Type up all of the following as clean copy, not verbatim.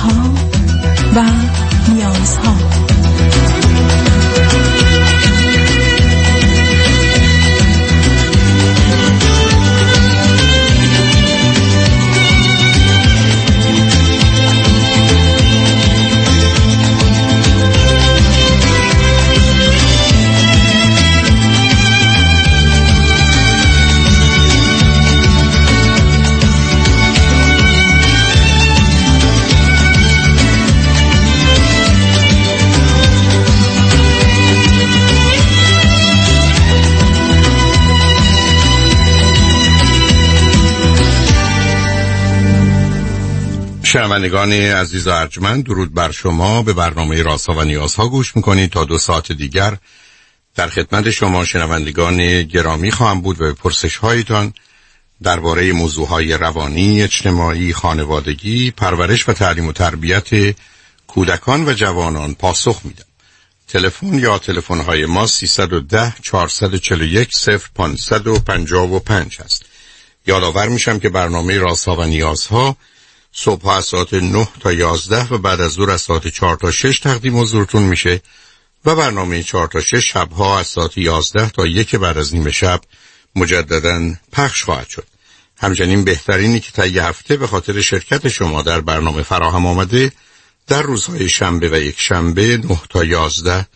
رازها و نیازها. شنوندگان عزیز و ارجمند، درود بر شما. به برنامه رازها و نیازها گوش میکنید. تا 2 ساعت دیگر در خدمت شما شنوندگان گرامی خواهم بود و به پرسش هایتان درباره موضوعهای روانی، اجتماعی، خانوادگی، پرورش و تعلیم و تربیت کودکان و جوانان پاسخ میدم. تلفن یا تلفن های ما 310 441 0555 هست. یادآور میشم که برنامه رازها و نیازها صبح از ساعت 9 تا 11 و بعد از ظهر از ساعت 4 تا 6 تقدیم حضورتون میشه و برنامه 4 تا 6 شبها از ساعت 11 تا 1 بعد از نیم شب مجدداً پخش خواهد شد. همچنین بهترینی که طی هفته به خاطر شرکت شما در برنامه فراهم آمده در روزهای شنبه و یک شنبه 9 تا 11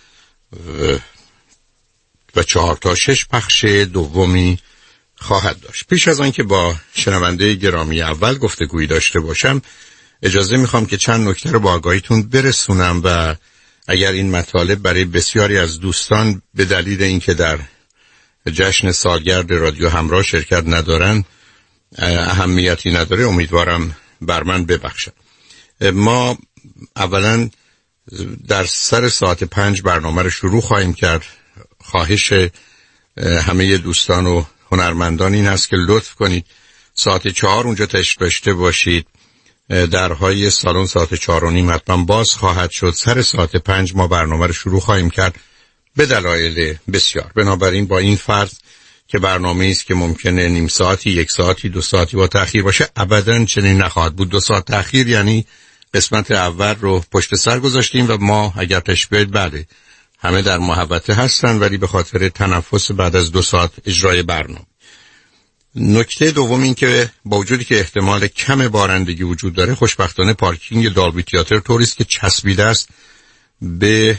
و 4 تا 6 پخش دومی خواهد داشت. پیش از آن که با شنونده گرامی اول گفتگویی داشته باشم، اجازه میخوام که چند نکته رو با آگاهیتون برسونم و اگر این مطالب برای بسیاری از دوستان به دلیل اینکه در جشن سالگرد رادیو همراه شرکت ندارن اهمیتی نداره، امیدوارم بر من ببخشن. ما اولا در سر ساعت 5 برنامه رو شروع خواهیم کرد. خواهش همه دوستان و هنرمندان این هست که لطف کنید ساعت 4 اونجا تشریف داشته باشید. درهای سالن ساعت 4:30 حتما باز خواهد شد. سر ساعت 5 ما برنامه رو شروع خواهیم کرد به دلایل بسیار. بنابراین با این فرض که برنامه است که ممکنه نیم ساعتی، 1 ساعتی، 2 ساعتی با تأخیر باشه، ابداً چنین نخواهد بود. 2 ساعت تأخیر یعنی قسمت اول رو پشت سر گذاشتیم و ما اگر تشبیه بله همه در محوطه هستن، ولی به خاطر تنفس بعد از 2 ساعت اجرای برنامه. نکته دوم این که با وجودی که احتمال کم بارندگی وجود داره، خوشبختانه پارکینگ دالبی تئاتر طوری است که چسبیده است به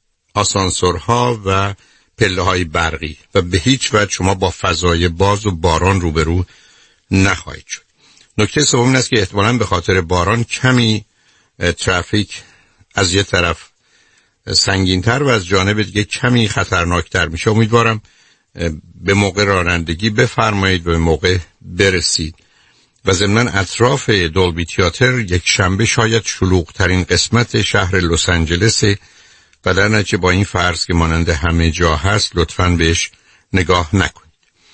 آسانسورها و پله‌های برقی و به هیچ وجه شما با فضای باز و باران روبرو نخواهید شد. نکته سوم این است که احتمالاً به خاطر باران کمی ترافیک از یه طرف سنگین‌تر و از جانب دیگه کمی خطرناکتر میشه. امیدوارم به موقع رانندگی بفرمایید و به موقع برسید. و ضمناً اطراف دولبی تئاتر یک شنبه شاید شلوغ‌ترین قسمت شهر لس آنجلس و در نتیجه با این فرض که مانند همه جا هست لطفاً بهش نگاه نکنید.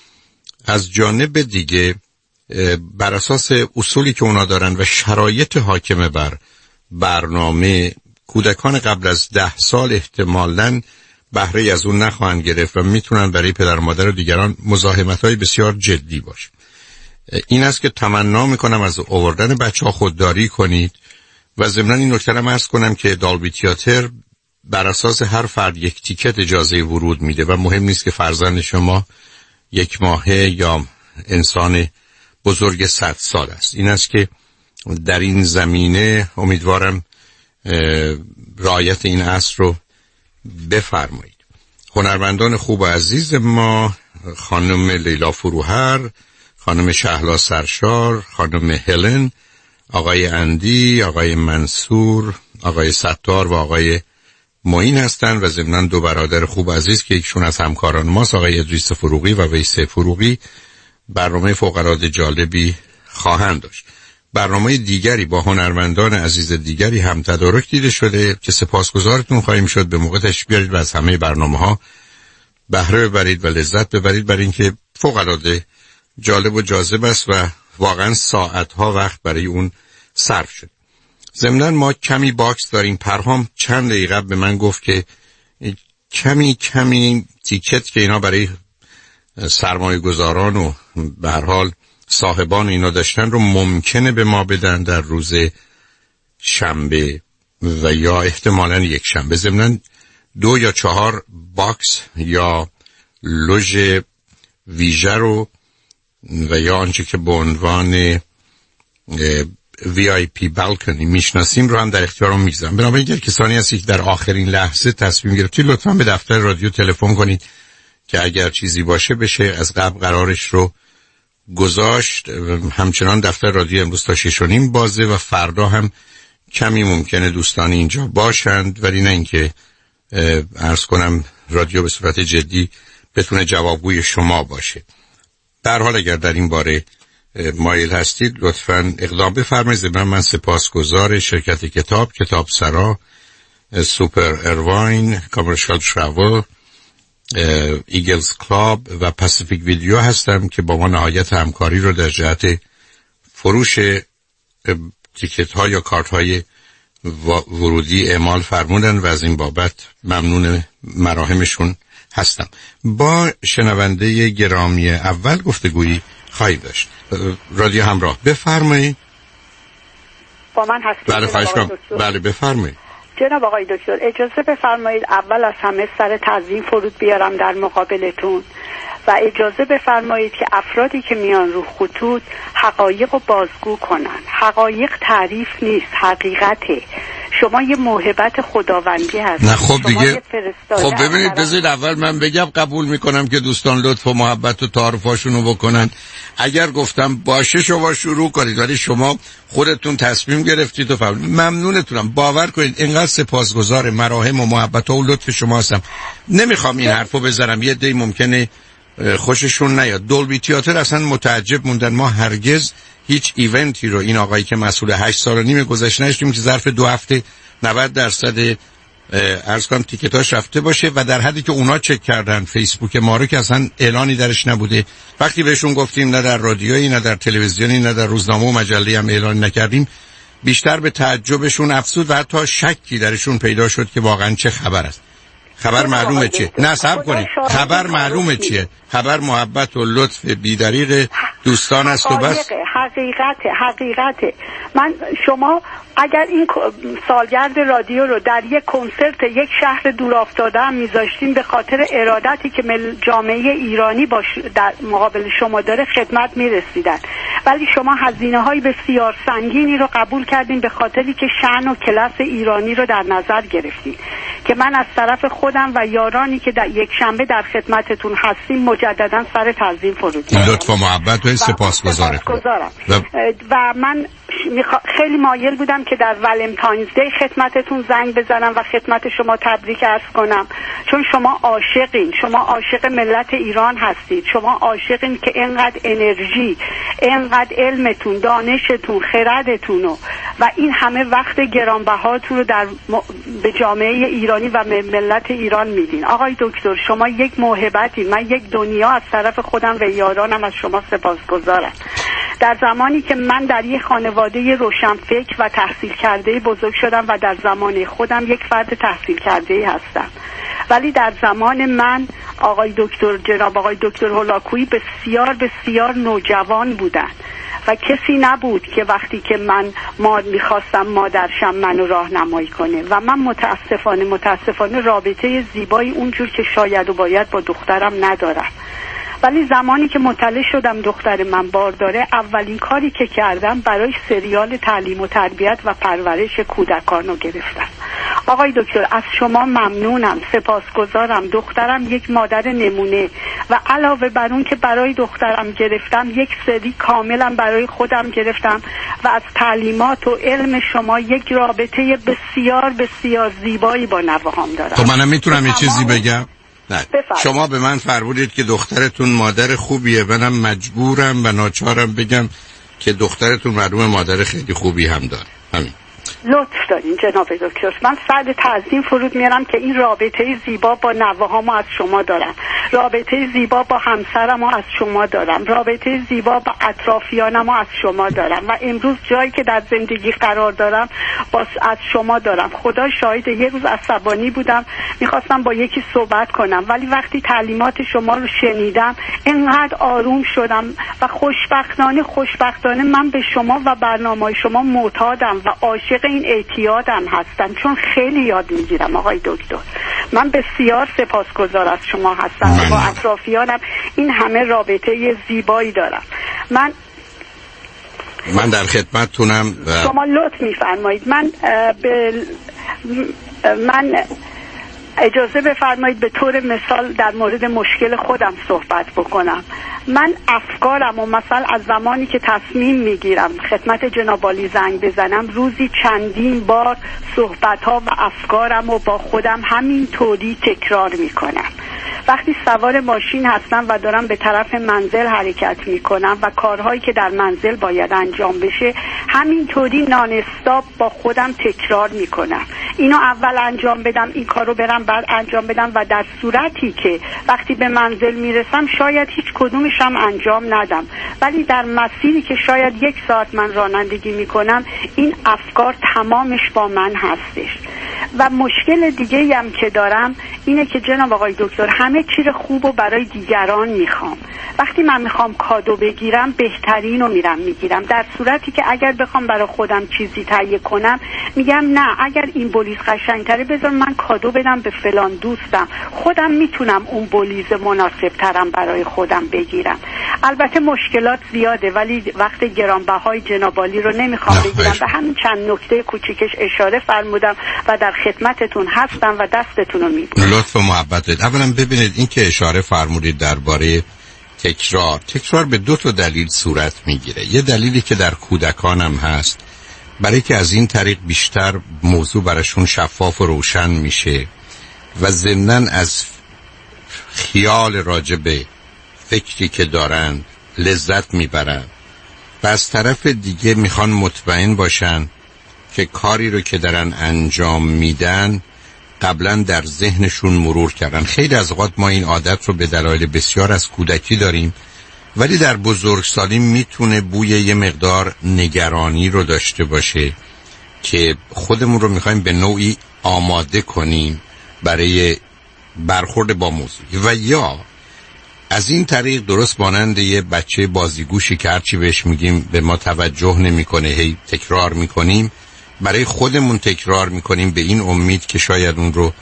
از جانب دیگه بر اساس اصولی که اونا دارن و شرایط حاکم بر برنامه، کودکان قبل از 10 سال احتمالاً بهره از اون نخواهند گرفت و میتونن برای پدر و مادر و دیگران مزاحمت‌های بسیار جدی باشه. این است که تمنا میکنم از آوردن بچه‌ها خودداری کنید و ضمناً این نکته رو عرض کنم که دالبی تئاتر بر اساس هر فرد یک تیکت اجازه ورود میده و مهم نیست که فرزند شما 1 ماهه یا انسان بزرگ 100 سال است. این است که در این زمینه امیدوارم رعایت این اصل رو بفرمایید. هنرمندان خوب و عزیز ما، خانم لیلا فروهر، خانم شهلا سرشار، خانم هلن، آقای اندی، آقای منصور، آقای ستار و آقای معین هستند و ضمناً 2 برادر خوب عزیز که یکشون از همکاران ماست، آقای ادریس فروغی و ویس فروغی، برنامه فوق‌العاده جالبی خواهند داشت. برنامه دیگری با هنرمندان عزیز دیگری هم تدارک دیده شده که سپاسگزارتون خواهیم شد. به موقع تشریف بیارید و از همه برنامه‌ها بهره ببرید و لذت ببرید، برای اینکه فوق‌العاده جالب و جاذب است و واقعا ساعت‌ها وقت برای اون صرف شد. ضمناً ما کمی باکس داریم. پرهام چند دقیقه به من گفت که کمی تیکت که اینا برای سرمایه گذاران و به هر حال صاحبان اینا داشتن رو ممکنه به ما بدن در روز شنبه و یا احتمالاً یک شنبه، ضمناً 2 یا 4 باکس یا لوژ ویژه رو و یا آنچه که به عنوان VIP بالکنی میشناسیم رو هم در اختیارم میگذارم. بنابراین اگر کسانی هستی که در آخرین لحظه تصمیم گرفتید، لطفاً به دفتر رادیو تلفن کنید که اگر چیزی باشه بشه از قبل قرارش رو گذاشت. همچنان دفتر رادیو امروز تا 6:30 بازه و فردا هم کمی ممکنه دوستان اینجا باشند، ولی نه اینکه عرض کنم رادیو به صورت جدی بتونه جوابگوی شما باشه. در حال اگر در این باره مایل هستید لطفاً اقدام بفرمایید. من سپاسگزار شرکت کتاب سرا، سوپر ارواین، کامرشال تراول، ایگلز کلاب و پاسیفیک ویدیو هستم که با ما نهایت همکاری رو در جهت فروش تیکت ها یا کارت های ورودی اعمال فرمودن و از این بابت ممنون مراهمشون هستم. با شنونده گرامی اول گفتگویی خواهید داشت. رادیو همراه، بفرمایید. با من هستید؟ بله خواهش کنم. بله بفرمایید. جناب آقای دکتر اجازه بفرمایید اول از همه سر تعظیم فرود بیارم در مقابلتون و اجازه بفرمایید که افرادی که میان رو خطوط حقایق رو بازگو کنن. حقایق تعریف نیست، حقیقته. شما یه موهبت خداوندی هست. نه خب دیگه، خب ببینید بذارید اول من بگم قبول میکنم که دوستان لطف و محبت و تعارفاشونو بکنن. اگر گفتم باشه شما شروع کنید، ولی شما خودتون تصمیم گرفتید و فهمید. ممنونتونم، باور کنید اینقدر سپاسگزار مراهم و محبت و لطف شما هستم. نمیخوام این حرفو بزنم، یه دی ممکنه خوششون نیاد. دولبی تئاتر اصلا متعجب موندن. ما هرگز هیچ ایونتی رو این آقایی که مسئول 8 سال و نیم گذشته نشدیم که ظرف 2 هفته 90% عرض کنم تیکتاش رفته باشه و در حدی که اونا چک کردن فیسبوک ما رو که اصلا اعلانی درش نبوده. وقتی بهشون گفتیم نه در رادیویی نه در تلویزیونی نه در روزنامه و مجله هم اعلان نکردیم، بیشتر به تعجبشون افزود و حتی شکی درشون پیدا شد که واقعا چه خبر است. خبر معلومه چیه؟ نه صبر کنید. خبر معلومه چیه؟ خبر محبت و لطف بی‌دریغ دوستان است و بس. حقیقته. من شما اگر این سالگرد رادیو رو در یک کنسرت یک شهر دورافتاده هم میذاشتیم به خاطر ارادتی که جامعه ایرانی در مقابل شما داره خدمت میرسیدن، ولی شما هزینه‌های بسیار سنگینی رو قبول کردین به خاطری که شأن و کلاس ایرانی رو در نظر گرفتین که من از طرف خودم و یارانی که در یک شنبه در خدمتتون هستیم مجددا سر تعظیم فرود میارم. لطف و محبت و سپاسگزارم. و من خیلی مایل بودم که در ولنتاینز دی خدمتتون زنگ بزنم و خدمت شما تبریک عرض کنم، چون شما عاشقین، شما عاشق ملت ایران هستید، شما عاشقین که اینقدر انرژی، اینقدر علمتون، دانشتون، خردتون و این همه وقت گرانبهاتون رو به جامعه ایرانی و ملت ایران میدین. آقای دکتر شما یک موهبتید. من یک دنیا از طرف خودم و یارانم از شما سپاسگزارم. در زمانی که من در یک خانواده روشنفکر و تحصیل کرده بزرگ شدم و در زمان خودم یک فرد تحصیل کرده هستم، ولی در زمان من جناب آقای دکتر هولاکویی بسیار نوجوان بودن و کسی نبود که وقتی که من میخواستم مادرشم منو راهنمایی کنه و من متاسفانه رابطه زیبایی اونجور که شاید و باید با دخترم ندارم. ولی زمانی که مطلع شدم دختر من بارداره، اولین کاری که کردم برای سریال تعلیم و تربیت و پرورش کودکان رو گرفتم. آقای دکتر از شما ممنونم، سپاسگزارم. دخترم یک مادر نمونه و علاوه بر اون که برای دخترم گرفتم، یک سری کاملا برای خودم گرفتم و از تعلیمات و علم شما یک رابطه بسیار زیبایی با نوه‌هام دارم. خب منم میتونم یه چیزی بگم؟ نه. شما به من فرمودید که دخترتون مادر خوبیه، منم مجبورم و ناچارم بگم که دخترتون معلومه مادر خیلی خوبی هم داره. همین. لطف دارین جناب دکتر. من سر تعظیم فرود میارم که این رابطه زیبا با نوه‌هامو از شما دارم. رابطه زیبا با همسرم از شما دارم، رابطه زیبا با اطرافیانم از شما دارم و امروز جایی که در زندگی قرار دارم از شما دارم. خدا شاهد، یه روز عصبانی بودم، میخواستم با یکی صحبت کنم، ولی وقتی تعلیمات شما رو شنیدم اینقدر آروم شدم و خوشبختانه من به شما و برنامه شما معتادم و عاشق این اعتیادم هستم، چون خیلی یاد میگیرم آقای دکتر. من بسیار سپاسگزار از شما هستم. با اطرافیانم این همه رابطه زیبایی دارم. من در خدمتتونم. شما لطف میفرمایید من اجازه بفرمایید به طور مثال در مورد مشکل خودم صحبت بکنم. من افکارم و مثلا از زمانی که تصمیم میگیرم خدمت جناب عالی زنگ بزنم، روزی چندین بار صحبت‌ها و افکارم و با خودم همینطوری تکرار میکنم. وقتی سوار ماشین هستم و دارم به طرف منزل حرکت میکنم و کارهایی که در منزل باید انجام بشه همینطوری نان استاپ با خودم تکرار میکنم. اینو اول انجام بدم، این کارو برم بعد انجام بدم، و در صورتی که وقتی به منزل میرسم شاید هیچ کدومش هم انجام ندم، ولی در مسیری که شاید 1 ساعت من رانندگی میکنم این افکار تمامش با من هستش. و مشکل دیگه هم که دارم اینه که جناب آقای دکتر همه چیز خوب رو برای دیگران میخوام. وقتی من میخوام کادو بگیرم بهترین رو میرم میگیرم، در صورتی که اگر بخوام برای خودم چیزی تهیه کنم میگم نه، اگر این بلیز قشنگتره بذار من کادو بدم به فلان دوستم، خودم میتونم اون بلیز مناسب ترم برای خودم بگیرم. البته مشکلات زیاده ولی وقت گرانبهای جناب عالی رو نمیخوام بگیرم. به همین چند نکته کوچیکش اشاره فرمودم و در خدمتتون هستم و دستتون رو میبوسم. لطف و محبت دارید. اولا ببینید این که اشاره فرمودید درباره تکرار به 2 دلیل صورت میگیره. یه دلیلی که در کودکانم هست، برای که از این طریق بیشتر موضوع براشون شفاف و روشن میشه و ضمناً از خیال راجبه فکری که دارن لذت میبرن و از طرف دیگه میخوان مطمئن باشن که کاری رو که دارن انجام میدن قبلا در ذهنشون مرور کردن. خیلی از اوقات ما این عادت رو به دلایل بسیار از کودکی داریم، ولی در بزرگسالی میتونه بوی یه مقدار نگرانی رو داشته باشه که خودمون رو میخوایم به نوعی آماده کنیم برای برخورد با موضوع، و یا از این طریق درست مانند یه بچه بازیگوشی که هرچی بهش میگیم به ما توجه نمیکنه، هی تکرار میکنیم، برای خودمون تکرار میکنیم به این امید که شاید اون رو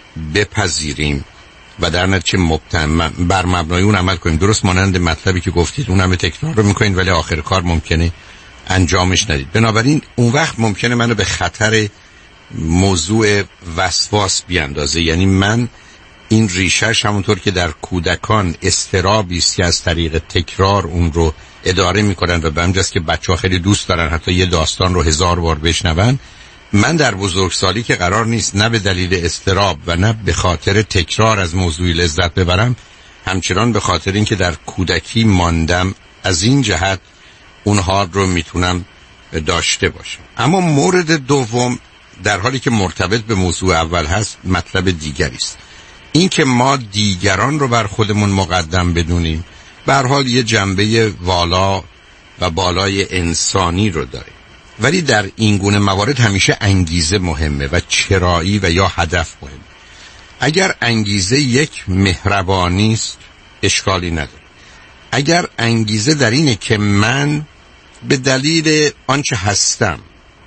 بپذیریم و در نتیجه بر مبنای اون عمل کنیم. درست مانند مطلبی که گفتید، اون همه تکرار رو میکنید ولی آخر کار ممکنه انجامش ندید. بنابراین اون وقت ممکنه منو به خطر موضوع وسواس بیاندازه. یعنی من این ریشه‌اش همونطور که در کودکان اضطرابی است که از طریق تکرار اون رو اداره میکنن و به همجاست که بچه‌ها خیلی دوست دارن حتی یه داستان رو 1000 بار بشنون، من در بزرگسالی که قرار نیست نه به دلیل اضطراب و نه به خاطر تکرار از موضوعی لذت ببرم، همچنان به خاطر اینکه در کودکی ماندم از این جهت اون حال رو میتونم داشته باشم. اما مورد دوم در حالی که مرتبط به موضوع اول هست مطلب دیگری است. این که ما دیگران رو بر خودمون مقدم بدونیم به هر حال یه جنبه والا و بالای انسانی رو داره، ولی در این گونه موارد همیشه انگیزه مهمه و چرایی و یا هدف مهمه. اگر انگیزه یک مهربانی است اشکالی نداره. اگر انگیزه در اینه که من به دلیل آنچه هستم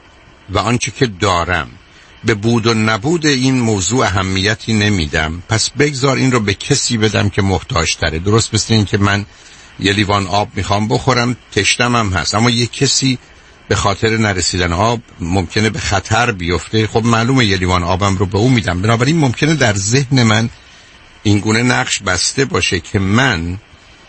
و آنچه که دارم به بود و نبود این موضوع اهمیتی نمیدم، پس بگذار این رو به کسی بدم که محتاج تره. درست مثل این که من یه لیوان آب میخوام بخورم، تشنم هم هست، اما یه کسی به خاطر نرسیدن آب ممکنه به خطر بیفته، خب معلومه یه لیوان آبم رو به اون میدم. بنابراین ممکنه در ذهن من این گونه نقش بسته باشه که من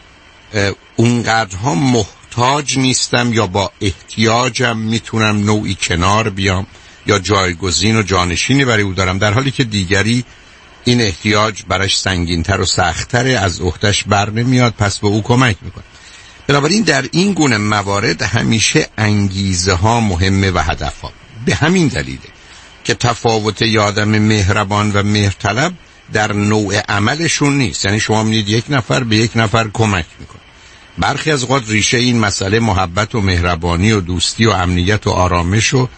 اونقدرها محتاج نیستم یا با احتیاجم میتونم نوعی کنار بیام یا جایگزین و جانشینی برای او دارم، در حالی که دیگری این احتیاج براش سنگین‌تر و سخت‌تره، از عهده‌اش بر نمیاد، پس به او کمک میکنه. بنابراین در این گونه موارد همیشه انگیزه ها مهمه و هدف ها. به همین دلیله که تفاوت آدم مهربان و مهرطلب در نوع عملشون نیست. یعنی شما می‌بینید یک نفر به یک نفر کمک میکنه. برخی از اوقات ریشه این مسئله محبت و مهربانی و دوستی و امنیت و آرامش و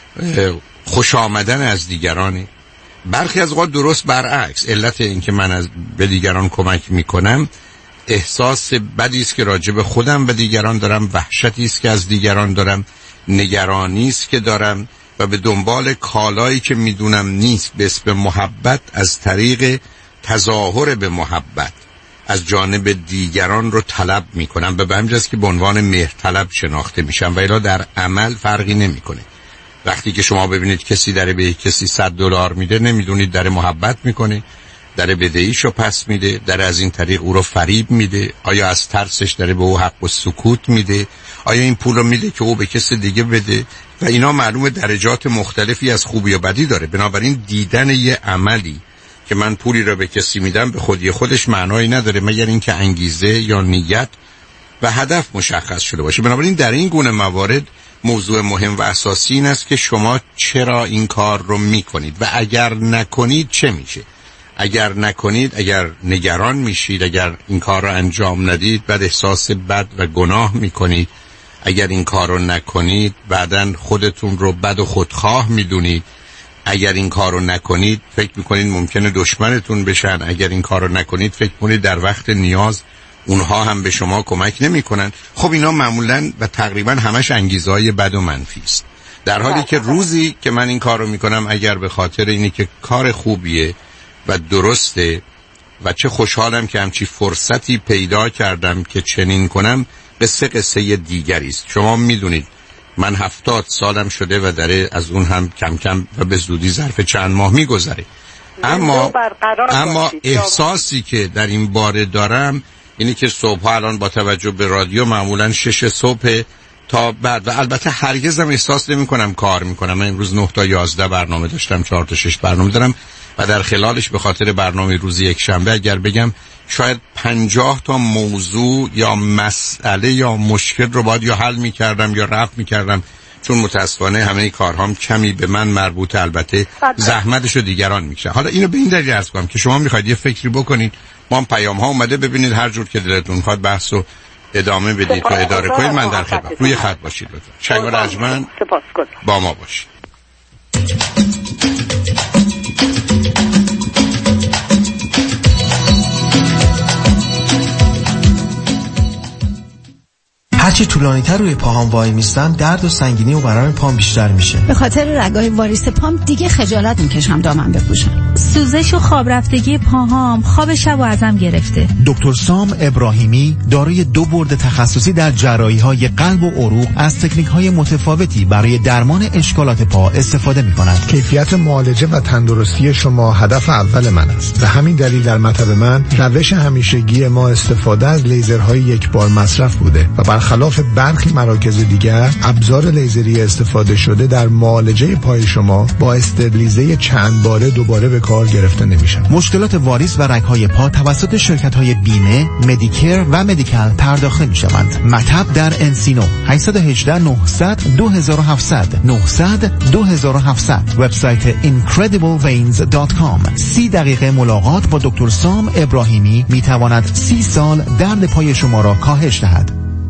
خوش آمدن از دیگرانه. برخی از اوقات درست برعکس، علت این که من به دیگران کمک میکنم احساس بدی است که راجع به خودم و دیگران دارم، وحشتی است که از دیگران دارم، نگرانی است که دارم و به دنبال کالایی که میدونم نیست به اسم محبت از طریق تظاهر به محبت از جانب دیگران رو طلب میکنم و به همین جاست که به عنوان مهر طلب شناخته میشم و الا در عمل فرقی نمیکنه. وقتی که شما ببینید کسی داره به کسی $100 میده، نمیدونید داره محبت میکنه، داره بدهیشو پس میده، داره از این طریق او رو فریب میده، آیا از ترسش داره به او حق و سکوت میده، آیا این پول رو میده که او به کسی دیگه بده، و اینا معلومه درجات مختلفی از خوبی و بدی داره. بنابراین دیدن یه عملی که من پولی رو به کسی میدم به خودی خودش معنایی نداره مگر اینکه انگیزه یا نیت و هدف مشخص شده باشه. بنابراین در این گونه موارد موضوع مهم و اساسی این است که شما چرا این کار رو میکنید و اگر نکنید چه میشه. اگر نکنید، اگر نگران میشید، اگر این کار رو انجام ندید بعد احساس بد و گناه میکنید. اگر این کار رو نکنید بعداً خودتون رو بد و خودخواه میدونید. اگر این کار رو نکنید فکر میکنید ممکنه دشمنتون بشن. اگر این کار رو نکنید فکر میکنید در وقت نیاز اونها هم به شما کمک نمیکنن. خب اینا معمولاً و تقریباً همش انگیزهای بد و منفی است، در حالی که روزی که من این کار رو میکنم اگر به خاطر اینی که کار خوبیه و درسته و چه خوشحالم که همچی فرصتی پیدا کردم که چنین کنم، قصه دیگری است. شما میدونید من 70 سالم شده و داره از اون هم کم کم و به زودی ظرف چند ماه میگذره. اما احساسی که در این باره دارم اینی که صبح الان با توجه به رادیو معمولا 6 صبح تا بعد، و البته هرگزم احساس نمی کنم کار میکنم. من امروز 9 تا 11 برنامه داشتم، 4 تا 6 برنامه دارم و در خلالش به خاطر برنامه روزی یک شنبه اگر بگم شاید 50 تا موضوع یا مسئله یا مشکل رو باید یا حل میکردم یا رفع میکردم، چون متاسفانه همه کارهام کمی به من مربوطه. البته زحمتشو دیگران میکشن. حالا اینو به این دلیل عرض کنم که شما میخواید یه فکری بکنید، ما هم پیام ها اومده، ببینید هر جور که دلتون میخواد بحثو ادامه بدید و اداره کنید. من در خدمت. روی خط باشید لطفا. شنگ رجمن با ما باشید. هرچی طولانی‌تر روی پاهام وای میستم درد و سنگینی و ورم پام بیشتر میشه. به خاطر رگای واریس پام دیگه خجالت میکشم دامن بپوشم. سوزش و خواب رفتگی پاهام خواب شب و ازم گرفته. دکتر سام ابراهیمی دارای 2 برد تخصصی در جراحی‌های قلب و عروق از تکنیک‌های متفاوتی برای درمان اشکالات پا استفاده می‌کند. کیفیت معالجه و تندرستی شما هدف اول من است. به همین دلیل در مطب من روش همیشگی ما استفاده از لیزرهای یک بار مصرف بوده و برخلاف برخی مراکز دیگر ابزار لیزری استفاده شده در معالجه پای شما با استرلیزه چند باره دوباره به کار گرفته نمیشن. مشکلات واریس و رگ‌های پا توسط شرکت‌های بیمه، مدیکر و مدیکال پرداخته می‌شوند. مطب در انسینو 818 900 2700 900 2700. وبسایت incredibleveins.com. 30 دقیقه ملاقات با دکتر سام ابراهیمی می‌تواند 30 سال درد پای شما را کاهش دهد.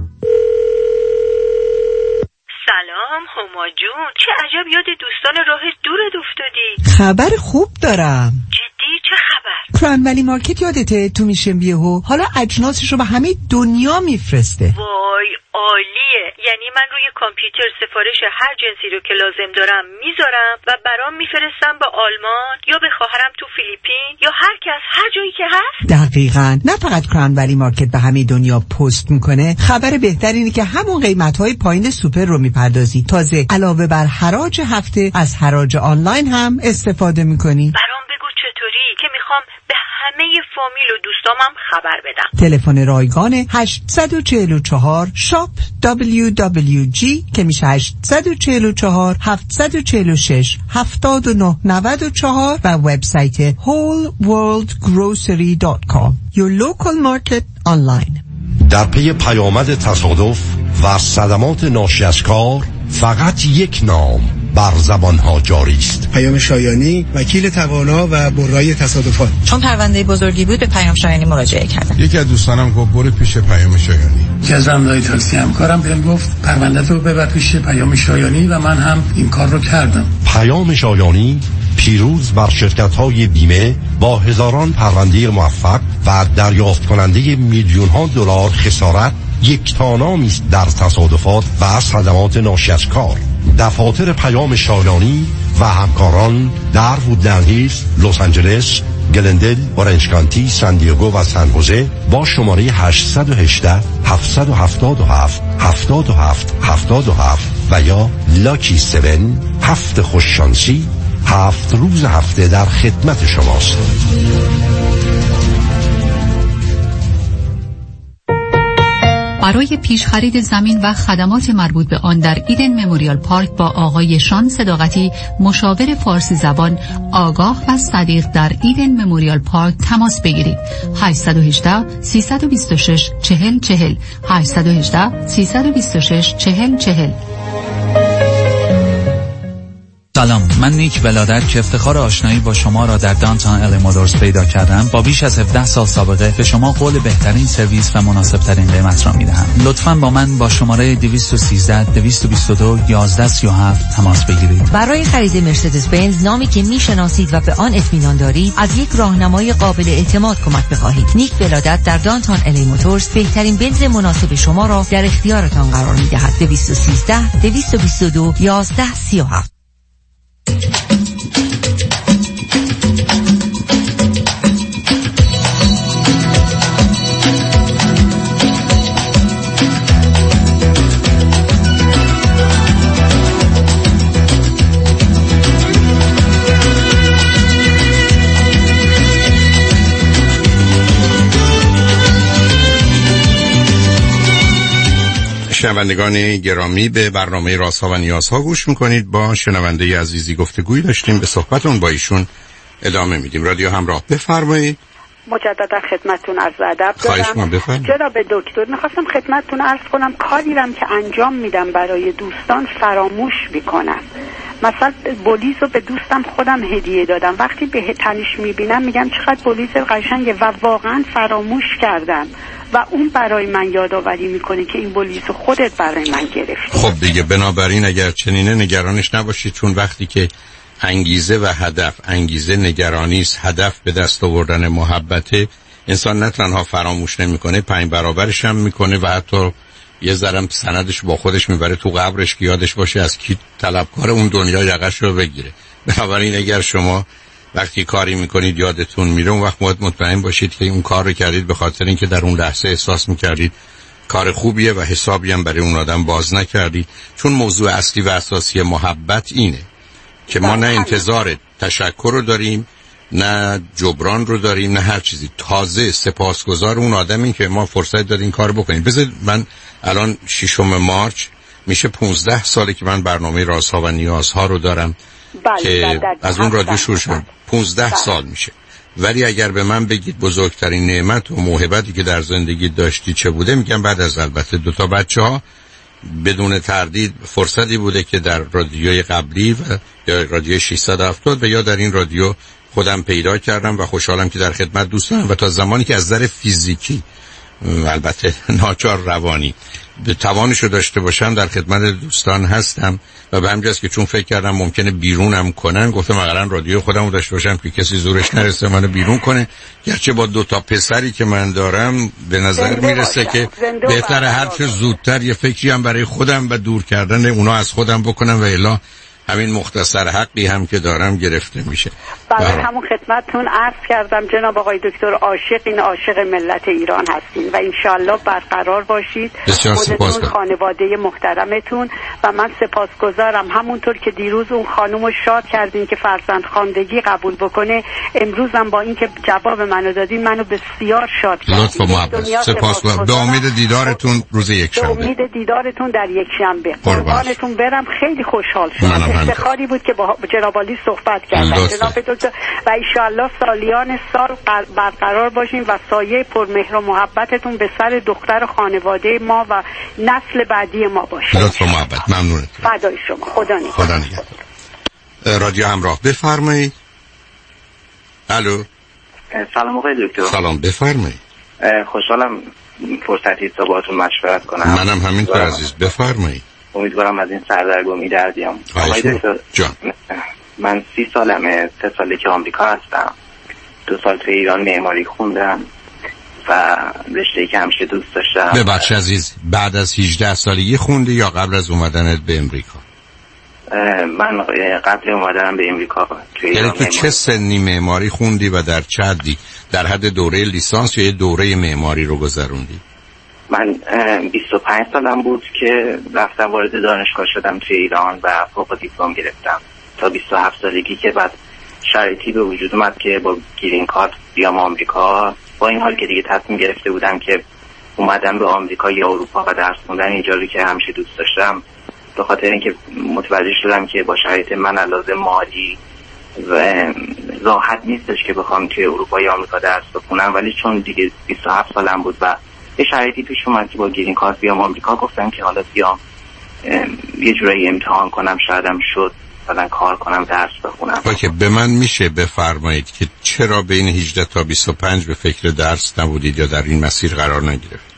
سلام هما جون، چه عجب یاد دوستان راه دورت افتادی. خبر خوب دارم. جدی؟ چه خبر؟ کران ولی مارکت یادته تو میشن بیهو حالا اجناسش رو به همه دنیا میفرسته. وای عالیه. یعنی من روی کامپیوتر سفارش هر جنسی رو که لازم دارم میذارم و برام میفرستم به آلمان یا به خواهرم تو فیلیپین یا هر کس هر جایی که هست. دقیقاً. نه فقط کران ولی مارکت به همه دنیا پست میکنه، خبر بهتر اینه که همون قیمت‌های پایین سوپر رو میپردازی. تازه علاوه بر حراج هفته از حراج آنلاین هم استفاده میکنی. برام بگو چطوری که میخوام به همه فامیل و دوستامم خبر بدم. تلفن رایگان 844 شاپ WWG که میشه 844 746 7994 و وبسایت wholeworldgrocery.com. Your local market online. در پی پیامد تصادف و صدمات ناشی از کار فقط یک نام، بر زبانها جاری است. پیام شایانی، وکیل توانا و برای تصادفات. چون پرونده بزرگی بود به پیام شایانی مراجعه کردم. یکی از دوستانم گفت برو پیش پیام شایانی. یکی از راننده‌های تاکسی همکارم بهم گفت پرونده رو ببر پیش پیام شایانی و من هم این کار رو کردم. پیام شایانی پیروز بر شرکت‌های بیمه با هزاران پرونده موفق و دریافت کننده میلیون‌ها دلار خسارت یک تانامی است در تصادفات و صدمات ناشی از کار. دفاتر پیام شایانی و همکاران در وودلند هیلز، لس آنجلس، گلندل، اورنج کانتی، سان دیگو و سن خوزه با شماره 818 777 77 77 و یا لاکی 7 هفت خوششانسی 7 روز هفته در خدمت شماست. برای پیش خرید زمین و خدمات مربوط به آن در ایدن مموریال پارک با آقای شان صداقتی، مشاور فارسی زبان آگاه و صدیق در ایدن مموریال پارک تماس بگیرید. 818 326 4040 818 326 4040. سلام، من نیک بلادر که افتخار آشنایی با شما را در دانتون الی موتورز پیدا کردم. با بیش از 17 سال سابقه به شما قول بهترین سرویس و مناسب ترین قیمت را میدهم. لطفاً با من با شماره 213 222 1137 تماس بگیرید. برای خرید مرسدس بنز، نامی که میشناسید و به آن اطمینان دارید، از یک راهنمای قابل اعتماد کمک بخواهید. نیک بلادر در دانتون الی موتورز بهترین بنز مناسب شما را در اختیارتان قرار میدهد. 213 222 1137. شنوندگان گرامی، به برنامه رازها و نیازها گوش میکنید. با شنونده عزیزی گفتگویی داشتیم، به صحبتون با ایشون ادامه میدیم. رادیو همراه، بفرمایید. مجددا خدمتتون عرض ادب دارم. جناب دکتر، میخواستم خدمتتون عرض کنم کاری رم که انجام میدم برای دوستان فراموش میکنم. مثلا بولیز رو به دوستم خودم هدیه دادم، وقتی به تنش میبینم میگم چقدر بولیز قشنگه و واقعا فراموش کردم و اون برای من یادآوری میکنه که این بولیز رو خودت برای من گرفتی. خب دیگه، بنابراین اگر چنینه نگرانش نباشید، چون وقتی که انگیزه و هدف، انگیزه نگرانی است، هدف به دست آوردن محبته، انسان نه تنها فراموش نمیکنه، 5 برابرش هم میکنه و حتی یه ذرم سندش با خودش میبره تو قبرش که یادش باشه از کی طلبکار اون دنیا یقش رو بگیره. بنابراین اگر شما وقتی کاری میکنید یادتون میره، اون وقت مطمئن باشید که اون کار رو کردید به خاطر اینکه در اون لحظه احساس میکردید کار خوبیه و حسابی هم برای اون آدم باز نکردید. چون موضوع اصلی و اساسی محبت اینه که ما نه انتظار تشکر رو داریم، نه جبران رو داریم، نه هر چیزی. تازه سپاسگزار اون آدمی که ما فرصت دادیم کار بکنیم. بذار من الان 6 مارچ میشه 15 ساله که من برنامه رازها و نیازها رو دارم که از اون رادیو شروع شد. 15 سال میشه. ولی اگر به من بگید بزرگترین نعمت و موهبتی که در زندگی داشتی چه بوده، میگم بعد از البته 2 بچه‌ها بدون تردید فرصتی بوده که در رادیوی قبلی و یا رادیو 670 و یا در این رادیو خودم پیدا کردم و خوشحالم که در خدمت دوستانم و تا زمانی که از نظر فیزیکی البته ناچار روانی به توانشو داشته باشم در خدمت دوستان هستم. و به همجاست که چون فکر کردم ممکنه بیرونم کنن، گفتم اقلا رادیو خودمو داشته باشم که کسی زورش نرسه منو بیرون کنه. گرچه با 2 پسری که من دارم به نظر میرسه که بهتر هر چه زودتر یه فکری هم برای خودم و دور کردن اونا از خودم بکنم و الا همین مختصر حقی هم که دارم گرفته میشه. برای همون خدمتتون عرض کردم جناب آقای دکتر، عاشق ملت ایران هستین و انشالله برقرار باشید. خودتون، خانواده محترمتون. و من سپاسگزارم همونطور که دیروز اون خانومو شاد کردین که فرزند خواندگی قبول بکنه، امروز هم با اینکه جواب منو دادین منو بسیار شاد کردین. لطف و محبت. سپاسگزارم. به امید دیدارتون روز یکشنبه. به امید دیدارتون در یکشنبه. قربانتون برم. خیلی خوشحال شدم. افتخاری بود که با جناب عالی صحبت کردم جناب دکتر و انشالله سالیان سال برقرار باشیم و سایه پرمهر و محبتتون به سر دختر خانواده ما و نسل بعدی ما باشه. لطف و محبت. ممنونم. فدای شما. خدا نگهدار. رادیو همراه، بفرمایید. الو. سلام آقای دکتر. سلام، بفرمایید. خوشحالم فرصتی تا باهاتون مشورت کنم. منم همینطور عزیز، بفرمایید. امیدوارم از این سردرگمی در بیام. آقای دکتر جان، من 30 سالمه، 3 ساله که آمریکا هستم. 2 سال توی ایران معماری خوندم و رشته‌ای که همیشه دوست داشتم. ببخش عزیز، بعد از 18 سالگی خوندی یا قبل از اومدنت به امریکا؟ من قبل اومدنم به امریکا توی ایران. یعنی تو چه سنی معماری خوندی و در چه حدی؟ در حد دوره لیسانس یا یه دوره معماری رو گذروندی؟ من 25 سالم بود که رفتم وارد دانشگاه شدم توی ایران و فوق دیپلم گرفتم تا 27 سالگی که بعد شرایطی به وجود اومد که با گرین کارت بیام آمریکا. با این حال که دیگه تصمیم گرفته بودم که اومدم به آمریکا یا اروپا و درس خوندن اینجا رو که همیشه دوست داشتم، به خاطر اینکه متوجه شدم که با شرایط من علاوه مالی و راحت نیستش که بخوام توی اروپا یا آمریکا درس بخونم، ولی چون دیگه 27 سالم بود و یه شرایطی پیش اومد که با گرین کارت بیام آمریکا، گفتم که حالا بیام یه جورایی امتحان کنم، شایدم شد مثلا کار کنم، درس بخونم. اوکی، به من میشه بفرمایید که چرا بین 18 تا 25 به فکر درس نبودید یا در این مسیر قرار نگرفتید؟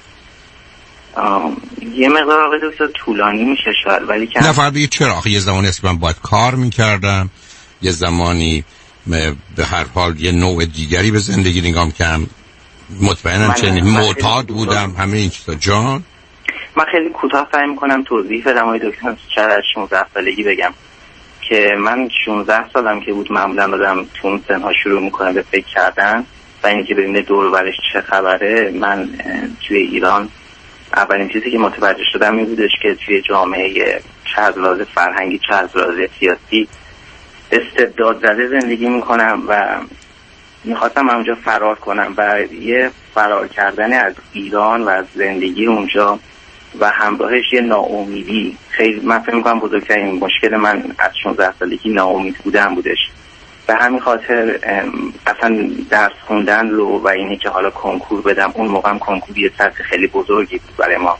یه مقدار آقای دکتر طولانی میشه شاید، ولی که نه فقط بگید چرا. آخه یه زمانی هست که من باید کار میکردم، یه زمانی به هر حال یه نوع دیگری به زندگی نگاه میکردم، مطمئنم چنین معتاد بودم، همه این چیزا. جان من خیلی کوتاه سعی میکنم توضیح بدم آقای دکتر. شاید از 16 سالگی بگم که من 16 سالم که بود معمولا آدم تو اون سنها شروع میکنه به فکر کردن و اینکه ببینه دور و برش چه خبره. من توی ایران اولین چیزی که متوجه شدم این بودش که توی جامعه چه از لحاظ فرهنگی چه از لحاظ سیاسی استبداد زده زندگی میکنم و میخواستم اونجا فرار کنم و یه فرار کردن از ایران و از زندگی اونجا و همراهش یه ناامیدی. خیلی من فکر میکنم بزرگترین مشکل من از 16 سالگی ناامید بودن بودش. به همین خاطر اصلا درس خوندن رو و اینه که حالا کنکور بدم، اون موقع هم کنکور یه سطح خیلی بزرگی بود برای ما.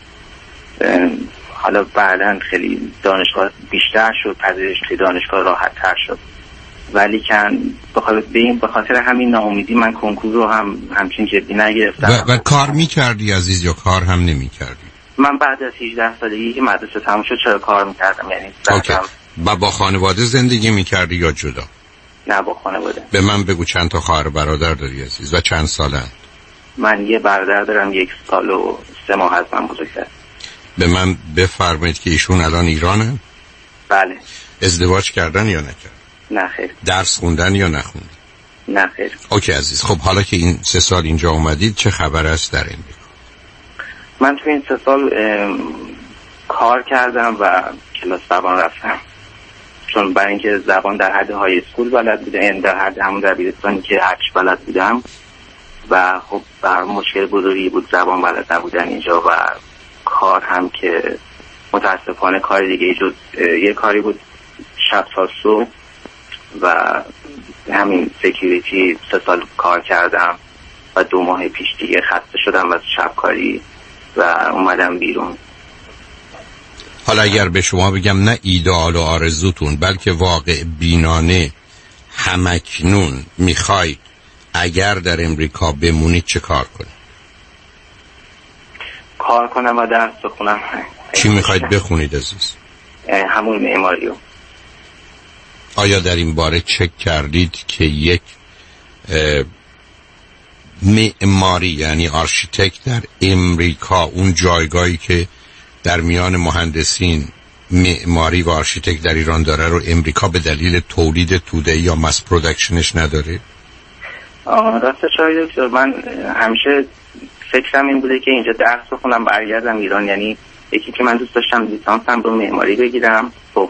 حالا بعداً خیلی دانشگاه بیشتر شد، پذیرش توی دانشگاه راحت تر شد، ولی کن به خاطر همین ناامیدی من کنکور رو همچین جدی نگرفتم. و کار میکردی عزیز یا کار هم نمیکردی؟ من بعد از 18 سالگی که مدرسه تموم شد چرا کار میکردم، یعنی با خانواده زندگی میکردی یا جدا؟ نه با خانواده. به من بگو چند تا خواهر برادر داری عزیز و چند ساله؟ من یه برادر دارم 1 سال و 3 ماه از من بزرگتر. به من بفرمایید که ایشون الان ایرانه؟ بله. ازدواج کردن یا نکردن؟ نه خیر. درس خوندن یا نخوندن؟ نه خیر. اوکی عزیز. خب حالا که این 3 سال اینجا اومدید چه خبر است در امریکا؟ من تو این 3 سال کار کردم و کلاس زبان رفتم، چون برای اینکه زبان در حد های اسکول بلد بودم، یعنی در حد همون دبیرستانی که هرچی بلد بودم و خب بر مشکل بزرگی بود زبان بلد نبودن اینجا و کار هم که متاسفانه کار دیگه جز یه کاری بود شب تا صبح و همین سکیوریتی 3 سال کار کردم و 2 ماه پیش دیگه خسته شدم از شب کاری و اومدم بیرون. حالا اگر به شما بگم نه ایدئال و آرزوتون بلکه واقع بینانه همکنون میخواید اگر در امریکا بمونید چه کار کنید؟ کار کنم و درس بخونم. چی میخواید بخونید عزیز؟ همون معماریو. آیا در این باره چک کردید که یک معماری یعنی آرشیتکت در امریکا اون جایگاهی که در میان مهندسین معماری و آرشیتکت در ایران داره رو امریکا به دلیل تولید توده‌ای یا مس پروداکشنش نداره؟ راستش دکتر من همیشه فکرم این بوده که اینجا درس بخونم برگردم ایران. یعنی یکی که من دوست داشتم لیسانسم رو معماری بگیرم، فوق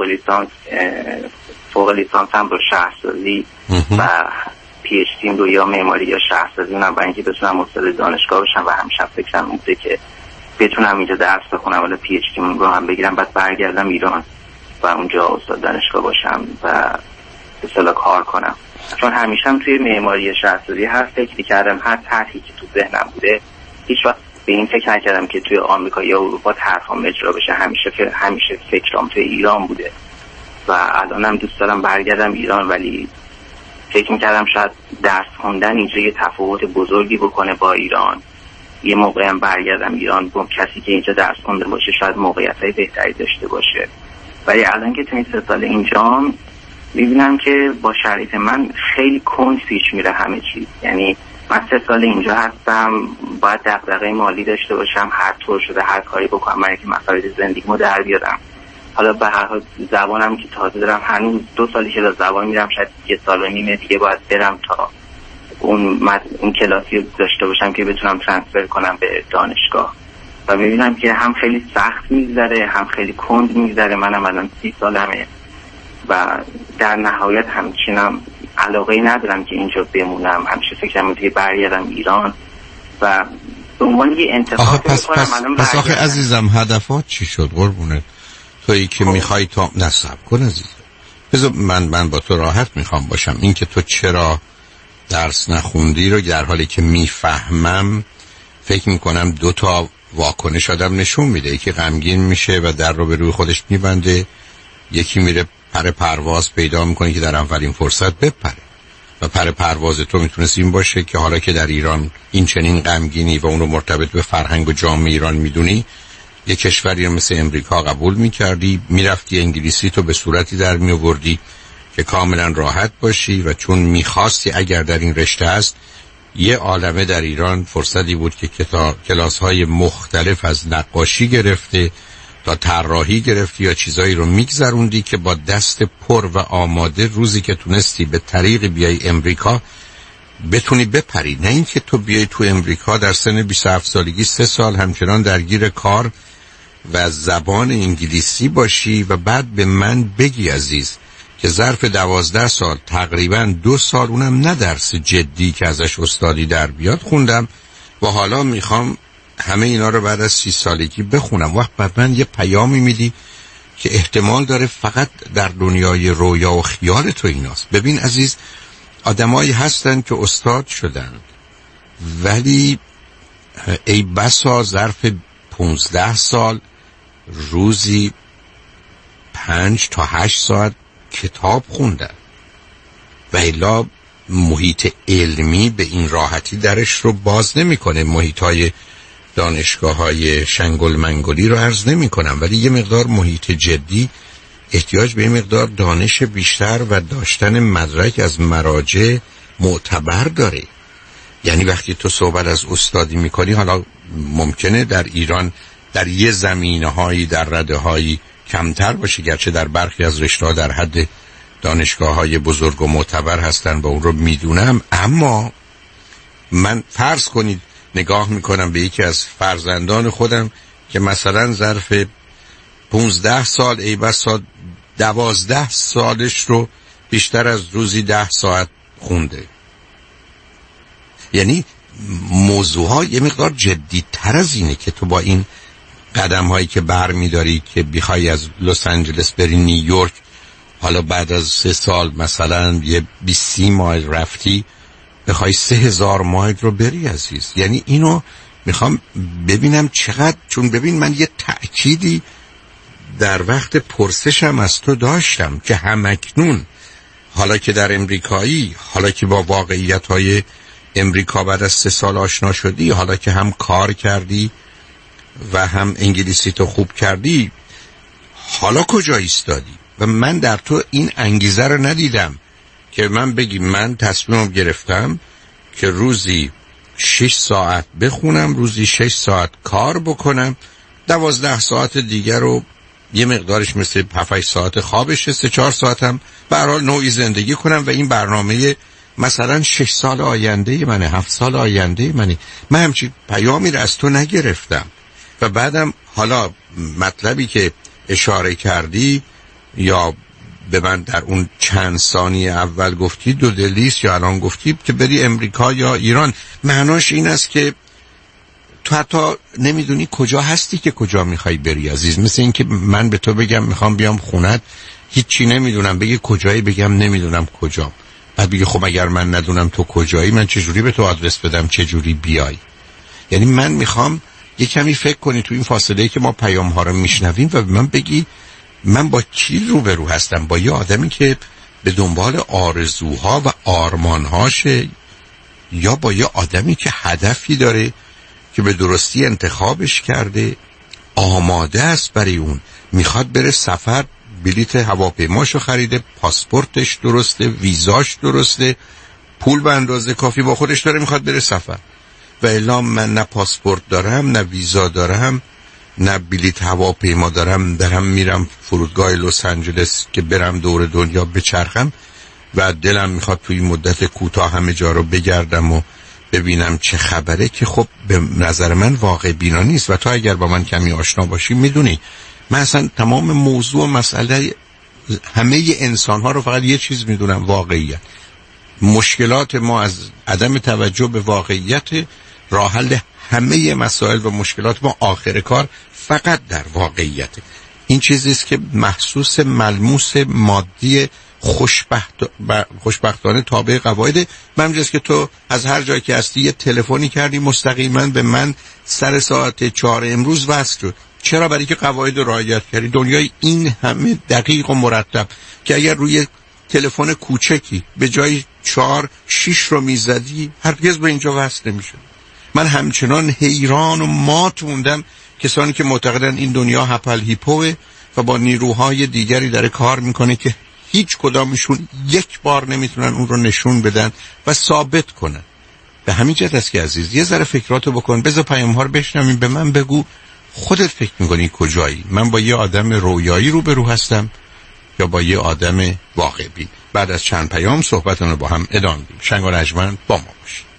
لیسانسم رو شهرسازی و پی اچ دی رو یا معماری یا شهرسازی اونم برای اینکه بتونم استاد دانشگاه بشم و همیشه فکرم بوده که بتونم اینجا درس بخونم ولی پی اچ دی رو هم بگیرم بعد برگردم ایران و اونجا استاد دانشگاه باشم و به اصطلاح کار کنم. چون همیشه هم توی معماری شهرسازی هر فکری کردم، هر طرحی که تو ذهنم بوده هیچ وقت به این فکر نکردم که توی آمریکا یا اروپا طرحام اجرا بشه. همیشه فکرام توی ایران بوده و الانم دوست دارم برگردم ایران، ولی فکر میکردم شاید درس خوندن اینجا یه تفاوت بزرگی بکنه با ایران. یه موقعی هم برگردم ایران با کسی که اینجا درس خونده باشه شاید موقعیت‌های بهتری داشته باشه. ولی الان که تو این 3 سال اینجام میبینم که با شرایط من خیلی کند پیش میره همه چیز. یعنی من 3 سال اینجا هستم، باید دغدغه مالی داشته باشم، هر طور شده هر کاری بکنم من که مسائل زندگیمو در بیارم. حالا به هر حال زبانم که تازه دارم، هنوز 2 سالی که زبان میرم، شاید 1 سال و نیم دیگه باید برم تا اون کلاسی داشته باشم که بتونم ترانسفر کنم به دانشگاه. و میبینم که هم خیلی سخت میگذره هم خیلی کند میگذره. منم الان 30 سالمه و در نهایت همچنان علاقه‌ای ندارم که اینجا بمونم. همیشه فکرم دیگه برگردم ایران و به عنوان یه انتخاب پس آخه عزیزم هدفات چی شد قربونت؟ تویی که میخوای تا نصب کن عزیزم. بذار من با تو راحت میخوام باشم. این که تو چرا درس نخوندی رو در حالی که میفهمم فکر میکنم 2 تا واکنش آدم نشون میده. یکی غمگین میشه و در رو به روی خودش میبنده، یکی میره پر پرواز پیدا میکنه که در اولین فرصت بپره. و پر پرواز تو میتونست این باشه که حالا که در ایران این چنین غمگینی و اون رو مرتبط به فرهنگ و جامعه ایران میدونی، یه کشوری مثل امریکا قبول میکردی، میرفتی انگلیسی تو به صورتی در میآوردی که کاملا راحت باشی و چون میخواستی اگر در این رشته است. یه عالمه در ایران فرصتی بود که کلاس‌های مختلف از نقاشی گرفته تا طراحی گرفتی یا چیزایی رو میگذروندی که با دست پر و آماده روزی که تونستی به طریق بیای امریکا بتونی بپری. نه اینکه تو بیای تو امریکا در سن 27 سالگی 3 سال همچنان درگیر کار و زبان انگلیسی باشی و بعد به من بگی عزیز که ظرف 12 سال تقریبا 2 سال اونم نه درس جدی که ازش استادی در بیاد خوندم و حالا میخوام همه اینا رو بعد از 30 سالگی بخونم. وقت بعد من یه پیامی میدی که احتمال داره فقط در دنیای رویا و خیال تو ایناست. ببین عزیز، آدمایی هستن که استاد شدن ولی ای بسا ظرف 15 سال روزی 5 تا 8 ساعت کتاب خوندن و الا محیط علمی به این راحتی درش رو باز نمیکنه. محیطای دانشگاه‌های شنگل منگلی رو عرض نمی کنم، ولی یه مقدار محیط جدی احتیاج به یه مقدار دانش بیشتر و داشتن مدرک از مراجع معتبر داره. یعنی وقتی تو صحبت از استادی میکنی، حالا ممکنه در ایران در یه زمینه‌هایی در رده‌هایی کمتر باشه، گرچه در برخی از رشته‌ها در حد دانشگاه‌های بزرگ و معتبر هستن و اون رو میدونم. اما من فرض کنید نگاه میکنم به یکی از فرزندان خودم که مثلا ظرف 15 سال ای بسا 12 سالش رو بیشتر از روزی 10 ساعت خونده. یعنی موضوعها یه مقدار جدی تر از اینه که تو با این قدم هایی که بر میداری که بخوای از لس آنجلس بری نیویورک، حالا بعد از 3 سال مثلا یه 20 مایل رفتی بخوای 3000 مایل رو بری عزیز. یعنی اینو میخوام ببینم چقدر، چون ببین من یه تأکیدی در وقت پرسشم از تو داشتم که همکنون حالا که در امریکایی، حالا که با واقعیت‌های امریکا بعد از 3 سال آشنا شدی، حالا که هم کار کردی و هم انگلیسی تو خوب کردی، حالا کجا ایستادی؟ و من در تو این انگیزه رو ندیدم که من بگی من تصمیمم گرفتم که روزی 6 ساعت بخونم، روزی 6 ساعت کار بکنم، 12 ساعت دیگر رو یه مقدارش مثل 7-8 ساعت خوابش، 3-4 ساعتم به هر حال نوعی زندگی کنم و این برنامه مثلا 6 سال آینده منه، 7 سال آینده منه. من همچین پیامی رو از تو نگرفتم. و بعدم حالا مطلبی که اشاره کردی یا به من در اون چند ثانیه اول گفتی دو دلیست یا الان گفتی که بری امریکا یا ایران، معناش این است که تو حتی نمیدونی کجا هستی که کجا میخوای بری عزیز. مثل این که من به تو بگم میخوام بیام خونت، هیچی نمیدونم، بگی کجایی، بگم نمیدونم کجا، بعد بگی خب اگر من ندونم تو کجایی من چجوری به تو آدرس بدم، چجوری بیای؟ یعنی من میخوام یه کمی فکر کنی تو این فاصله که ما پیام ها رو میشنویم و به من بگی من با کی روبرو هستم؟ با یه آدمی که به دنبال آرزوها و آرمانهاشه، یا با یه آدمی که هدفی داره که به درستی انتخابش کرده، آماده است برای اون، میخواد بره سفر، بلیت هواپیماشو خریده، پاسپورتش درسته، ویزاش درسته، پول به اندازه کافی با خودش داره، میخواد بره سفر. و الا من نه پاسپورت دارم، نه ویزا دارم، نه بلیت هواپیما دارم میرم فرودگاه لس آنجلس که برم دور دنیا بچرخم و دلم میخواد توی مدت کوتاه همه جا رو بگردم و ببینم چه خبره، که خب به نظر من واقع بینا نیست. و تو اگر با من کمی آشنا باشی میدونی من اصلا تمام موضوع و مسئله همه انسان ها رو فقط یه چیز میدونم، واقعیت. مشکلات ما از عدم توجه به واقعیت، راه حل همه مسائل و مشکلات ما آخر کار فقط در واقعیت. این چیزیست که محسوس، ملموس، مادی، خوشبختانه تابع قواعد. همینجاست که تو از هر جایی که هستی یه تلفنی کردی مستقیما به من سر ساعت 4 امروز وصل شد. چرا؟ برای که قواعد رعایت کردی. دنیای این همه دقیق و مرتب که اگر روی تلفن کوچکی به جای 4-6 رو میزدی هرگز به اینجا وصل نمیشد. من همچنان حیران و مات موندم کسانی که معتقدن این دنیا هپل هیپوه و با نیروهای دیگری داره کار میکنه که هیچ کدامشون یک بار نمیتونن اون رو نشون بدن و ثابت کنن. به همین جهت است که عزیز یه ذره فکراتو بکن، بذار پیام‌ها رو بشنویم، به من بگو خودت فکر میکنی کجایی؟ من با یه آدم رویایی روبرو هستم یا با یه آدم واقع بین؟ بعد از چند پیام صحبتون رو با هم ادامه میدیم. شنگ و رجمن با ما باشید.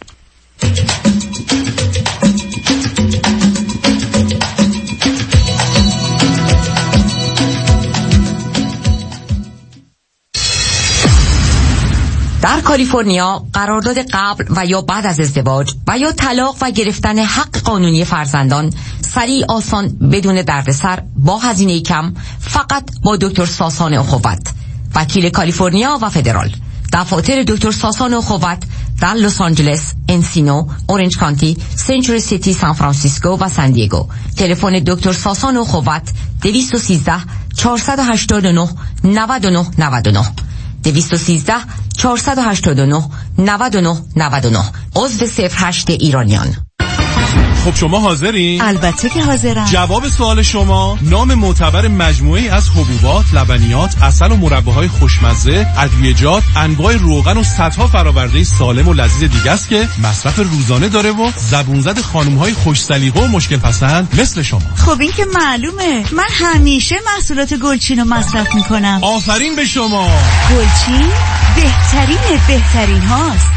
در کالیفرنیا قرارداد قبل و یا بعد از ازدواج و یا طلاق و گرفتن حق قانونی فرزندان سریع، آسان، بدون دردسر، با هزینه کم، فقط با دکتر ساسان اخوت، وکیل کالیفرنیا و فدرال. دفاتر دکتر ساسان اخوت در لس آنجلس، انسینو، اورنج کانتی، سنچوری سیتی، سان فرانسیسکو و سان دیگو. تلفن دکتر ساسان اخوت 213 489 99 99 213 489 99 99. عضو 08 ایرانیان. خب شما حاضرین؟ البته که حاضرم. جواب سوال شما: نام معتبر مجموعه‌ای از حبوبات، لبنیات، عسل و مرباهای خوشمزه، ادویه‌جات، انواع روغن و صدها فرآورده سالم و لذیذ دیگه است که مصرف روزانه داره و زبون زد خانم‌های خوش سلیقه و مشکل پسند مثل شما. خب این که معلومه، من همیشه محصولات گلچین رو مصرف میکنم. آفرین به شما. گلچین بهترین هاست.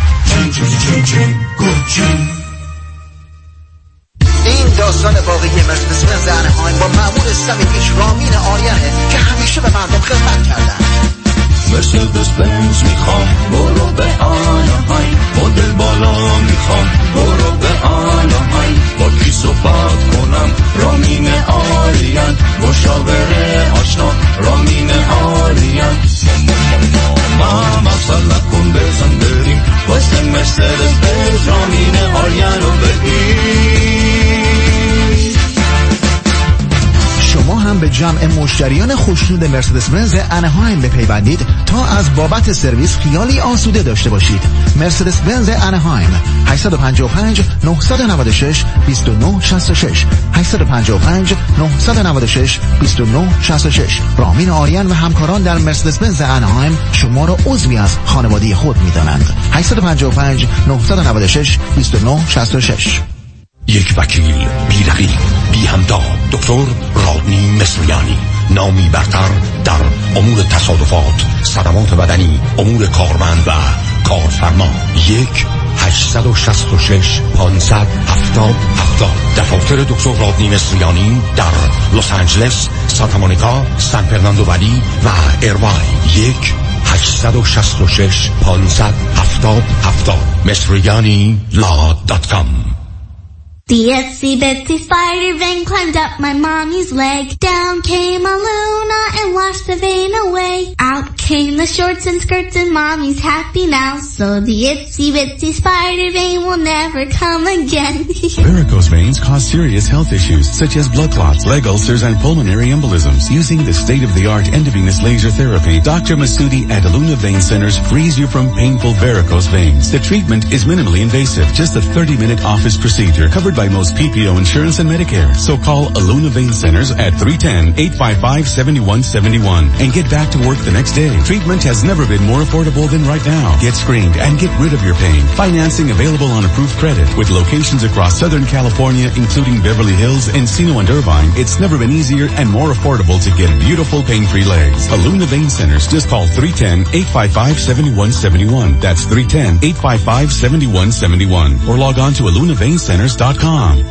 این داستان واقعی مرسدس بنز انهایم با مأمور صمیمیش رامین آریانه که همیشه به مردم خدمت کردن. مرسدس بنز میخوام، برو به آنهایم. مدل بالا میخوام، برو به آنهایم. با کی صحبت کنم؟ رامین آریان. مشاوره آشنا رامین آریان. ما مسئله کن بزن بریم واسه مرسدس بنز رامین آریان رو بگیم. شما هم به جمع مشتریان خوشنود مرسدس بنز انهایم بپیوندید تا از بابت سرویس خیالی آسوده داشته باشید. مرسدس بنز انهایم 855 996 2966 855 996 2966. رامین آریان و همکاران در مرسدس بنز انهایم شما را عضوی از خانواده خود می‌دانند. 855 996 2966. یک وکیل بی رقیب، بی همتا، دکتر رادنی مصریانی، نامی برتر در امور تصادفات، صدمات بدنی، امور کارمند و کارفرما. 1-866-570-7070. دفاتر دکتر رادنی مصریانی در لس آنجلس، سانتا مونیکا، سان فرناندو ولی و ایرواین. 1-866-570-7070. مصریانی.com. The itsy bitsy spider vein climbed up my mommy's leg. Down came a Luna and washed the vein away. Out came the shorts and skirts and mommy's happy now. So the itsy bitsy spider vein will never come again. Varicose veins cause serious health issues such as blood clots, leg ulcers, and pulmonary embolisms. Using the state-of-the-art endovenous laser therapy, Dr. Masudi at Luna Vein Centers frees you from painful varicose veins. The treatment is minimally invasive, just a 30-minute office procedure covered by most PPO insurance and Medicare. So call Luna Vein Centers at 310-855-7171 and get back to work the next day. Treatment has never been more affordable than right now. Get screened and get rid of your pain. Financing available on approved credit with locations across Southern California, including Beverly Hills, Encino, and Irvine. It's never been easier and more affordable to get beautiful pain-free legs. Luna Vein Centers. Just call 310-855-7171. That's 310-855-7171. Or log on to lunaveincenters.com.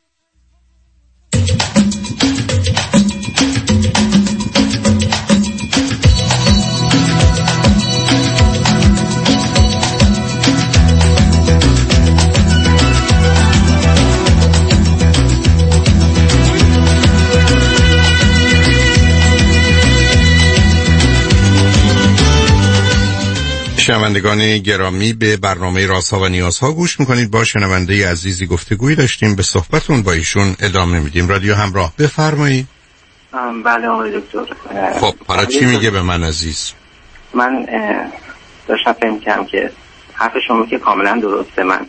شنوندگان گرامی، به برنامه رازها و نیازها گوش میکنید. با شنونده عزیزی گفتگویی داشتیم، به صحبتون با ایشون ادامه میدیم. رادیو همراه، بفرمایید. بله آقای دکتر. خب حالا چی میگه به من عزیز؟ من داشتم فهم کردم که حرف شما که کاملا درسته. من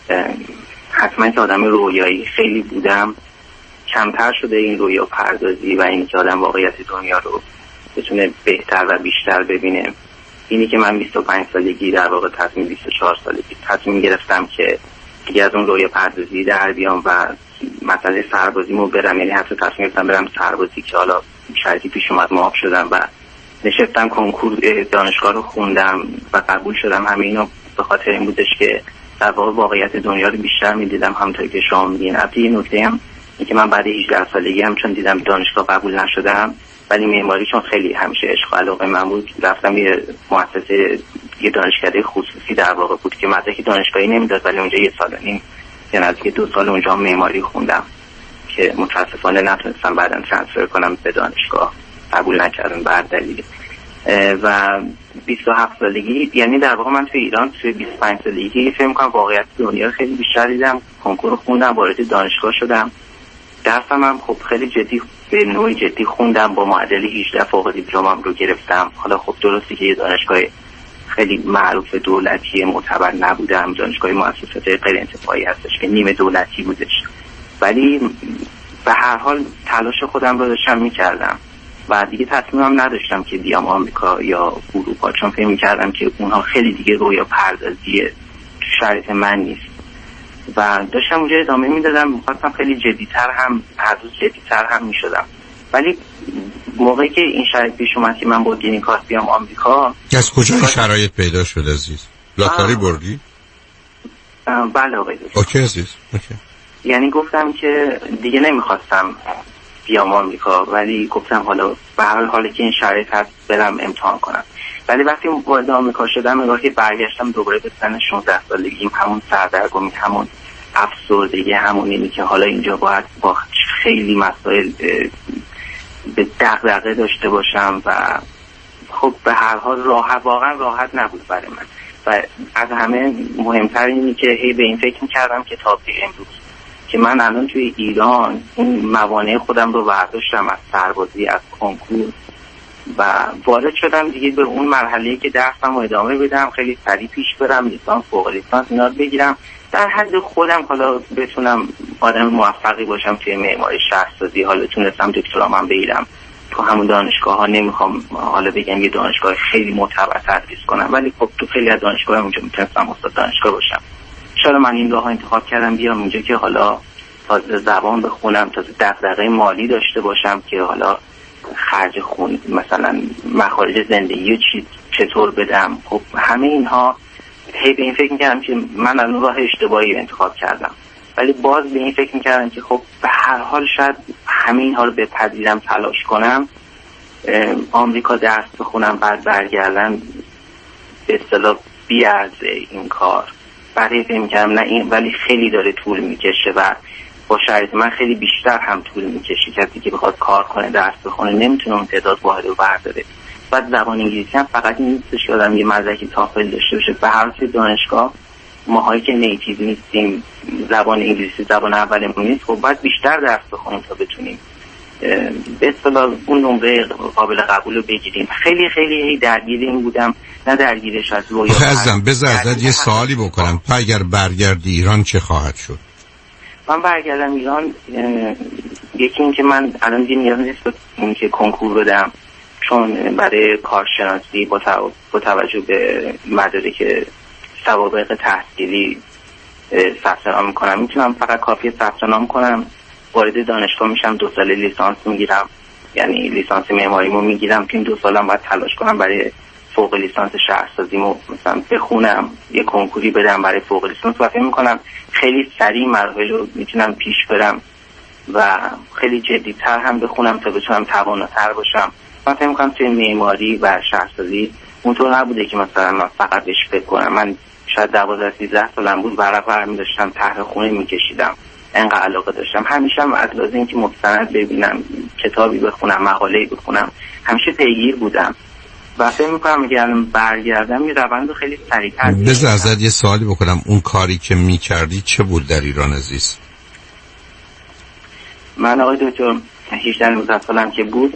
حتما که آدم رویایی خیلی بودم، کمتر شده این رویا پردازی و این که آدم واقعیت دنیا رو بتونه بهتر و بیشتر ببینه. اینی که من 25 سالگی در واقع تصمیم 24 سالگی تصمیم گرفتم که دیگه از اون رویا پردازی در بیام و مسئله سربازیمو برم، یعنی حتی تصمیم گرفتم برم سربازی که حالا شرطی پیش اومد معاف شدم و نشستم کنکور دانشگاه رو خوندم و قبول شدم. همه اینا به خاطر این بودش که در واقع واقعیت دنیا رو بیشتر می‌دیدم. همونطوری که شما میگین. البته یه نکته هم این که من بعد 18 سالگی هم چون دیدم دانشگاه قبول نشدم، ولی معماری چون خیلی همیشه عشق و علاقه من بود، رفتم یه مؤسسه، یه دانشکده خصوصی در واقع بود که مدرک دانشگاهی نمیداد، ولی اونجا 1 سال و نیم یا نزدیک 2 سال اونجا معماری خوندم که متاسفانه نتونستم بعداً ترانسفر کنم به دانشگاه، قبول نکردن بر دلیل. و 27 سالگی، یعنی در واقع من توی ایران توی 25 سالگی فکر می‌کنم واقعیت دنیا رو خیلی بیشتر دیدم. کنکور خوندم، وارد دانشگاه شدم. درسم هم خب خیلی جدی، به نوعی جدی خوندم. با معدل 18 فوق دیپلمم رو گرفتم. حالا خب درسته که یه دانشگاه خیلی معروف دولتی معتبر نبودم، دانشگاه مؤسسات غیر انتفاعی هستش که نیمه دولتی بودش، ولی به هر حال تلاش خودم رو داشتم می‌کردم و دیگه تصمیمم نداشتم که بیام آمریکا یا اروپا، چون فکر می‌کردم که اونها خیلی دیگه رویا پردازیه، تو شرایط من نیست و داشتم اونجا ادامه میدادم. میخواستم خیلی جدیتر هم، هر روز جدیتر هم میشدم، ولی موقعی که این شرایط پیش اومد که من با گرین کارت بیام آمریکا. از کجا این شرایط پیدا شد عزیز؟ لاتاری بردی؟ بله آقای دکتر. اوکی عزیز، اوکی. یعنی گفتم که دیگه نمیخواستم بیام آمریکا، ولی گفتم حالا به هر حالی که این شرایط هست برم امتحان کنم. ولی وقتی وارد آمریکا شدم، نگاه که برگشتم دوباره به سن 16 سالگیم، همون سردرگمی، همون افسردگی، همون اینی که حالا اینجا باید با خیلی مسائل به دغدغه داشته باشم و خب به هر حال واقعا راحت نبود برای من. و از همه مهمتر اینی که هی به این فکر می‌کردم که تا به امروز که من الان توی ایران این موانع خودم رو برداشتم از سربازی، از کنکور و وارد شدم دیگه به اون مرحله‌ای که درسم رو ادامه بدم، خیلی سریع پیش برم، لیسانس، فوق لیسانس اینا رو بگیرم، در حد خودم حالا بتونم آدم موفقی باشم توی معماری شهرسازی. حالا تونستم دکترام بگیرم تو همون دانشگاه‌ها. نمیخوام حالا بگم یه دانشگاه خیلی معتبر تدریس کنم، ولی خب تو خیلی از دانشگاه‌ها اونجا میتونستم استاد دانشگاه باشم. چرا من این راهو انتخاب کردم بیام اینجا که حالا تازه زبان بخونم، تازه دغدغه مالی داشته باشم که حالا خرج خون، مثلا مخارج زندگی رو چطور بدم. خب همه اینها هی به این فکر می‌کردم که من الان راه اشتباهی انتخاب کردم، ولی باز به این فکر می‌کردم که خب به هر حال شاید همه اینها رو بپذیرم، تلاش کنم، آمریکا درس بخونم، بعد برگردم به اصطلاح بیارزه این کار. بعدی فکر می‌کردم نه این ولی خیلی داره طول میکشه و با شرایط من خیلی بیشتر هم طول میکشه. کسی که بخواد کار کنه درس بخونه نمیتونه اون تعداد واحد رو برداره. بعد زبان انگلیسی هم فقط نیستش که آدم یه مدرک تافل داشته باشه. به هر حال دانشگاه ماهایی که نیتیو نیستیم، زبان انگلیسی زبان اولمون نیست، خب باید بیشتر درس بخونیم تا بتونیم به اصطلاح اون نمره قابل قبول رو بگیریم. خیلی خیلی درگیر این بودم، نه درگیرش از رویا. عزیزم بذار ازت یه سوالی بکنم، تو اگر برگردی ایران چه خواهد شد؟ من برگردم ایران، یکی این که من الان دیگه نیاز نیست این که کنکور بدم، چون برای کارشناسی با توجه به مدارک سوابق تحصیلی ثبت نام میکنم. میتونم فقط کافی ثبت نام کنم، وارد دانشگاه میشم، 2 سال لیسانس میگیرم، یعنی لیسانس معماریمو میگیرم که این 2 سالم باید تلاش کنم برای فوق لیسانس شهرسازیمو مثلا بخونم، یه کنکوری بدم برای فوق لیسانس و فکر میکنم خیلی سریع مراحل رو میتونم پیش برم و خیلی جدی‌تر هم بخونم تا بتونم تواناتر باشم. من فکر میکنم توی معماری و شهرسازی اونطور نبوده که مثلا من فقط بهش فکر کنم. من شاید 12-13 سالم بود ورق می‌داشتم، طرح خونه می‌کشیدم، انقدر علاقه داشتم. همیشه هم از لازم اینکه مستند ببینم، کتابی بخونم، مقاله‌ای بخونم، همیشه پیگیر بودم و فکر می‌کنم اگه برگردم این روند رو خیلی سریع‌تر. بذار ازت یه سوالی بکنم، اون کاری که می‌کردی چه بود در ایران عزیز؟ من آقای دکتر 18-19 سالم که بود،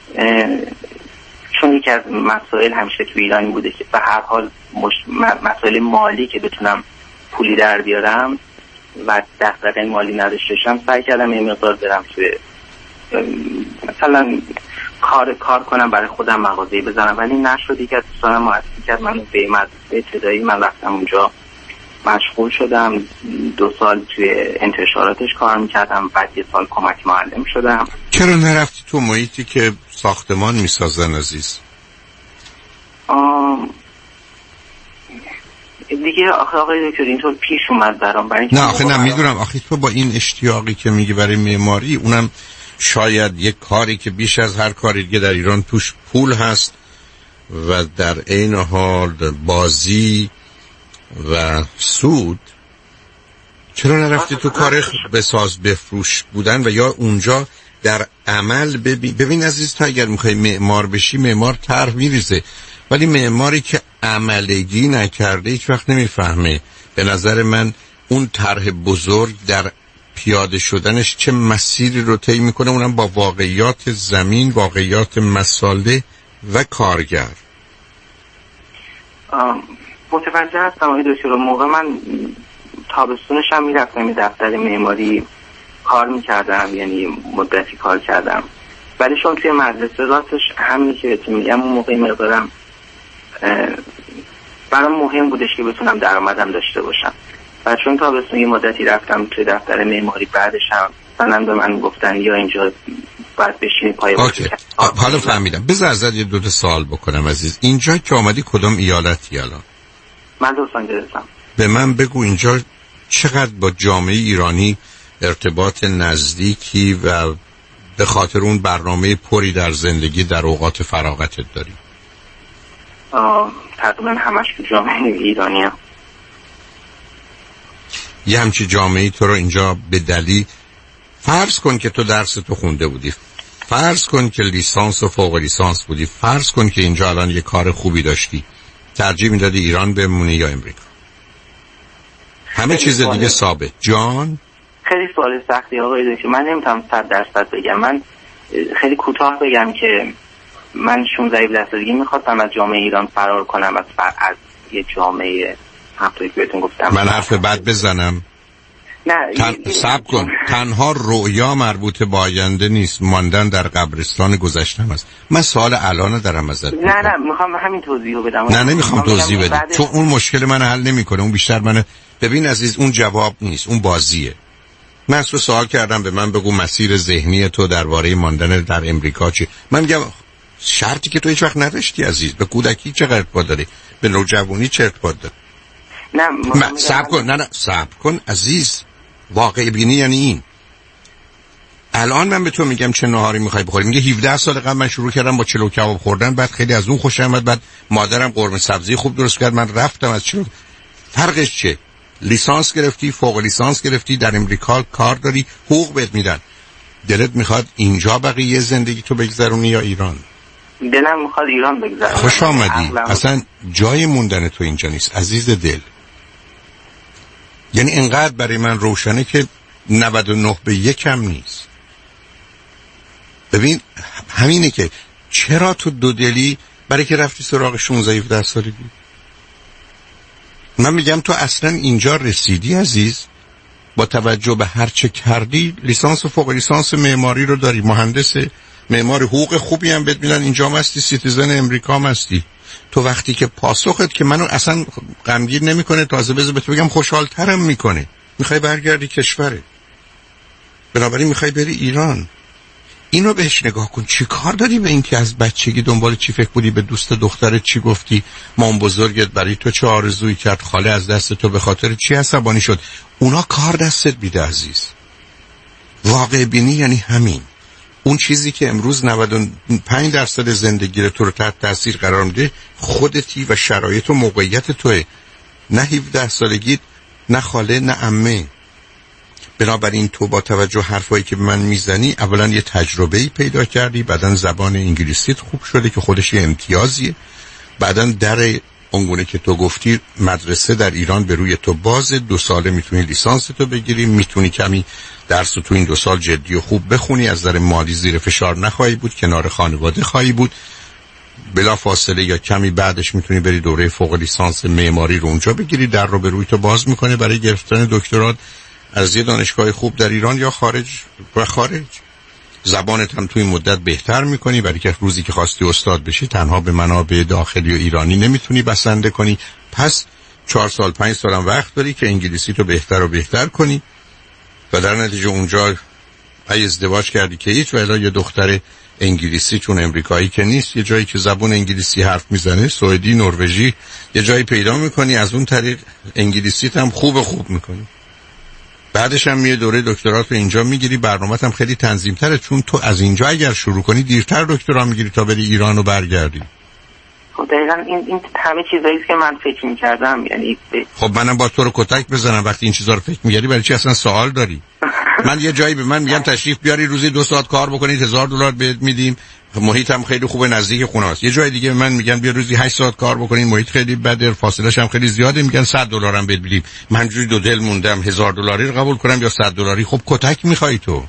چون یکی از مسائل همیشه تو ایرانی بوده که به هر حال مسائل مالی که بتونم پولی در بیارم و دغدغه مالی نداشته باشم، سعی کردم یه مقدار برم توی مثلا کار کنم برای خودم، مغازه‌ای بزنم، ولی نشد. یکی از دوستانم معرفی کرد منو به مدرسه ابتدایی، من رفتم اونجا مشغول شدم، 2 سال توی انتشاراتش کار میکردم، بعد 1 سال کمک معلم شدم. چرا نرفتی تو محیطی که ساختمان میسازن عزیز؟ دیگه آقای دکتر اینطور پیش اومد برام. نه آخه نمیدونم، آخه تو با این اشتیاقی که میگی برای معماری، اونم شاید یک کاری که بیش از هر کاری دیگه در ایران توش پول هست و در عین حال بازی و سود، چرا نرفتی تو کار بساز بفروش بودن و یا اونجا در عمل ببین عزیز، تا اگر میخوای معمار بشی، معمار طرح میریزه، ولی معماری که عملگی نکرده هیچ وقت نمیفهمه. به نظر من اون طرح بزرگ در پیاده شدنش چه مسیری رو طی میکنه، اونم با واقعیات زمین، واقعیات مساله و کارگر. متوجه هستم آقای دکتر. موقع من تابستونش هم میرفتم دفتر معماری کار میکردم، یعنی مدتی کار کردم، ولی چون توی مدرسه راستش همینی که بهتون میگم اون موقعی مقدارم برام مهم بودش که بتونم درآمدم داشته باشم و چون تابستون یه مدتی رفتم توی دفتر معماری، بعدش هم مثلا به من گفتن یا اینجا باید بشینی پای اوکی. حالا فهمیدم. بذار ازت یه 2 سوال بکنم عزیز. اینجا که آمدی کدوم ایالتی الان؟ من لس آنجلسم. به من بگو اینجا چقدر با جامعه ایرانی ارتباط نزدیکی و به خاطر اون برنامه پری در زندگی در اوقات فراغتت داری؟ تقریبا همش تو جامعه ایرانی هم. یه همچی جامعه تو رو اینجا به دلیل، فرض کن که تو درس تو خونده بودی، فرض کن که لیسانس و فوق لیسانس بودی، فرض کن که اینجا الان یه کار خوبی داشتی، ترجیح میدادی ایران بمونی یا امریکا؟ همه چیز دیگه ثابت. جان خیلی سوال سختی آقای دکتر، من نمیتونم 100% بگم. من خیلی کوتاه بگم که من 16-17 سالگی میخواستم از جامعه ایران فرار کنم، از یه جامعه همطوری که بهتون گفتم. من حرف بد بزنم؟ نه صبر کن. تنها رؤیا مربوط به آینده نیست، ماندن در قبرستان گذشتم است. من سوال الان دارم ازت. نه میخوام همین توضیحو بدم. نه نمیخوام توضیح بدم، چون اون مشکل من حل نمیکنه، اون بیشتر منه. ببین عزیز، اون جواب نیست، اون بازیه. من از تو سوال کردم به من بگو مسیر ذهنی تو درباره ماندن در امریکا چی؟ من میگم شرطی که تو هیچ وقت نداشتی عزیز. به کودکی چه ارتباط داره؟ به نوجوانی چه ارتباط داره؟ نه صبر کن عزیز. واقع بینی یعنی این. الان من به تو میگم چه نهاری میخوای بخوری، میگه 17 سال قبل من شروع کردم با چلو کباب خوردن، بعد خیلی از اون خوشم اومد، بعد مادرم قرمه سبزی خوب درست کرد، من رفتم از چلو. فرقش چه؟ لیسانس گرفتی، فوق لیسانس گرفتی، در امریکا کار داری، حقوق بهت میدن. دلت میخواد اینجا بقیه زندگی تو بگذرونی یا ایران؟ دلم میخواد ایران بگذرونم. خوش آمدی. اصلا جای موندن تو اینجا نیست عزیز دل. یعنی اینقدر برای من روشنه که 99-1 هم نیست. ببین همینه که چرا تو دو دلی برای که رفتی سراغ 16-17 سالگی. من میگم تو اصلا اینجا رسیدی عزیز، با توجه به هر چه کردی لیسانس و فوق لیسانس معماری رو داری، مهندس معمار، حقوق خوبی هم بهت میدن، اینجا هستی، سیتیزن امریکا هستی. تو وقتی که پاسخت که منو اصلا غمگین نمیکنه، تازه بهت بگم خوشحالترم میکنه، میخوای برگردی کشورت، بنابراین میخوای بری ایران. اینو بهش نگاه کن. چی کار داری به این که از بچگی دنبال چی فکر بودی، به دوست دخترت چی گفتی، مام بزرگت برای تو چه آرزویی کرد، خاله از دست تو به خاطر چی عصبانی شد، اونا کار دستت بیده عزیز. واقع بینی یعنی همین. اون چیزی که امروز 95% زندگی تو رو تحت تاثیر قرار میده خودتی و شرایط و موقعیت توئه، نه 17 سالگیت، نه خاله، نه عمه. بنابراین تو با توجه حرفایی که من میزنی اولا یه تجربه‌ای پیدا کردی، بعدن زبان انگلیسیت خوب شده که خودش یه امتیازیه، بعدن در اونگونه که تو گفتی مدرسه در ایران به روی تو باز، 2 ساله میتونی لیسانس تو بگیری، میتونی کمی درس تو این 2 سال جدی و خوب بخونی، از نظر مالی زیر فشار نخواهی بود، کنار خانواده خواهی بود، بلا فاصله یا کمی بعدش میتونی بری دوره فوق لیسانس معماری رو اونجا بگیری، در رو به روی تو باز میکنه برای گرفتن دکترات از یه دانشگاه خوب در ایران یا خارج. زبانت هم توی این مدت بهتر میکنی، برای که روزی که خواستی استاد بشی تنها به منابع داخلی و ایرانی نمیتونی بسنده کنی، پس 4 سال 5 سال هم وقت داری که انگلیسی تو بهتر و بهتر کنی و در نتیجه اونجا ای ازدواج کردی که هیچ، ولی یه دختر انگلیسی چون امریکایی که نیست، یه جایی که زبون انگلیسی حرف میزنه، سوئدی، نروژی، یه جایی پیدا میکنی، از اون طریق انگلیسیت هم خوب میکنی. بعدش هم یه دوره دکترات رو اینجا میگیری، برنامه‌ت هم خیلی تنظیم‌تره، چون تو از اینجا اگر شروع کنی دیرتر دکترا میگیری تا بری ایران و برگردی. خب دقیقاً این همه چیزایی که من فکر می‌کردم، یعنی خب منم با تو رو کتک بزنم وقتی این چیزا رو فکر می‌کردی، برای چی اصلا سوال داری؟ من یه جایی به من میگم تشریف بیاری روزی 2 ساعت کار بکنید $1000 بهت میدیم، محیط هم خیلی خوبه، نزدیک خونه است. یه جای دیگه به من میگن بیا روزی 8 ساعت کار بکنید، محیط خیلی بده، فاصله‌اش هم خیلی زیاده، میگن $100 هم بهت میدیم. من جوری دو دل موندم $1000 رو قبول کنم یا $100. خب کتک میخوای تو؟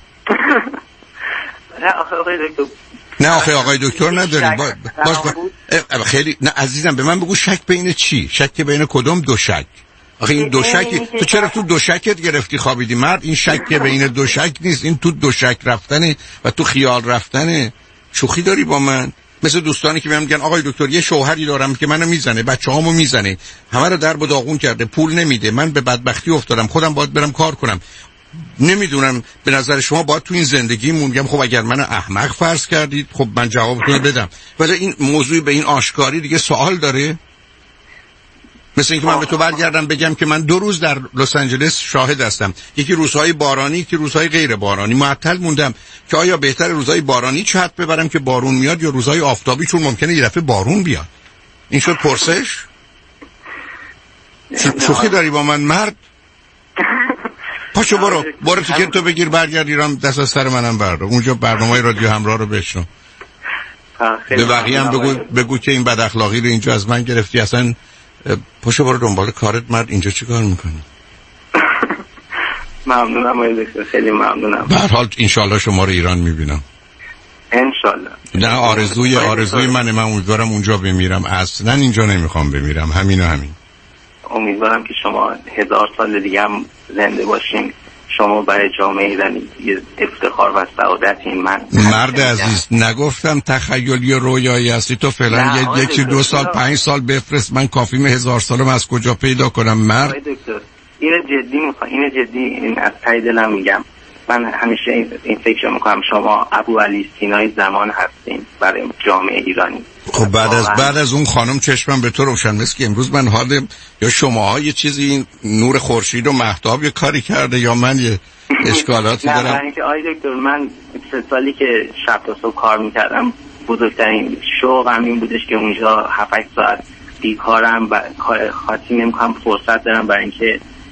نه آخه آقای دکتر نداریم. باز خیلی نه عزیزم، به من بگو شک بین چی؟ شک بین کدوم دو شک؟ آخه این دو شک تو چرا تو دو شکت گرفتی خوابیدی مرد؟ این شک بین دو شک نیست، این تو دو شک رفتنه و تو خیال رفتنه. شوخی داری با من؟ مثل دوستانی که بهم میگن آقای دکتر یه شوهری دارم که منو میزنه، بچه‌هامو میزنه، همه رو درب و داغون کرده، پول نمیده، من به بدبختی افتادم، خودم باید برم کار کنم. نمیدونم به نظر شما باید تو این زندگی میگم خب اگر منو احمق فرض کردید خب من جوابتون رو بدم، ولی این موضوع به این آشکاری دیگه سوال داره. مثل اینکه من به تو برگردم بگم که من 2 روز در لس آنجلس شاهد هستم، یکی روزهای بارانی یکی روزهای غیر بارانی، معطل موندم که آیا بهتر روزهای بارانی چت ببرم که بارون میاد یا روزهای آفتابی چون ممکنه یه دفعه بارون بیاد. این شد پرسش؟ شوخی داری با من مرد؟ پاشو برو تیکت تو بگیر برگرد ایران، دست از سر منم بردار، اونجا برنامه رادیو همراه رو بشنو. به بقیه هم بگو که این بد اخلاقی رو اینجا از من گرفتی، اصلا پاشو برو دنبال کارت مرد، اینجا چی کار میکنی؟ ممنونم آقای دکتر، خیلی ممنونم. به هر حال انشالله شما رو ایران میبینم انشالله. نه آرزوی من امیدوارم اونجا بمیرم، اصلا اینجا نمیخوام بمیرم، همین و همین. امیدوارم که شما 1000 سال دیگه هم زنده باشین، شما برای جامعه ایرانی افتخار و سعادتین. من مرد عزیز نگفتم تخیلی و رویایی هستی، تو فعلا یکی 2 سال 5 سال بفرست، من کافیم 1000 سالم از کجا پیدا کنم مرد؟ دکتر اینو جدی این از ته دلم میگم. من همیشه این فکر میکنم شما ابو علی سینای زمان هستین برای جامعه ایرانی. خب بعد از اون خانم چشمم به تو روشن، مثل که امروز من حال یا شماها یه چیزی نور خورشید و مهتاب یه کاری کرده یا من یه اشکالاتی دارم. نه اینکه آقای دکتر من 3 سالی که شب تا صبح کار میکردم، بزرگترین شوقم این بودش که اونجا 7-8 ساعت بیکارم و خاطی نمیکنم فرصت دارم برای اینکه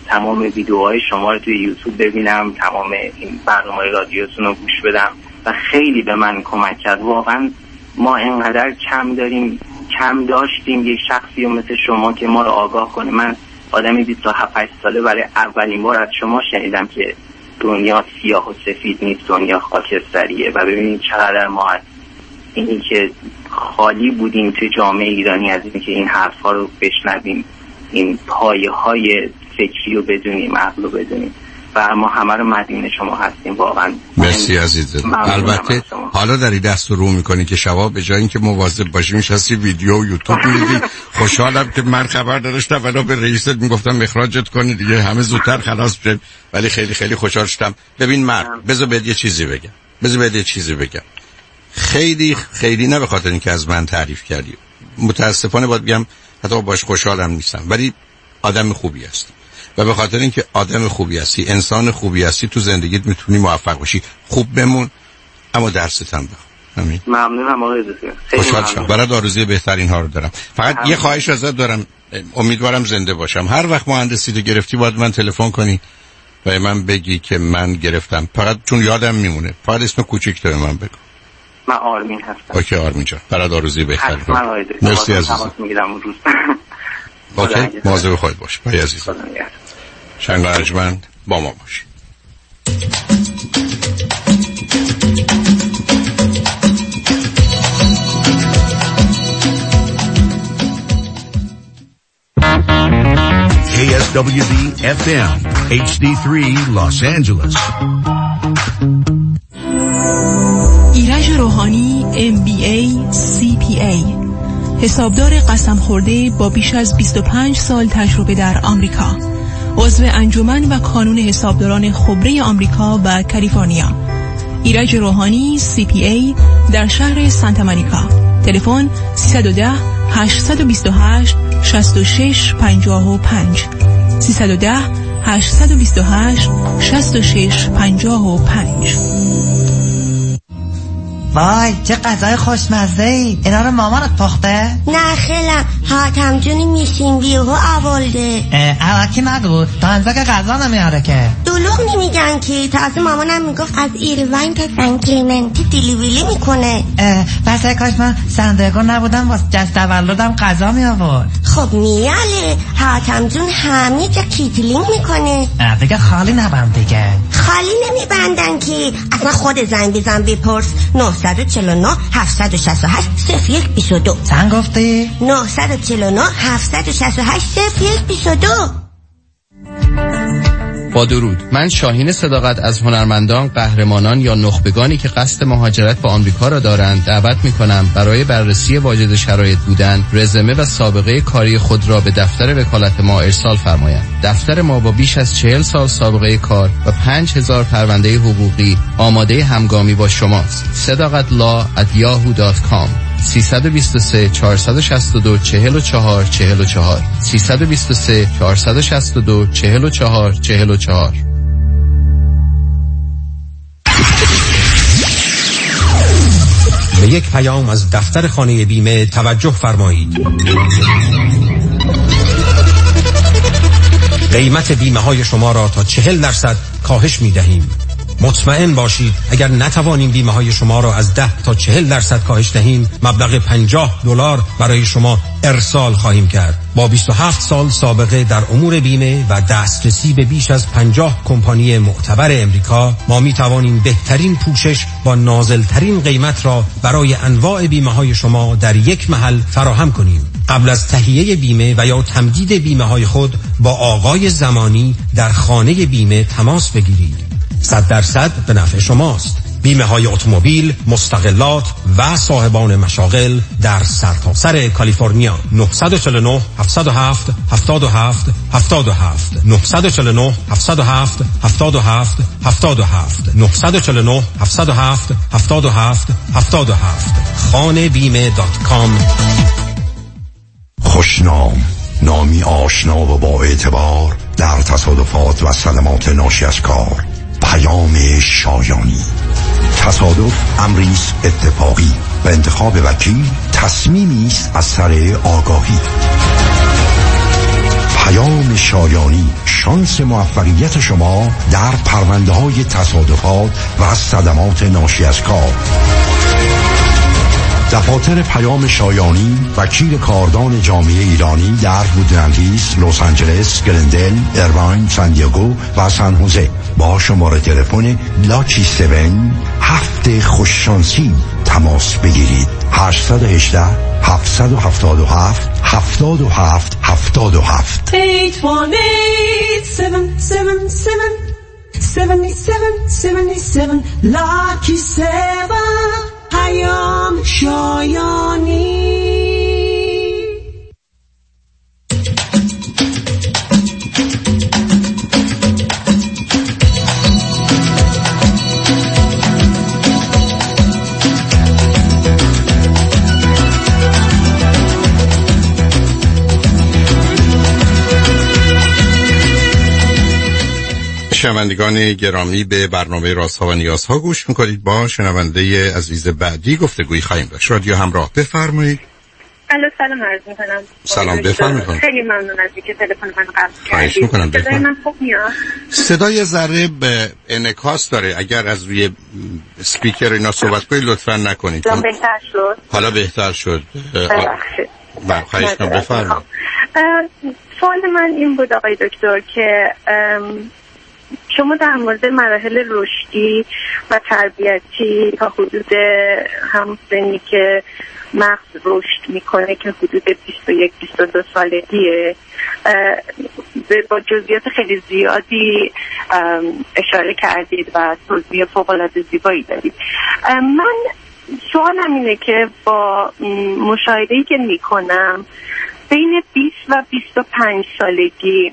تمام ویدیوهای شما رو توی یوتیوب ببینم، تمام این برنامه‌های رادیوتون رو گوش بدم و خیلی به من کمک کرد. واقعا ما اینقدر کم داشتیم یک شخصی مثل شما که ما رو آگاه کنه. من آدمی 27 ساله برای اولین بار از شما شنیدم که دنیا سیاه و سفید نیست، دنیا خاکستریه و ببینید چقدر ما از اینی که خالی بودیم توی جامعه ایرانی از اینی که این حرفا رو بشنویم، این پایه‌های فکری رو بدونیم، عقل رو بدونیم و ما همه رو مدیون شما هستیم. واقعا مرسی عزیزم. البته حالا داری دست رو میکنی که شما به جای اینکه مواظب باشی میشستی ویدیو یوتیوب میدیدی. خوشحالم که من خبر داشتم ولی به رئیست میگفتم اخراجت کنی دیگه همه زودتر خلاص بشه، ولی خیلی خیلی خوشحال شدم. ببین مرد، بذار بهت یه چیزی بگم. خیلی نه به خاطر اینکه از من تعریف کردی، متاسفانه باید بگم حتی باش خوشحالم نیستم، ولی آدم خوبی هستی و به خاطر اینکه آدم خوبی هستی، انسان خوبی هستی، تو زندگیت میتونی موفق باشی. خوب بمون اما درست هم بخون. همین. ممنونم آقای دکتر. خوشحال شدم. برات آرزوی بهترین ها رو دارم. فقط یه خواهش ازت دارم، امیدوارم زنده باشم. هر وقت مهندسی رو گرفتی باید من تلفن کنی و من بگی که من گرفتم، فقط چون یادم میمونه. فقط اسم کوچیک تو من بگو. من آرمین هستم. اوکی آرمین جان، برات آرزوی بهترین. مرسی عزیزم. میگیرم اون روز. اوکی، مواظب خودت باش. بای عزیزم. شنگ ارجمند با ما باش. KSWV FM HD3 Los Angeles. ایرج روحانی MBA CPA، حسابدار قسم خورده با بیش از 25 سال تجربه در آمریکا، عضو انجمن و کانون حسابداران خبره آمریکا و کالیفرنیا. ایرج روحانی CPA در شهر سانتا مونیکا. تلفن 310 828 6655 310 828 6655. وای چه غذای خوشمزه ای، اینا رو مامانت پخته؟ نه خیلم، حاتم جونی میشین بیهو آورده. اوکی نگو، تا انزا که غذا نمیاره که. دلوغ نمیگن که، تازه مامانم میگفت از ایروین تا سن کلیمنتی دیلیویلی میکنه. پس کاش من سندرگو نبودم واسه جشن تولدم غذا می آورد. خب میاله، حاتم جون همه جا کیتلینگ میکنه. دیگه خالی نبند دیگه. خالی نمیبندن که، اصلا خود زنگ بزن بپرس. 949 768 0122. چند گفتی؟ 949 768 0122. با درود، من شاهین صداقت از هنرمندان، قهرمانان یا نخبگانی که قصد مهاجرت به آمریکا را دارند دعوت می‌کنم برای بررسی واجد شرایط بودن، رزومه و سابقه کاری خود را به دفتر وکالت ما ارسال فرمایند. دفتر ما با بیش از 40 سال سابقه کار و 5000 پرونده حقوقی آماده همگامی با شماست. sadaqatlaw@yahoo.com 323 462 44 44 323 462 44 44. به یک پیام از دفتر خانه بیمه توجه فرمایید. قیمت بیمه های شما را تا 40% کاهش می دهیم. مطمئن باشید اگر نتوانیم بیمه های شما را از 10 تا 40% کاهش دهیم، مبلغ $50 برای شما ارسال خواهیم کرد. با 27 سال سابقه در امور بیمه و دسترسی به بیش از 50 کمپانی معتبر امریکا، ما می توانیم بهترین پوشش با نازلترین قیمت را برای انواع بیمه های شما در یک محل فراهم کنیم. قبل از تهیه بیمه و یا تمدید بیمه های خود با آقای زمانی در خانه بیمه تماس بگیرید. 100% به نفع شماست. بیمه های اتومبیل، مستقلات و صاحبان مشاغل در سرتاسر کالیفرنیا. 949 707 77 77 949 707 77 77 949 707 77 77 khanebeeme.com. خوشنام، نامی آشنا و با اعتبار در تصادفات و صدمات ناشی از کار. پیام شایانی. تصادف امری است اتفاقی و انتخاب وکیل تصمیمی است از سر آگاهی. پیام شایانی، شانس موفقیت شما در پرونده‌های تصادفات و صدمات ناشی از کار. دفاتر پیام شایانی وکیل کاردان جامعه ایرانی در وودلندهیلز، لس آنجلس، گلندل، ایرواین، سان دیگو و سان خوزه با شماره تلفن لاکی 7 خوششانسی تماس بگیرید. 818 777 77 77 818-777-7777 Lucky 7 پیام شایانی. شنوندگان گرامی، به برنامه رازها و نیازها گوش میکنید. با شنونده عزیز بعدی گفتگویی خواهیم داشت. رادیو همراه، بفرمایید. الو، سلام عرض میکنم. سلام، بفرمایید. خیلی ممنون از اینکه تلفن من قطع کردید. خواهش میکنم. صدای من خوب میاد؟ صدای ذره به انعکاس داره. اگر از روی اسپیکر اینا صحبت کنید لطفا نکنید. بهتر شد. حالا بهتر شد. ببخشید. خواهش میکنم، بفرمایید. سوال من این بود آقای دکتر که شما در مورد مراحل رشدی و تربیتی تا حدود همون سنی که مغز رشد میکنه که حدود 21-22 سالگیه با جزئیات خیلی زیادی اشاره کردید و توضیح فوق‌العاده زیبایی دادید. من سوالم اینه که با مشاهده‌ای که میکنم بین 20 و 25 سالگی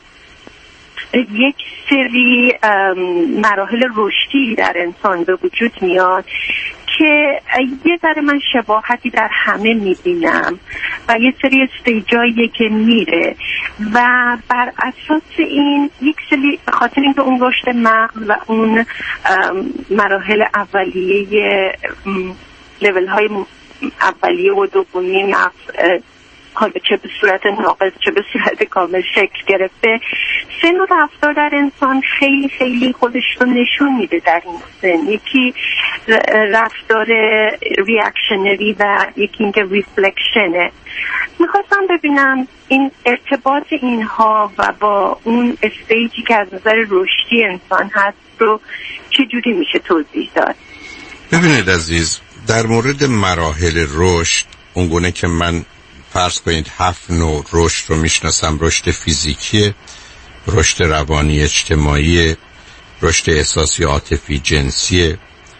یک سری مراحل رشدی در انسان به وجود میاد که یه ذره من شباهتی در همه میبینم و یه سری استیجاییه که میره و بر اساس این یک سری خاطر اینکه اون رشد مغز و اون مراحل اولیه لیول های اولیه و دومی مغز حالا چه به صورت ناقص چه به صورت کامل شکل گرفته، سن و رفتار در انسان خیلی خیلی خودش رو نشون میده در این سن. یکی رفتار ریاکشنری و یکی اینکه ریفلکشنه. میخواستم ببینم این ارتباط اینها و با اون استیجی که از نظر رشدی انسان هست رو چجوری میشه توضیح داد؟ ببینید عزیز، در مورد مراحل رشد اونگونه که من فرض کنید 7 نوع رشد رو میشناسم: رشد فیزیکی، رشد روانی اجتماعی، رشد احساسی عاطفی جنسی،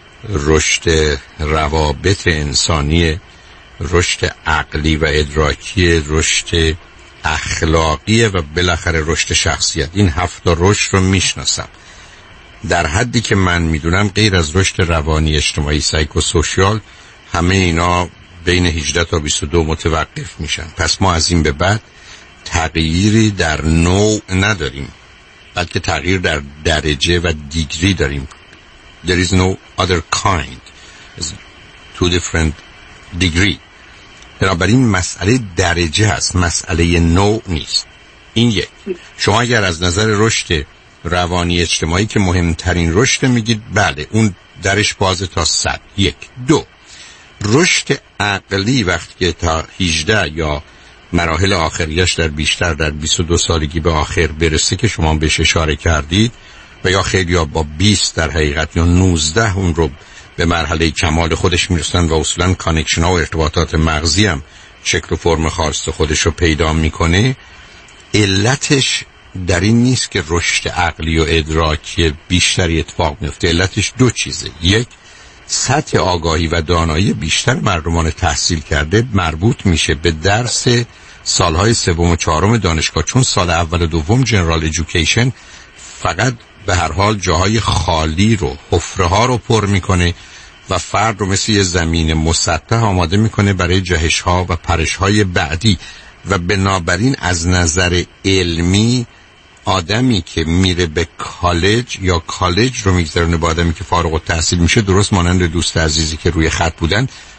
رشد روابط انسانی، رشد عقلی و ادراکی، رشد اخلاقی و بالاخره رشد شخصیت. این 7 رشد رو میشناسم. در حدی که من میدونم غیر از رشد روانی اجتماعی سایکوسوشیال همه اینا بین 18 تا 22 متوقف میشن. پس ما از این به بعد تغییری در نوع نداریم، بلکه تغییر در درجه و دیگری داریم. There is no other kind. It's 2 different degree. بنابراین مسئله درجه هست، مسئله نوع نیست. این یک. شما اگر از نظر رشد روانی اجتماعی که مهمترین رشد میگید، بله اون درش بازه تا 100. 1. 2. رشد عقلی وقتی که تا 18 یا مراحل آخریش در بیشتر در 22 سالگی به آخر برسه که شما بهش اشاره کردید، و یا خیلی یا با 20 در حقیقت یا 19 اون رو به مرحله کمال خودش میرسن و اصولا کانکشن ها و ارتباطات مغزی هم شکل و فرم خاص خودش رو پیدا میکنه. علتش در این نیست که رشد عقلی و ادراکی بیشتری اتفاق میفته. علتش 2 چیزه. 1. سطح آگاهی و دانایی بیشتر مردمان تحصیل کرده مربوط میشه به درس سالهای 3 و 4 دانشگاه، چون سال اول و دوم جنرال ایژوکیشن فقط به هر حال جاهای خالی رو، حفره ها رو پر میکنه و فرد رو مثل یه زمین مسطح آماده میکنه برای جهش ها و پرش های بعدی. و بنابراین از نظر علمی آدمی که میره به کالج یا کالج رو میگذرونه با آدمی که فارغ التحصیل میشه، درست مانند دوست عزیزی که روی خط بودن،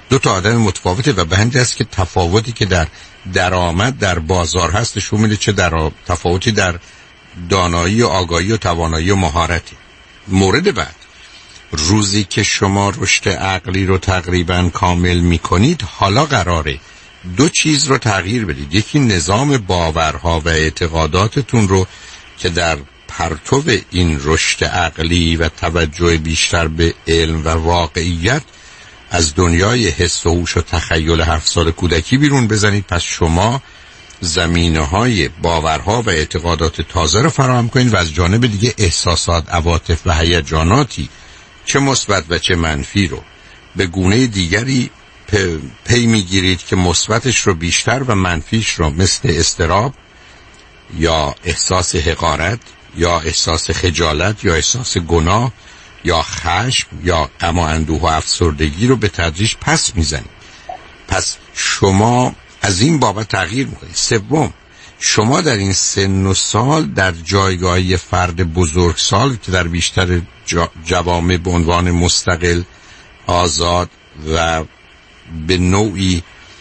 دو تا آدم متفاوته و به همین است که تفاوتی که در درآمد در بازار هست شامل چه در تفاوتی در دانایی و آگاهی و توانایی و مهارتی. مورد بعد، روزی که شما رشد عقلی رو تقریبا کامل میکنید، حالا قراره دو چیز رو تغییر بدید. یکی نظام باورها و اعتقاداتتون رو که در پرتو این رشد عقلی و توجه بیشتر به علم و واقعیت از دنیای حس و هوش و تخیل 7 سال کودکی بیرون بزنید. پس شما زمینه‌های باورها و اعتقادات تازه رو فراهم کنید و از جانب دیگه احساسات، عواطف و هیجاناتی چه مثبت و چه منفی رو به گونه دیگری پی میگیرید که مثبتش رو بیشتر و منفیش رو مثل اضطراب یا احساس حقارت یا احساس خجالت یا احساس گناه یا خشم یا غم و اندوه و افسردگی رو به تدریج پس میزنید. پس شما از این بابت تغییر میکنید. سوم، شما در این سن و سال در جایگاه فرد بزرگسال که در بیشتر جوامع به عنوان مستقل، آزاد و به نوعی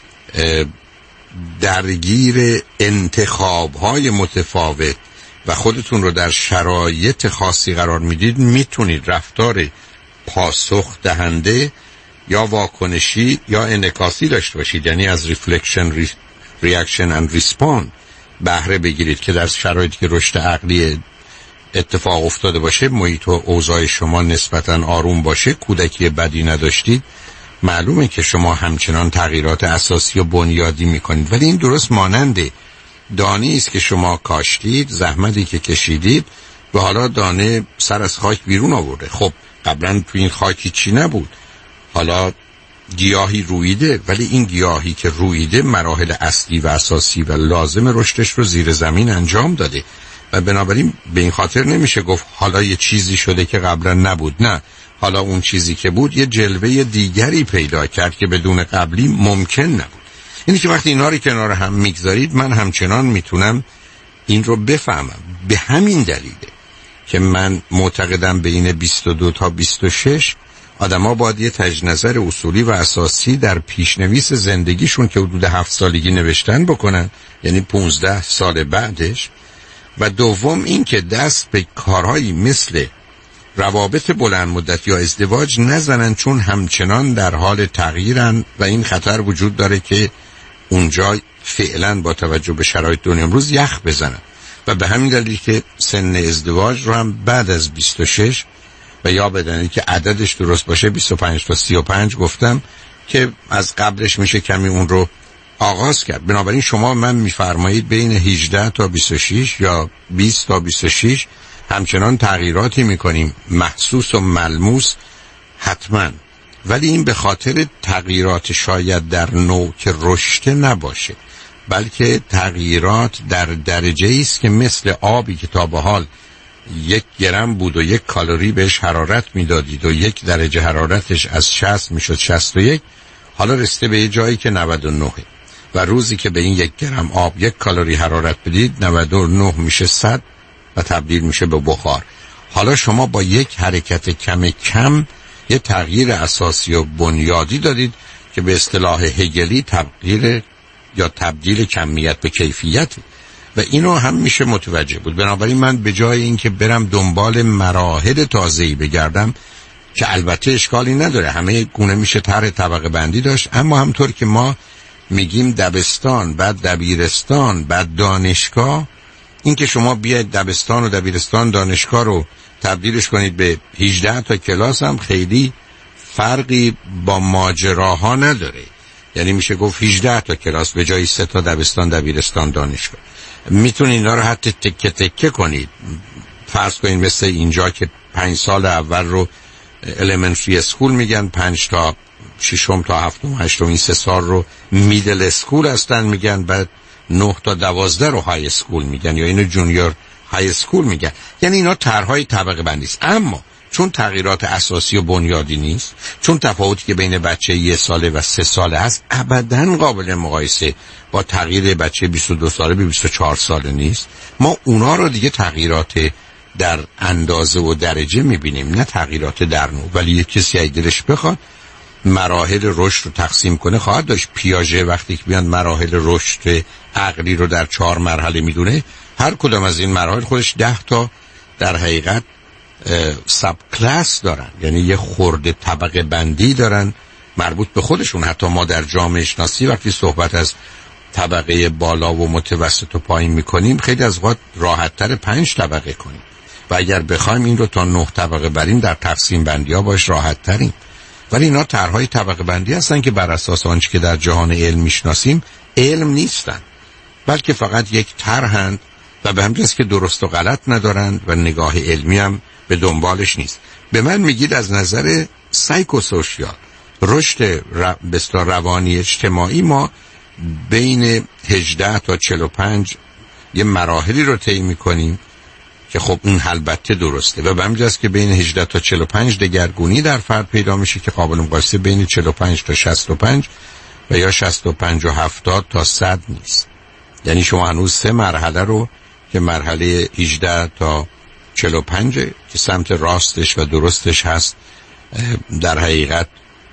درگیر انتخاب‌های متفاوت و خودتون رو در شرایط خاصی قرار میدید، میتونید رفتار پاسخ دهنده یا واکنشی یا انعکاسی داشته باشید، یعنی از ریفلکشن، ریاکشن اند ریسپاند بهره بگیرید که در شرایطی که رشد عقلی اتفاق افتاده باشه، محیط و اوضاع شما نسبتاً آروم باشه، کودکی بدی نداشتید، معلومه که شما همچنان تغییرات اساسی و بنیادی میکنید. ولی این درست مانند دانه‌ای است که شما کاشتید، زحمتی که کشیدید و حالا دانه سر از خاک بیرون آورده. خب قبلا تو این خاکی چی نبود، حالا گیاهی رویده، ولی این گیاهی که رویده مراحل اصلی و اساسی و لازم رشدش رو زیر زمین انجام داده و بنابراین به این خاطر نمیشه گفت حالا یه چیزی شده که قبلا نبود. نه، حالا اون چیزی که بود یه جلوه دیگری پیدا کرد که بدون قبلی ممکن نبود. اینی که وقتی اینا رو کنار هم میگذارید، من همچنان میتونم این رو بفهمم. به همین دلیله که من معتقدم بین 22 تا 26 آدم‌ها باید یه تجنظر اصولی و اساسی در پیشنویس زندگیشون که حدود 7 سالگی نوشتن بکنن، یعنی 15 سال بعدش. و دوم این که دست به کارهایی مثل روابط بلند مدت یا ازدواج نزنن، چون همچنان در حال تغییرن و این خطر وجود داره که اونجا فعلا با توجه به شرایط دنیا امروز یخ بزنن. و به همین دلیل که سن ازدواج رو هم بعد از 26 و یا بدونید که عددش درست باشه 25 تا 35 گفتم که از قبلش میشه کمی اون رو آغاز کرد. بنابراین شما من میفرمایید بین 18 تا 26 یا 20 تا 26 همچنان تغییراتی میکنیم محسوس و ملموس حتما، ولی این به خاطر تغییرات شاید در نوع که رشد نباشه، بلکه تغییرات در درجه است که مثل آبی که تا به حال 1 گرم بود و 1 کالری بهش حرارت میدادید و 1 درجه حرارتش از 60 میشد 61، حالا رسیده به یه جایی که 99 و روزی که به این 1 گرم آب 1 کالری حرارت بدید 99 میشه 100 و تبدیل میشه به بخار. حالا شما با یک حرکت کم یه تغییر اساسی و بنیادی دادید که به اصطلاح هگلی تغییر یا تبدیل کمیت به کیفیت و اینو هم میشه متوجه بود. بنابراین من به جای اینکه برم دنبال مراحل تازه‌ای بگردم که البته اشکالی نداره، همه گونه میشه طرح طبقه بندی داشت، اما همطور که ما میگیم دبستان بعد دبیرستان بعد دانشگاه، این که شما بیاید دبستان و دبیرستان دانشگاه رو تبدیلش کنید به 18 تا کلاس هم خیلی فرقی با ماجراها نداره. یعنی میشه گفت 18 تا کلاس به جای 3 تا دبستان دبیرستان دانشگاه. میتونید اینا رو حتی تکه تکه کنید. فرض کنید مثل اینجا که 5 سال اول رو elementary اسکول میگن، 5 تا 6 تا 7 تا 8 این 3 سال رو میدل اسکول هستن میگن، بعد 9 تا 12 رو های اسکول میگن یا اینو جونیور های اسکول میگن. یعنی اینا طرحهای طبقه بندی است. اما چون تغییرات اساسی و بنیادی نیست، چون تفاوتی که بین بچه 1 ساله و 3 ساله هست ابداً قابل مقایسه با تغییر بچه 22 ساله به 24 ساله نیست، ما اونا رو دیگه تغییرات در اندازه و درجه میبینیم، نه تغییرات در نوع. ولی یک کسی اگه دلش بخواد مراحل رشد رو تقسیم کنه خواهد داشت. پیاژه وقتی که بیان مراحل رشد عقلی رو در 4 مرحله میدونه، هر کدام از این مراحل خودش 10 تا در حقیقت ساب کلاس دارن، یعنی یه خورده طبقه بندی دارن مربوط به خودشون. حتی ما در جامعه شناسی وقتی صحبت از طبقه بالا و متوسط و پایین میکنیم، خیلی از اوقات راحت‌تر 5 طبقه کنیم و اگر بخوایم این رو تا 9 طبقه بریم در تقسیم بندی ها باش راحت تریم. ولی اینا طرح‌های طبقه بندی هستن که بر اساس آنچه که در جهان علم میشناسیم علم نیستن، بلکه فقط یک طرحند و به همین جاست که درست و غلط ندارن و نگاه علمی هم به دنبالش نیست. به من میگید از نظر سایکوسوشیال رشد بسیار روانی اجتماعی ما بین 18 تا 45 یه مراحلی رو طی می‌کنیم که خب این البته درسته و به همین جاست که بین 18 تا 45 دگرگونی در فرد پیدا میشه که قابل مقایسه بین 45 تا 65 و یا 65 و 70 تا 100 نیست. یعنی شما هنوز 3 مرحله رو که مرحله 18 تا 45 که سمت راستش و درستش هست در حقیقت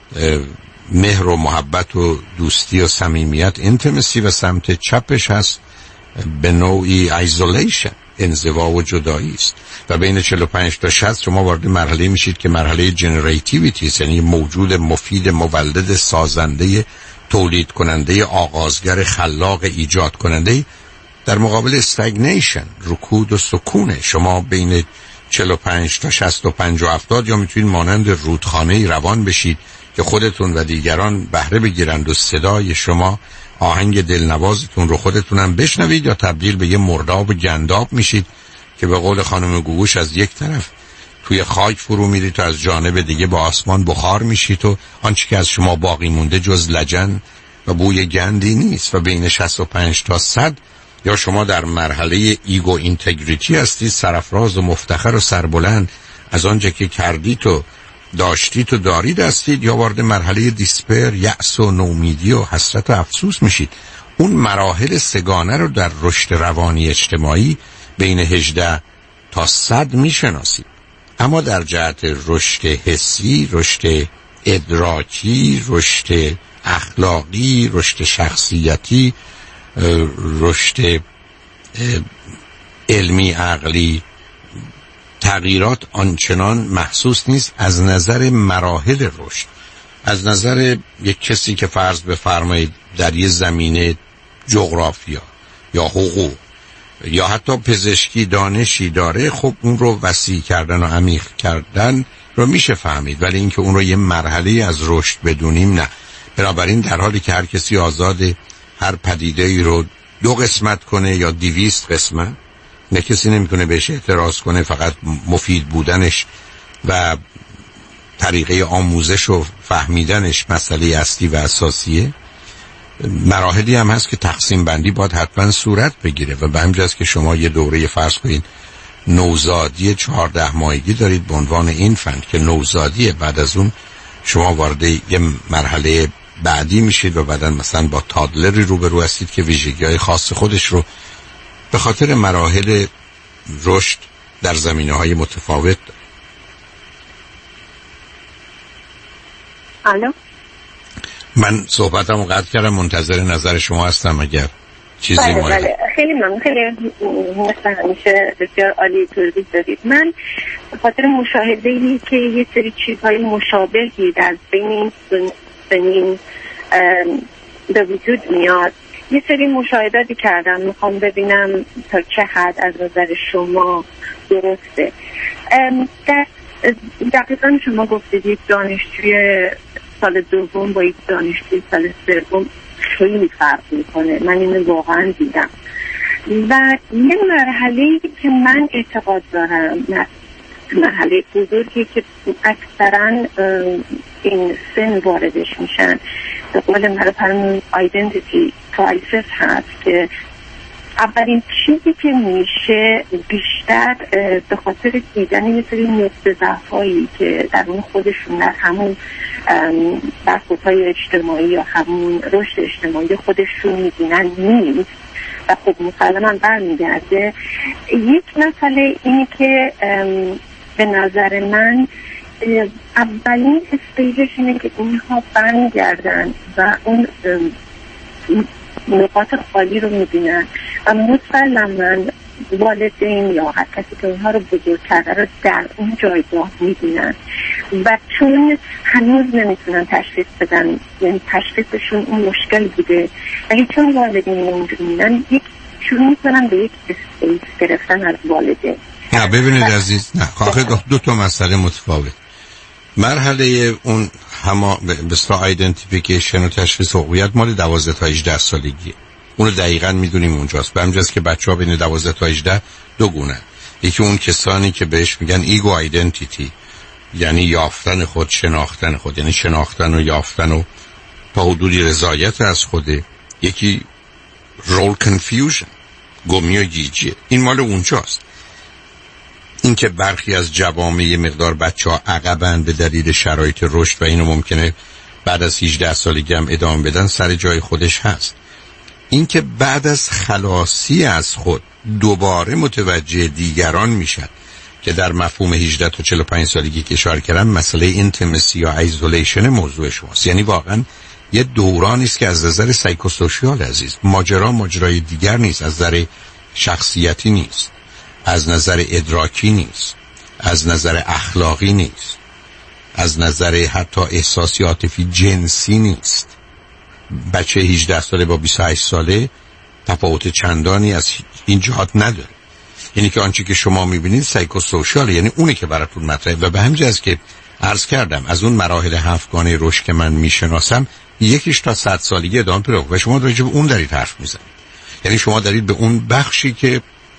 مهر و محبت و دوستی و صمیمیت اینتیمسی و سمت چپش هست به نوعی ایزولیشن، انزوا و جدایی است و بین 45 تا 60 شما وارد مرحله میشید که مرحله جنراتیویتی است، یعنی موجود مفید مولد سازنده تولید کننده آغازگر خلاق ایجاد کننده در مقابل استگنیشن رکود و سکونه. شما بین 45 تا 65 و 70 یا میتونید مانند رودخانه روان بشید که خودتون و دیگران بهره بگیرند و صدای شما آهنگ دلنوازتون رو خودتونم بشنوید، یا تبدیل به یه مرداب و گنداب میشید که به قول خانم گوگوش از یک طرف توی خاک فرو میرید و از جانب دیگه با آسمان بخار میشید و آنچه که از شما باقی مونده جز لجن و بوی گندی نیست. و بین 65 تا 100 یا شما در مرحله ایگو اینتگریتی هستید، سرفراز و مفتخر و سربلند از آنچه که کردید و داشتید و دارید هستید، یا وارد مرحله دیسپر، یأس و نومیدی و حسرت و افسوس میشید. اون مراحل سگانه رو در رشد روانی اجتماعی بین 18 تا 100 میشناسید. اما در جهت رشد حسی، رشد ادراکی، رشد اخلاقی، رشد شخصیتی، رشد علمی عقلی تغییرات آنچنان محسوس نیست از نظر مراحل رشد. از نظر یک کسی که فرض بفرمایید در یه زمینه جغرافیا یا حقوق یا حتی پزشکی دانشی داره، خب اون رو وسیع کردن و عمیق کردن رو میشه فهمید، ولی اینکه اون رو یه مرحله از رشد بدونیم نه. بنابراین در حالی که هر کسی آزاده هر پدیده ای رو 2 قسمت کنه یا 200 قسمت، نه کسی نمیتونه بهش اعتراض کنه، فقط مفید بودنش و طریقه آموزش و فهمیدنش مسئله اصلی و اساسیه. مراحلی هم هست که تقسیم بندی باید حتما صورت بگیره و به همین جاست که شما یه دوره فرض کنید نوزادی 14 ماهگی دارید به عنوان اینفنت که نوزادیه، بعد از اون شما وارد یه مرحله بعدی میشید و بعدن مثلا با تادلری روبرو هستید که ویژگی‌های خاص خودش رو به خاطر مراحل رشد در زمینه‌های متفاوت. الو، من صحبتمو قطع کردم، منتظر نظر شما هستم اگر چیزی بله مورد. بله. خیلی ممنون، خیلی مثل همیشه بسیار عالی توضیح دادید. من به خاطر مشاهده‌ای که یه سری چیزهای مشابهی در بین سنین به وجود میاد، یه سری مشاهداتی کردم، میخوام ببینم تا چه حد از نظر شما درسته. دقیقا شما گفتید یک دانشجوی سال دوم با یک دانشجوی سال سوم خیلی فرق میکنه. من اینو واقعا دیدم و یه مرحله‌ای که من اعتقاد دارم، مرحله بزرگی که اکثرا این سن واردش میشن، به قول مرحله آیدنتیتی کرایسیس هست که اولین چیزی که میشه بیشتر به خاطر دیدن یه سری نقطه ضعفایی که در اون خودشون در همون برخوردهای اجتماعی یا همون رشد اجتماعی خودشون میبینن نیست و خب مسلماً برمیگرده. یک مسئله اینه که به نظر من اولین استیجش اینه که اینها برمیگردن و اون نقاط خالی رو میبینن و مسلماً والدین یا هر کسی که اونها رو بزرگ کرده رو در اون جایگاه میبینن و چون هنوز نمیتونن تشخیص بدن، یعنی تشخیصشون اون مشکل بوده ولی چون والدین اونجا میبینن یک شروع میکنن به یک اسپیس گرفتن از والدین. نه ببینید عزیز، نه آخه دو تا مسئله متفاوت. مرحله اون به اصطلاح آیدنتیفیکیشن و تشخیص هویت مال 12 تا 18 سالگیه. اون رو دقیقاً میدونیم اونجاست. به همجاست که بچه‌ها بین 12 تا 18 دو گونه. یکی اون کسانی که بهش میگن ایگو آیدنتیتی، یعنی یافتن خود، شناختن خود، یعنی شناختن و یافتن و تا حدودی رضایت از خوده. یکی رول کنفیوژن، گمی و گیجیه. این مال اونجاست. این که برخی از جوامع یه مقدار بچه‌ها عقبن به دلیل شرایط رشد و اینو ممکنه بعد از 18 سالگی هم ادامه بدن، سر جای خودش هست. این که بعد از خلاصی از خود دوباره متوجه دیگران میشن که در مفهوم 18 تا 45 سالگی که اشاره کردم مسئله اینتیمسی یا ایزولیشن موضوع شماست. یعنی واقعا یه دورانی است که از نظر سایکوسوشیال عزیز ماجرای دیگر نیست، از نظر شخصیتی نیست، از نظر ادراکی نیست، از نظر اخلاقی نیست، از نظر حتی احساسی عاطفی جنسی نیست. بچه 18 ساله با 28 ساله تفاوت چندانی از این جهات نداره. یعنی که آنچه که شما میبینید سایکوسوشیال، یعنی اونی که براتون مطرحه. و به همین جهت که عرض کردم از اون مراحل 7گانه رشد که من میشناسم یکیش تا 100 سالگی ادامه پیدا و شما راجع به اون دارید حرف میزنید. یعنی شما دارید به اون بخشی که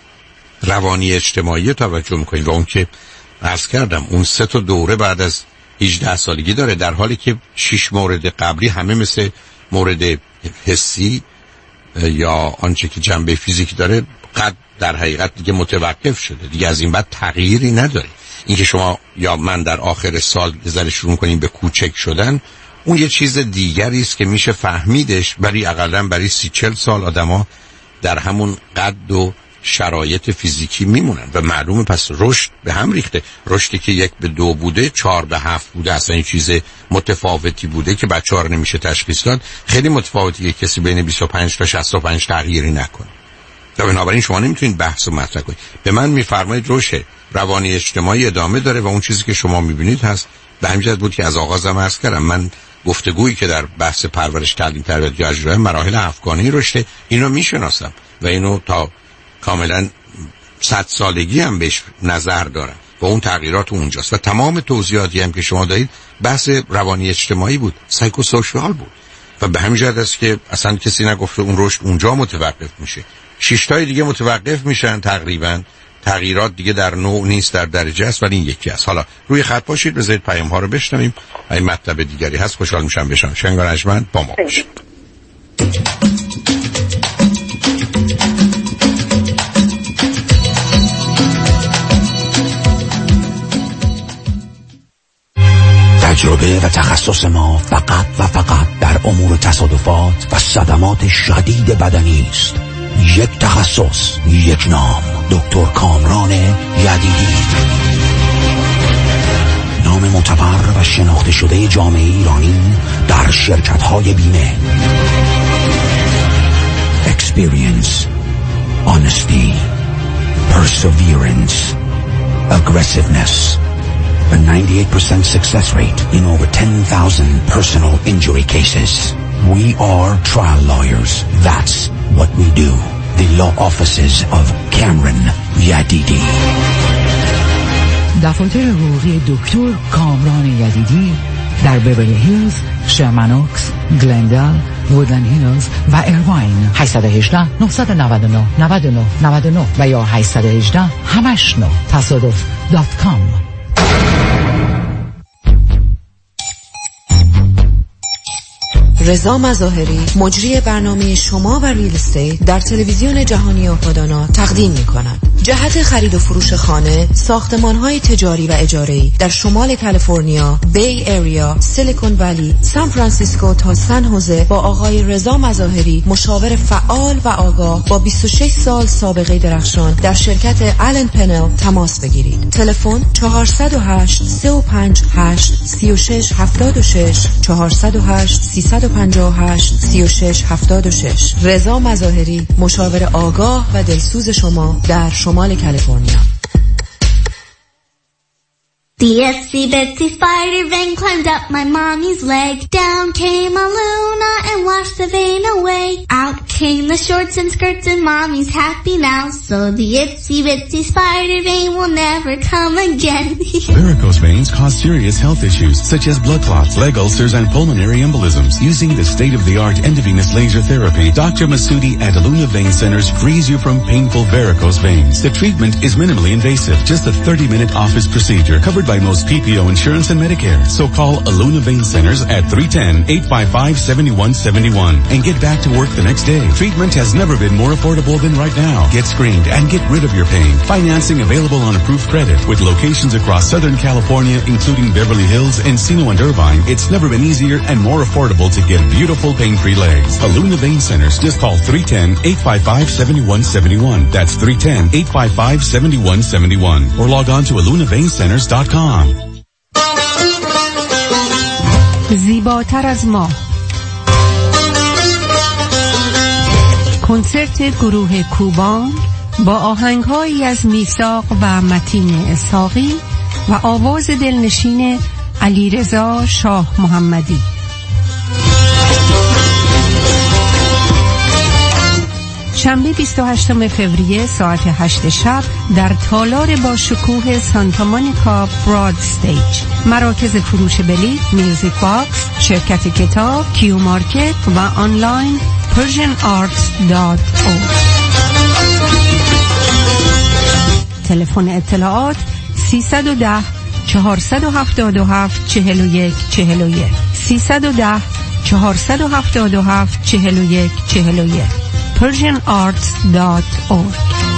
روانی اجتماعی توجه میکنید و اون که عرض کردم اون 3 تا دوره بعد از 18 سالگی داره، در حالی که 6 مورد قبلی همه مثل مورد حسی یا آنچه که جنبه فیزیکی داره قد در حقیقت دیگه متوقف شده، دیگه از این بعد تغییری نداره. اینکه شما یا من در آخر سال بذاره شروع کنیم به کوچک شدن، اون یه چیز دیگری است که میشه فهمیدش، ولی اقلا برای 30-40 سال آدما در همون قد و شرایط فیزیکی میمونن و معلومه پس رشد به هم ریخته. رشدی که 1 به 2 بوده 4 به 7 بوده، اصلا این چیز متفاوتی بوده که بچه‌ها رو نمیشه تشخیص داد. خیلی متفاوتیه کسی بین 25 تا 65 تغییری نکنه. و بنابراین شما نمیتونید بحث رو مطرح کنید. به من میفرمایید رشد روانی اجتماعی ادامه داره و اون چیزی که شما میبینید هست. به همین جهت بود که از آغازم عرض کردم من گفتگویی که در بحث پرورش، تعلیم، تربیت یا اجرای مراحل 7گانه رشد اینو میشناسم و اینو تا کاملا 100 سالگی هم بهش نظر دارم و اون تغییرات اونجاست و تمام توضیحاتی هم که شما دارید بحث روانی اجتماعی بود، سایکوسوشیال بود و به همین جهت است که اصلا کسی نگفته اون رشد اونجا متوقف میشه. 6 تای دیگه متوقف میشن تقریبا، تغییرات دیگه در نوع نیست، در درجه است، ولی این یکی است. حالا روی خط باشید، بذارید پیام ها رو بشنویم. این مطلب دیگری هست، خوشحال میشم بشنوم. شنگار اجمن با ما باشید. تجربه و تخصص ما فقط و فقط در امور تصادفات و صدمات شدید بدنی است. یک تخصص، یک نام، دکتر کامران یدیدی. نام معتبر و شناخته شده جامعه ایرانی در شرکت‌های بیمه. Experience, honesty, perseverance, aggressiveness. A 98% success rate in over 10,000 personal injury cases. We are trial lawyers. That's what we do. The law offices of Cameron Yadidi. دفاتر حقوقی دکتر کامران یدیدی در بیولی هیلز، شرمنوکس، گلندل، وودلند هیلز و ایرواین. 818 999 99 99 و یا 818 89 تصادف.com. رضا مظاهری مجری برنامه شما و ریل استیت در تلویزیون جهانی آپادانا تقدیم می کند. جهت خرید و فروش خانه، ساختمان‌های تجاری و اجاره‌ای در شمال کالیفرنیا، بی ایریا، سیلیکون ولی، سان فرانسیسکو تا سن هوزه با آقای رضا مظاهری، مشاور فعال و آگاه با 26 سال سابقه درخشان در شرکت آلن پنل تماس بگیرید. تلفن 408 358 3676 408 358 3676. رضا مظاهری، مشاور آگاه و دلسوز شما در شمال کالیفرنیا. The itsy bitsy spider then climbed up my mommy's leg. Down came a Luna and washed the vein away. Out came the shorts and skirts and mommy's happy now. So the itsy bitsy spider vein will never come again. Varicose veins cause serious health issues such as blood clots, leg ulcers, and pulmonary embolisms. Using the state-of-the-art endovenous laser therapy, Dr. Masudi at Aluna Vein Centers frees you from painful varicose veins. The treatment is minimally invasive, just a 30-minute office procedure covered by most PPO insurance and Medicare. So call Aluna Vein Centers at 310-855-7171 and get back to work the next day. Treatment has never been more affordable than right now. Get screened and get rid of your pain. Financing available on approved credit with locations across Southern California, including Beverly Hills, Encino, and Irvine. It's never been easier and more affordable to get beautiful pain-free legs. Aluna Vein Centers. Just call 310-855-7171. That's 310-855-7171. Or log on to alunaveincenters.com. زیباتر از ما، کنسرت گروه کوبان با آهنگهایی از میثاق و متین اسحاقی و آواز دلنشین علیرضا شاه محمدی. شنبه 28 فوریه ساعت 8 شب در تالار با شکوه سانتا مونیکا براد استیج. مراکز فروش بلیط میوزیک باکس، شرکت کتاب، کیو مارکت و آنلاین persianarts.org. تلفن اطلاعات 310 477 41 41 310 477 41 41. persianarts.org.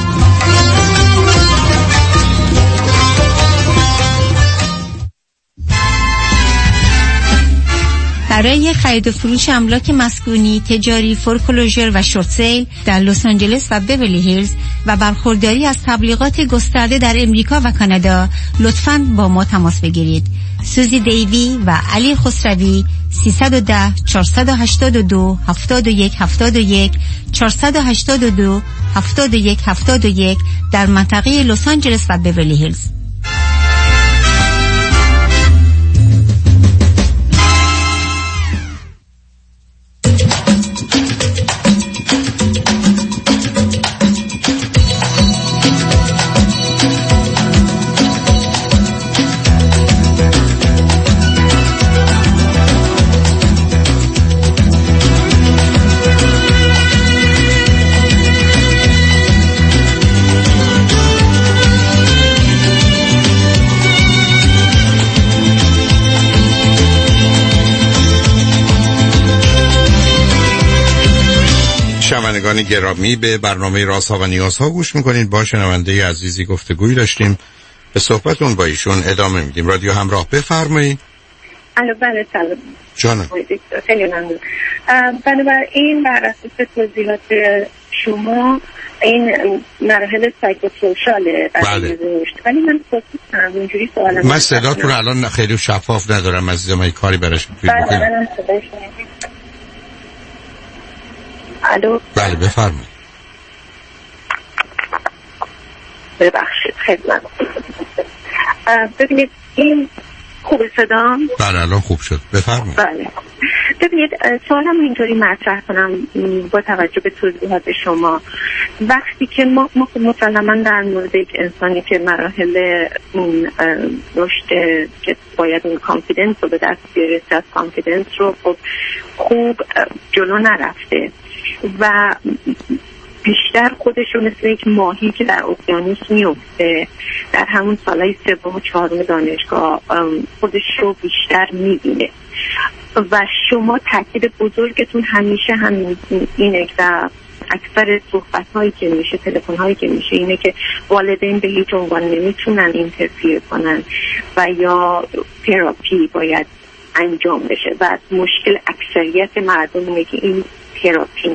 برای خرید و فروش املاک مسکونی، تجاری، فورکلوژر و شورت سیل در لس آنجلس و بیورلی هیلز و برخورداری از تبلیغات گسترده در امریکا و کانادا، لطفاً با ما تماس بگیرید. سوزی دیوی و علی خسروی 310 482 71 71 482 71 71 در منطقه لس آنجلس و بیورلی هیلز. شنوندگان گرامی، به برنامه رازها و نیازها گوش میکنید. با شنونده عزیزی گفتگویی داشتیم، به صحبتون با ایشون ادامه میدیم. رادیو همراه، بفرمایید. الو، بله، سلام جانم. خیلی ممنون. بنابراین بر اساس توضیحات شما این مراحل سایکوسوشاله برای رشد، ولی من خودم اونجوری سوالم، من صداتون رو الان خیلی شفاف ندارم عزیزم، من کاری براش میتونید بکنید؟ الو، بله بفرمایید. ببخشید خیلی ممنون. ببینید این خوب صدام؟ بله الان خوب شد، بفرمایید. بله ببینید سوالم اینطوری مطرح کنم با توجه به توضیحات شما. وقتی که ما مسلماً در مورد یک انسانی که مراحل اون رشد که باید اون کانفیدنس رو به دست بیاره، از کانفیدنس رو خوب جلو نرفته و بیشتر خودش رو مثل یک ماهی که در اقیانوس میفته، در همون سالهای 3 و 4 دانشگاه خودش رو بیشتر میبینه و شما تاکید بزرگتون همیشه همین اینه و اکثر صحبت هایی که میشه، تلفن هایی که میشه اینه که والدین به هیچ عنوان نمیتونن اینترفیر کنن و یا تراپی باید انجام بشه و مشکل اکثریت مردم اینه که این تراپی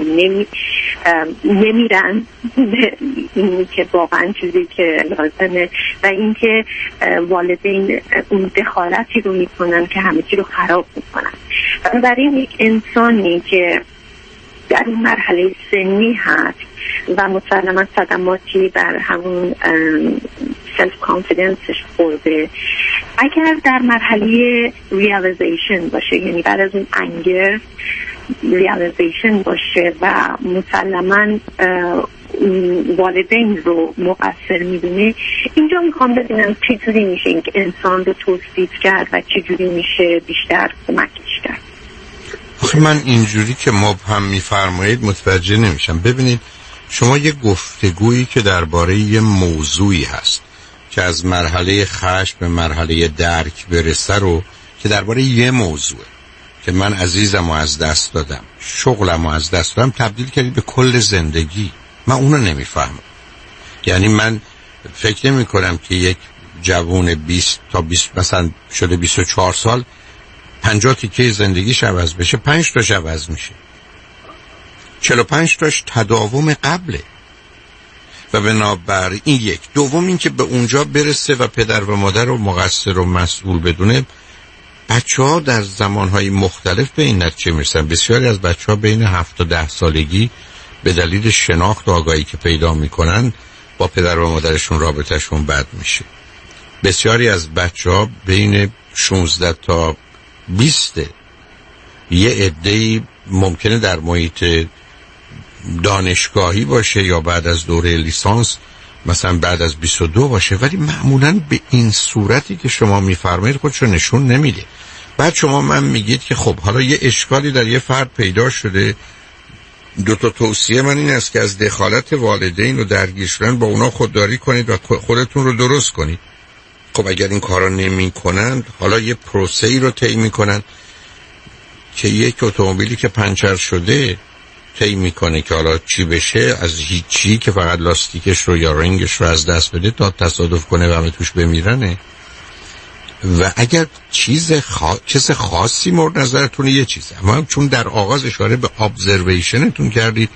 نمیرن این که واقعا چیزی که لازمه و اینکه والدین اون دخالتی رو میکنن که همه چی رو خراب میکنن. بنابراین یک انسانی که در اون مرحله سنی هست و مسلما صدماتی بر همون سلف کانفیدنسش خورده، اگر در مرحله ریالیزیشن باشه، یعنی بعد از اون انگر ریالیزیشن باشه و مسلما والدین رو مقصر میدونه، اینجا میخوام ببینم چجوری میشه این انسان رو توصیف کرد و چجوری میشه بیشتر کمکش کرد. من اینجوری که مبهم میفرمایید متوجه نمیشم. ببینید شما یه گفتگویی که درباره یه موضوعی هست که از مرحله خشم به مرحله درک برسه رو که درباره یه موضوعه که من عزیزم رو از دست دادم، شغلم رو از دست دادم، تبدیل کردید به کل زندگی. من اونو نمیفهمم. یعنی من فکر نمی کنم که یک جوون 20 تا 20 مثلا شده 24 سال 50 تیکه زندگیش عوض بشه، 5 تاش عوض میشه، 45 تاش تداوم قبله و بنابراین این یک. دوم این که به اونجا برسه و پدر و مادر رو مقصر و مسئول بدونه. بچه‌ها در زمانهای مختلف به این نتیجه میرسن. بسیاری از بچه‌ها بین 7 تا 10 سالگی به دلیل شناخت و آگاهی که پیدا میکنن با پدر و مادرشون رابطهشون بد میشه. بسیاری از بچه‌ها بین 16 تا 20 یه عده‌ای ممکنه در محیط دانشگاهی باشه یا بعد از دوره لیسانس مثلا بعد از 22 باشه، ولی معمولاً به این صورتی که شما میفرمایید خودشو نشون نمیده. بعد شما من میگید که خب حالا یه اشکالی در یه فرد پیدا شده، دو تا توصیه من این است که از دخالت والدین و درگیر شدن با اونا خودداری کنید و خودتون رو درست کنید. خب اگر این کارا نمی کنند، حالا یه پروسه‌ای رو طی میکنن که یک اتومبیلی که پنچر شده طی میکنه که حالا چی بشه، از هیچی که فقط لاستیکش رو یا رنگش رو از دست بده تا تصادف کنه و همه توش بمیرنه. و اگر چیز خاصی مورد نظرتون یه چیزه، اما چون در آغاز اشاره به ابزرویشنتون کردید،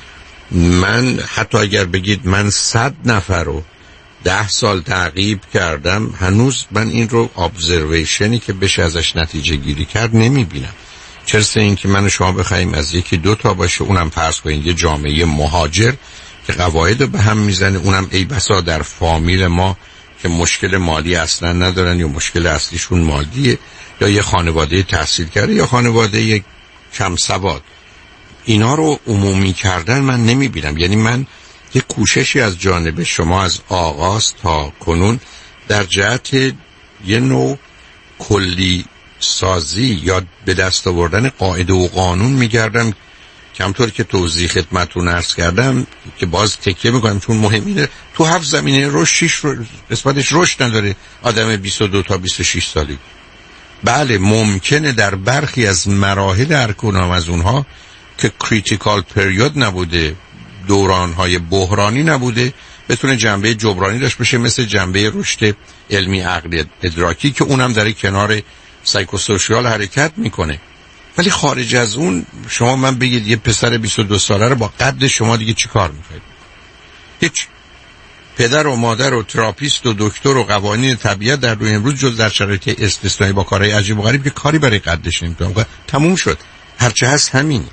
من حتی اگر بگید من 100 نفر رو 10 سال تعقیب کردم، هنوز من این رو ابزرویشنی که بشه ازش نتیجه گیری کرد نمیبینم. چرسه این که من و شما بخوایم از یکی 2 تا باشه، اونم فرض کنید یه جامعه مهاجر که قواعد رو به هم میزنه، اونم ای بسا در فامیل ما که مشکل مالی اصلا ندارن یا مشکل اصلیشون مالیه، یا یه خانواده تحصیل کرده یا خانواده کم سواد، اینا رو عمومی کردن من نمیبینم. یعنی من یه کوششی از جانب شما از آغاز تا کنون در جهت یه نوع کلی سازی یا به دست آوردن قاعده و قانون میگردم، کمطور که توضیح خدمتتون عرض کردم که باز تکیه میکنم چون مهمینه. تو 7 زمینه رشد قسمتش رشد نداره آدم 22 تا 26 سالی. بله ممکنه در برخی از مراحل هر کدام از اونها که کریتیکال پریود نبوده، دورانهای بحرانی نبوده، بتونه جنبه جبرانی داشت بشه، مثل جنبه رشد علمی عقلی ادراکی که اونم در کنار سایکوسوشیال حرکت میکنه. ولی خارج از اون شما من بگید یه پسر 22 ساله رو با قد شما دیگه چی کار میکنید؟ هیچ. پدر و مادر و تراپیست و دکتر و قوانین طبیعت در روی امروز جز در شرایط استثنایی با کارهای عجیب و غریب که کاری برای قدش نمیتونم. تموم شد، هرچه هست همینه.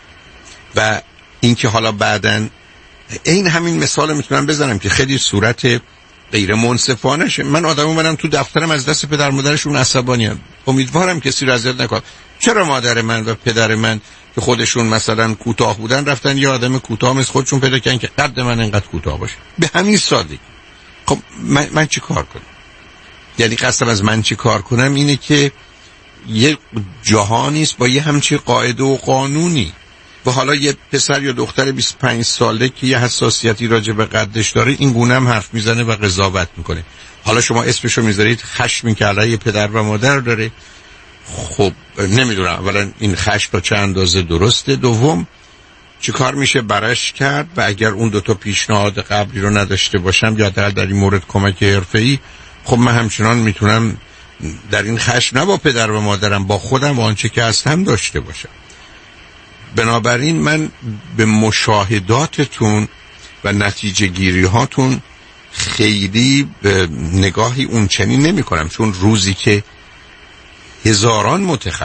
و اینکه حالا بعدن این همین مثال میتونم بزنم که خیلی صورت غیر منصفانه شه. من آدمو منم تو دفترم از دست پدر مادرشون عصبانیام، امیدوارم کسی رو اذیت نکنه. چرا مادر من و پدر من که خودشون مثلا کوتاه بودن رفتن یه آدم کوتاه مثل خودشون پیدا کردن که قد من اینقدر کوتاه باشه؟ به همین سادگی. خب من چی کار کنم؟ یعنی قصدم از من چی کار کنم اینه که یه جهانی است با یه همچین قاعده و قانونی و حالا یه پسر یا دختر 25 ساله که یه حساسیتی راجع به قدش داره این گونه هم حرف میزنه و قضاوت میکنه. حالا شما اسمشو میذارید خشمی که علیه پدر و مادر داره. خب نمیدونم اولا این خشم تا چه اندازه درسته، دوم چه کار میشه برش کرد و اگر اون دوتا پیشنهاد قبلی رو نداشته باشم یا در این مورد کمک حرفه‌ای، خب من همچنان میتونم در این خشم نه با پدر و مادرم، با خودم و آنچه که هستم داشته باشم. بنابراین من به مشاهداتتون و نتیجه گیری هاتون خیلی نگاهی اون چنین نمی کنم، چون روزی که هزاران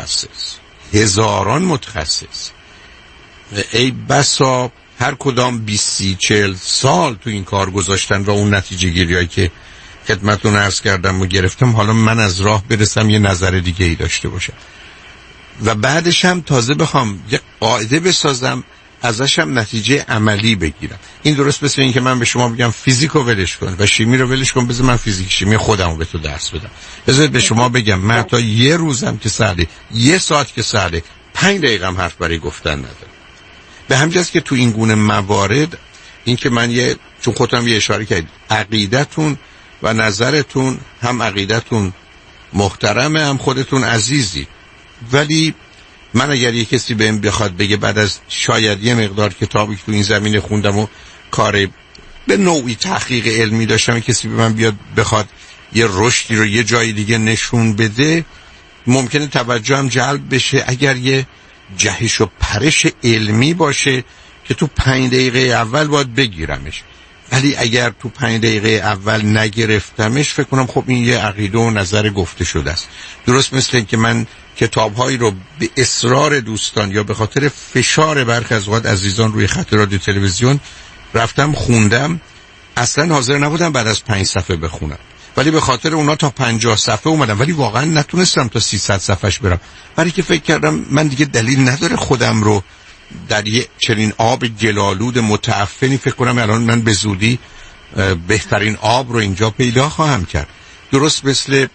متخصص ای بسا هر کدام 20-40 سال تو این کار گذاشتن و اون نتیجه گیری هایی که خدمتتون عرض کردم و گرفتم، حالا من از راه برسم یه نظر دیگه ای داشته باشم و بعدش هم تازه بخوام یه قاعده بسازم ازش هم نتیجه عملی بگیرم. این درست مثل این که من به شما بگم فیزیکو ولش کن و شیمی رو ولش کن، بذار من فیزیک شیمی خودم رو به تو درس بدم. بذار به شما بگم من تا یه روزم که ساعته، یه ساعت که ساعته، 5 دقیقه هم حرف برای گفتن ندارم. به همجاست که تو این گونه موارد این که من چون خودم یه اشاره کردم، عقیدتون و نظرتون هم عقیدتون محترمه هم خودتون عزیزی، ولی من اگر یه کسی بهم بخواد بگه بعد از شاید یه مقدار کتابی که تو این زمینه خوندم و کار به نوعی تحقیق علمی داشتم، کسی به من بیاد بخواد یه رشدی رو یه جای دیگه نشون بده، ممکنه توجهم جلب بشه اگر یه جهش و پرش علمی باشه که تو 5 دقیقه اول باید بگیرمش، ولی اگر تو 5 دقیقه اول نگرفتمش فکر کنم خب این یه عقیده و نظر گفته شده است. درست مثل که من کتاب‌هایی رو به اصرار دوستان یا به خاطر فشار برخی از اوقات عزیزان روی خط رادیو تلویزیون رفتم خوندم، اصلا حاضر نبودم بعد از 5 صفحه بخونم، ولی به خاطر اونا تا 50 صفحه اومدم، ولی واقعا نتونستم تا 300 صفحهش برم، برای که فکر کردم من دیگه دلیل نداره خودم رو در یه چنین آب گلالود متعفنی فکر کنم الان من به زودی بهترین آب رو اینجا پیدا خواهم کرد. درست مثل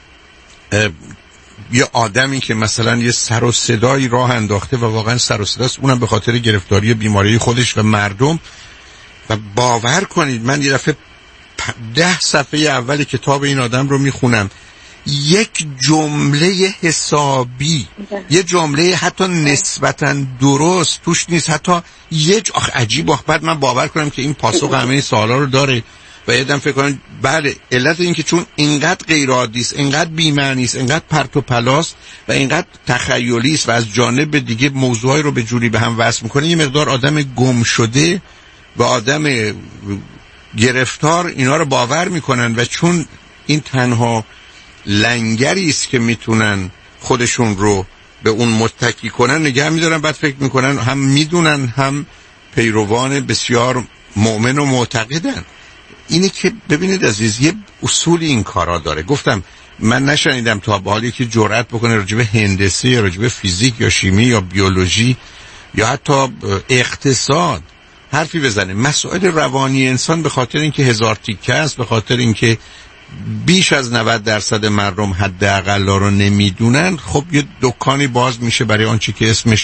یه آدمی که مثلا یه سر و صدایی راه انداخته و واقعا سر و صداست، اونم به خاطر گرفتاری بیماری خودش و مردم، و باور کنید من یه دفعه 10 صفحه اول کتاب این آدم رو میخونم، یک جمله حسابی، یه جمله حتی نسبتاً درست توش نیست، حتی عجیب. بعد من باور کنم که این پاسخ همه سوالا رو داره و یه دم فکر کنم بله، علت این که چون اینقدر غیر عادی است، اینقدر بی‌معنی است، اینقدر پرت و پلاس و اینقدر تخیلی است و از جانب دیگه موضوعی رو به جوری به هم وصل میکنه، یه مقدار آدم گم شده و آدم گرفتار اینا رو باور میکنن و چون این تنها لنگری است که میتونن خودشون رو به اون متکی کنن نگه میدارن، بعد فکر میکنن هم میدونن هم پیروان بسیار مؤمن و معتقدن. اینه که ببینید عزیز، یه اصول این کارا داره. گفتم من نشنیدم تا به حالی که جرأت بکنه راجع به هندسه یا راجع به فیزیک یا شیمی یا بیولوژی یا حتی اقتصاد حرفی بزنه. مسائل روانی انسان به خاطر اینکه هزار تیکه است، به خاطر اینکه بیش از 90% مردم حداقل رو نمیدونن، خب یه دکانی باز میشه برای آنچه که اسمش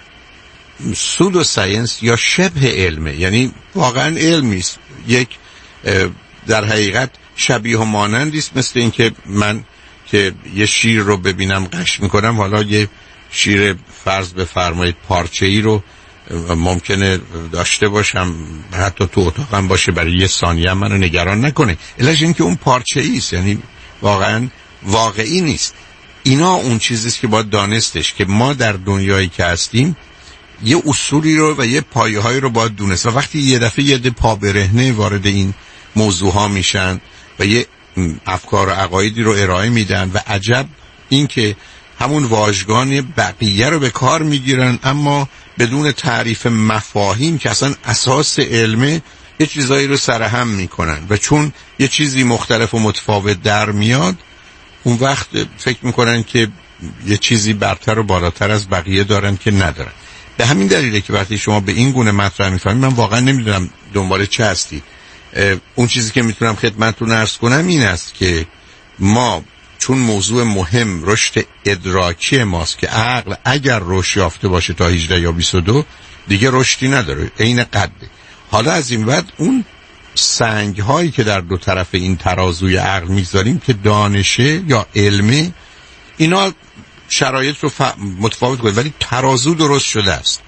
سودو ساینس یا شبه علمه، یعنی واقعا علمی است، یک در حقیقت شبیه و مانندی است. مثل اینکه من که یه شیر رو ببینم قش میکنم، حالا یه شیر فرض بفرمایید پارچه‌ای رو ممکنه داشته باشم، حتی تو اتاقم باشه، برای یه ثانیه منو نگران نکنه، علتش این که اون پارچه‌ای است، یعنی واقعا واقعی نیست. اینا اون چیزیست که باید دانستش که ما در دنیایی که هستیم یه اصولی رو و یه پایه‌هایی رو باید دونست و وقتی یه دفعه یه پا برهنه وارد این موضوع ها میشن و یه افکار و عقایدی رو ارائه میدن و عجب این که همون واژگان بقیه رو به کار میگیرن اما بدون تعریف مفاهیم که اصلا اساس علمه یه چیزایی رو سرهم میکنن و چون یه چیزی مختلف و متفاوت در میاد اون وقت فکر میکنن که یه چیزی برتر و بالاتر از بقیه دارن که ندارن. به همین دلیله که وقتی شما به این گونه مطرح میفهمید، من واقعا نمیدونم دنبال چه هستی. اون چیزی که میتونم خدمتتون عرض کنم این است که ما چون موضوع مهم رشد ادراکی ماست که عقل اگر رشد یافته باشه تا 18 یا 22 دیگه رشدی نداره، عین قده. حالا از این بعد اون سنگ هایی که در دو طرف این ترازوی عقل میذاریم که دانشه یا علمه، اینا شرایط رو متفاوت کنه، ولی ترازو درست شده است.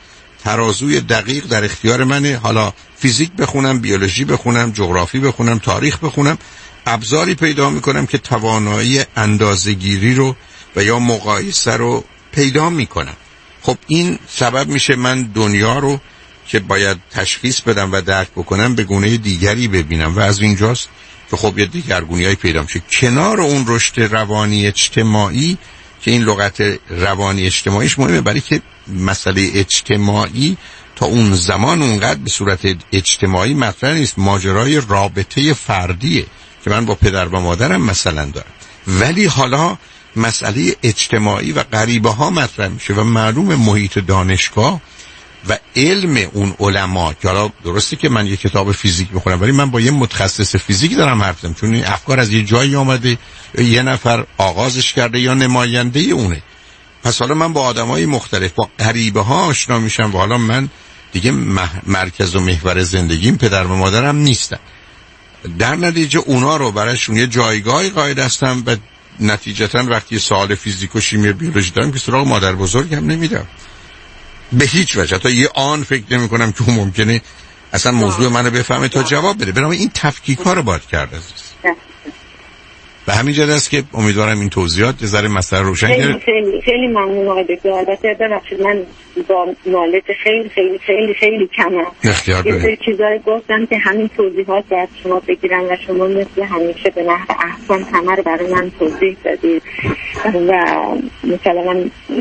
ترازوی دقیق در اختیار منه. حالا فیزیک بخونم، بیولوژی بخونم، جغرافی بخونم، تاریخ بخونم، ابزاری پیدا میکنم که توانایی اندازه‌گیری رو و یا مقایسه رو پیدا میکنم. خب این سبب میشه من دنیا رو که باید تشخیص بدم و درک بکنم به گونه دیگری ببینم و از اینجاست که خب یه دیگرگونی‌های پیدا میشه کنار اون رشد روانی اجتماعی که این لغت روانی اجتماعیش مهمه، برای که مسئله اجتماعی تا اون زمان اونقدر به صورت اجتماعی مطرح نیست. ماجرای رابطه فردیه که من با پدر و مادرم مثلا دارم، ولی حالا مسئله اجتماعی و غریبه ها مطرح میشه و معلوم محیط دانشگاه و علم اون علما که حالا درسته که من یه کتاب فیزیک میخونم ولی من با یه متخصص فیزیک دارم حرف میزنم، چون این افکار از یه جایی آمده، یه نفر آغازش کرده یا نماینده اونه. پس حالا من با آدمای مختلف با غریبه ها آشنا میشم و حالا من دیگه مرکز و محور زندگیم پدر و مادرم نیستم. در نتیجه اونا رو برایشون یه جایگاهی قائل هستم و نتیجتا وقتی سوال فیزیک و شیمی بیولوژی دارم که سراغ مادر بزرگم نمیدم به هیچ وجه. تا یه آن فکر نمی کنم که ممکنه اصلا موضوع منو بفهمه تا جواب بده. بنابراین این تفکیک ها رو باید کرد عزیز. به همین جهت است که امیدوارم این توضیحات یه ذره مسئله روشن کنه. خیلی ممنون آقای دکتر. البته ببخشید من با نالج خیلی کمم. یه سری چیزایی گفتم که همین توضیحات باید شما بگیرن و شما مثل همیشه به نحو احسن همه رو برای من توضیح دادید و مثلا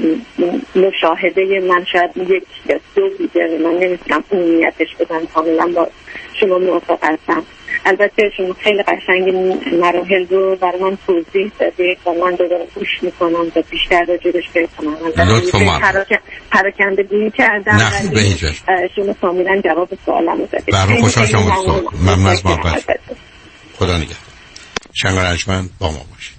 مشاهده من شاید یک یا دو بوده و من نمیتونم عمومیتش بدم، کاملا با شما موافق هستم. البته شما خیلی قشنگ مراحل رو برای من توضیح دادید و من دوباره گوش میکنم و بیشتر راجعش فکر کنم. پراکنده گویی کردم ولی شما کاملا جواب سوالم رو دادید. برای خوشحال شما ممنون از محبت. خدا نگهدار. شنگ رجمن با ما باشید.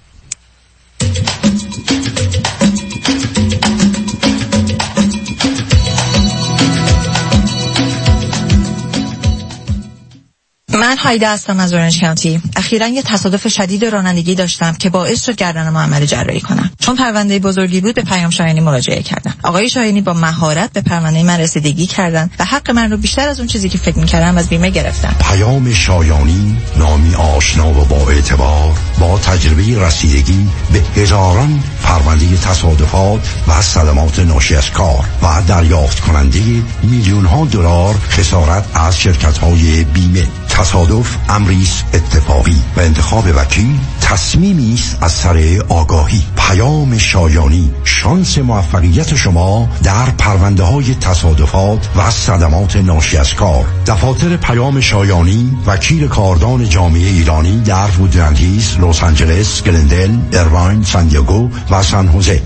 من هایده هستم از اورنج کانتی. اخیراً یه تصادف شدید رانندگی داشتم که باعث شد گردنم عمل جراحی کنم. چون پرونده بزرگی بود به پیام شاهینی مراجعه کردم. آقای شاهینی با مهارت به پرونده من رسیدگی کردن و حق من رو بیشتر از اون چیزی که فکر می‌کردم از بیمه گرفتن. پیام شایانی، نامی آشنا و با اعتبار، با تجربه رسیدگی به هزاران پرونده تصادفات و صدمات ناشی از کار و دریافت کننده میلیون‌ها دلار خسارت از شرکت‌های بیمه. تصادف امریست اتفاقی و انتخاب وکیل تصمیمی است از سر آگاهی. پیام شایانی، شانس موفقیت شما در پرونده‌های تصادفات و صدمات ناشی از کار. دفاتر پیام شایانی وکیل کاردان جامعه ایرانی در وودلند هیلز، لس آنجلس، گلندل، ایرواین، سان دیگو و سان خوزه.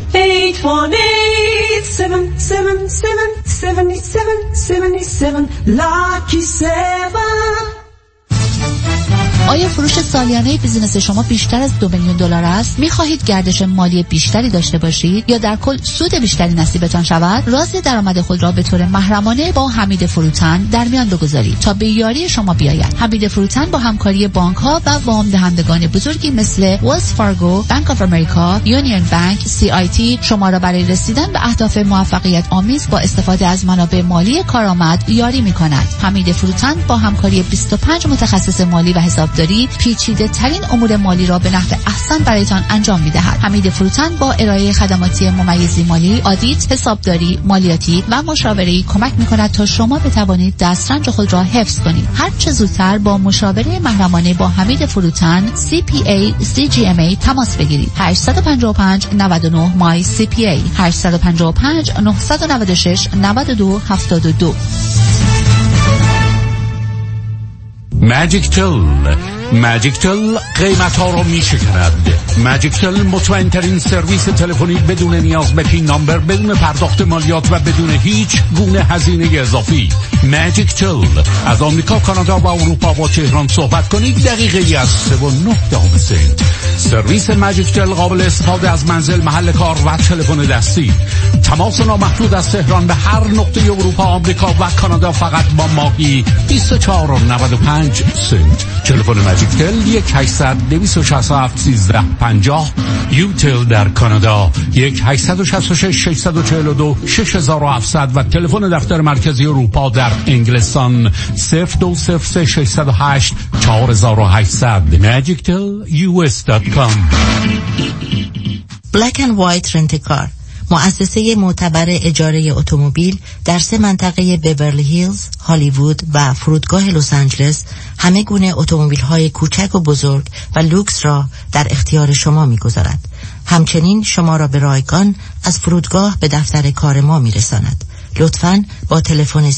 818-777-7777 Lucky 7. آیا فروش سالیانه بیزینس شما بیشتر از $2 میلیون است؟ می‌خواهید گردش مالی بیشتری داشته باشید یا در کل سود بیشتری نصیبتان شود؟ راز درآمد خود را به طور محرمانه با حمید فروتن در میان بگذارید تا به یاری شما بیاید. حمید فروتن با همکاری بانک‌ها و وام دهندگان بزرگی مثل ولز فارگو، بانک آف امریکا، یونیون بانک، CIT شما را برای رسیدن به اهداف موفقیت آمیز با استفاده از منابع مالی کارآمد یاری می‌کند. حمید فروتن با همکاری 25 متخصص مالی و حسابداری پیچیده ترین امور مالی را به نحو احسن برایتان انجام می‌دهد. حمید فروتن با ارائه خدماتی ممیزی مالی، آدیت، حسابداری، مالیاتی و مشاوره‌ای کمک می‌کند تا شما بتوانید دسترنج خود را حفظ کنید. هر چه زودتر با مشاوره محرمانه با حمید فروتن CPA CGMA تماس بگیرید. 855 99 مای CPA 855 996 92 72. ماجیک تل قیمت ها رو می شکند. ماجیک تل مطمئن ترین سرویس تلفنی بدون نیاز به پین نامبر، بدون پرداخت مالیات و بدون هیچ گونه هزینه اضافی. ماجیک تل از آمریکا، کانادا و اروپا با تهران صحبت کنید دقیقه از 3.9 سنت. سرویس ماجیک تل قابل استفاده از منزل، محل کار و تلفن دستی. تماس نامحدود از تهران به هر نقطه اروپا، آمریکا و کانادا فقط با ماهی 24.95 سنت. تلفن ماجیک تل 1-800-267-1350. یوتل در کانادا 1-866-642-6700 و تلفن دفتر مرکزی اروپا در انگلستان 02-608-4800. magictelus.com. Black and White رنتکار، مؤسسه معتبر اجاره اتومبیل در 3 منطقه بیورلی هیلز، هالیوود و فرودگاه لس آنجلس همه گونه اتومبیل‌های کوچک و بزرگ و لوکس را در اختیار شما می‌گذارد. همچنین شما را به رایگان از فرودگاه به دفتر کار ما می‌رساند. لطفاً با تلفن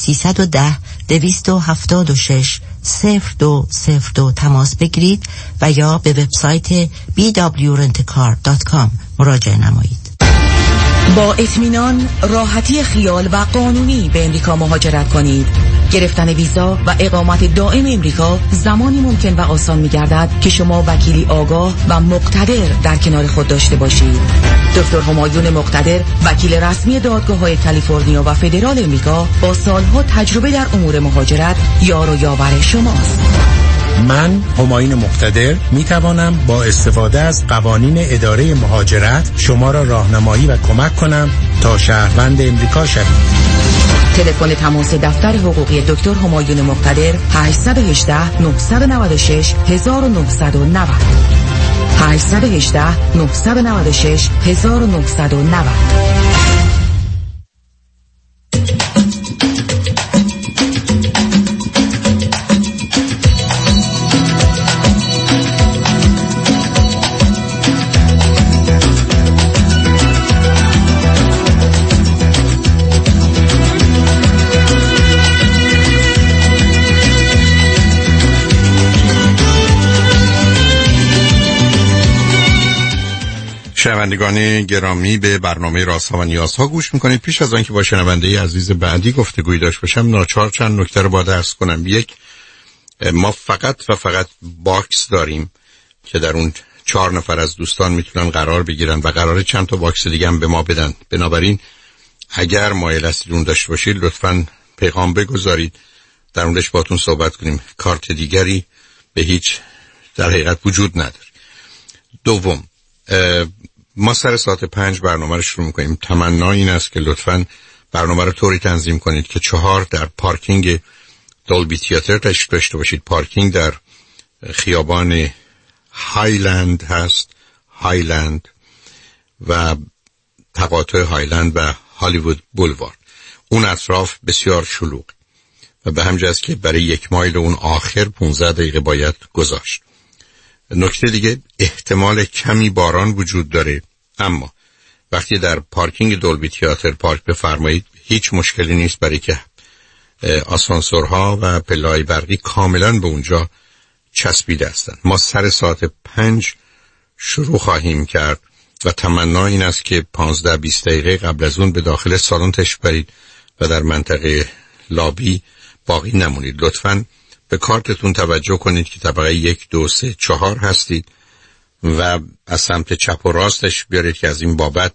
310-226-0202 تماس بگیرید و یا به وبسایت bwrentcar.com مراجعه نمایید. با اطمینان، راحتی خیال و قانونی به امریکا مهاجرت کنید. گرفتن ویزا و اقامت دائم امریکا زمانی ممکن و آسان می‌گردد که شما وکیلی آگاه و مقتدر در کنار خود داشته باشید. دکتر همایون مقتدر، وکیل رسمی دادگاه‌های کالیفرنیا و فدرال امریکا، با سالها تجربه در امور مهاجرت یار و یاور شماست. من همایون مقتدر می توانم با استفاده از قوانین اداره مهاجرت شما را راهنمایی و کمک کنم تا شهروند امریکا شوید. تلفن تماس دفتر حقوقی دکتر همایون مقتدر 818-996-1990 818-996-1990. شنوندگان گرامی، به برنامه رازها و نیازها گوش میکنید. پیش از آنکه با شنونده عزیز بعدی گفتگوی داشته باشم، ناچار چند نکته رو باید عرض کنم. یک، ما فقط باکس داریم که در اون 4 نفر از دوستان میتونن قرار بگیرن و قراره چند تا باکس دیگه هم به ما بدن. بنابراین اگر مایل هستید اون داشته باشید، لطفاً پیغام بگذارید در موردش باهاتون صحبت کنیم. کارت دیگری به هیچ در حقیقت وجود نداره. دوم، ما سر ساعت 5 برنامه رو شروع میکنیم. تمنا این است که لطفاً برنامه رو طوری تنظیم کنید که 4 در پارکینگ دولبی تئاتر تشریف داشته باشید. پارکینگ در خیابان هایلند هست، هایلند و تقاطع هایلند و هالیوود بولوارد. اون اطراف بسیار شلوغ و به همین جهت که برای 1 مایل اون آخر 15 دقیقه باید گذاشت. نکته دیگه، احتمال کمی باران وجود داره، اما وقتی در پارکینگ دولبی تئاتر پارک بفرمایید هیچ مشکلی نیست، برای که آسانسورها و پله‌های برقی کاملا به اونجا چسبیده هستند. ما سر ساعت 5 شروع خواهیم کرد و تمنا این است که 15-20 دقیقه قبل از اون به داخل سالن تشریف برید و در منطقه لابی باقی نمونید. لطفاً به کارتتون توجه کنید که طبقه 1، 2، 3، 4 هستید و از سمت چپ و راستش بیارید که از این بابت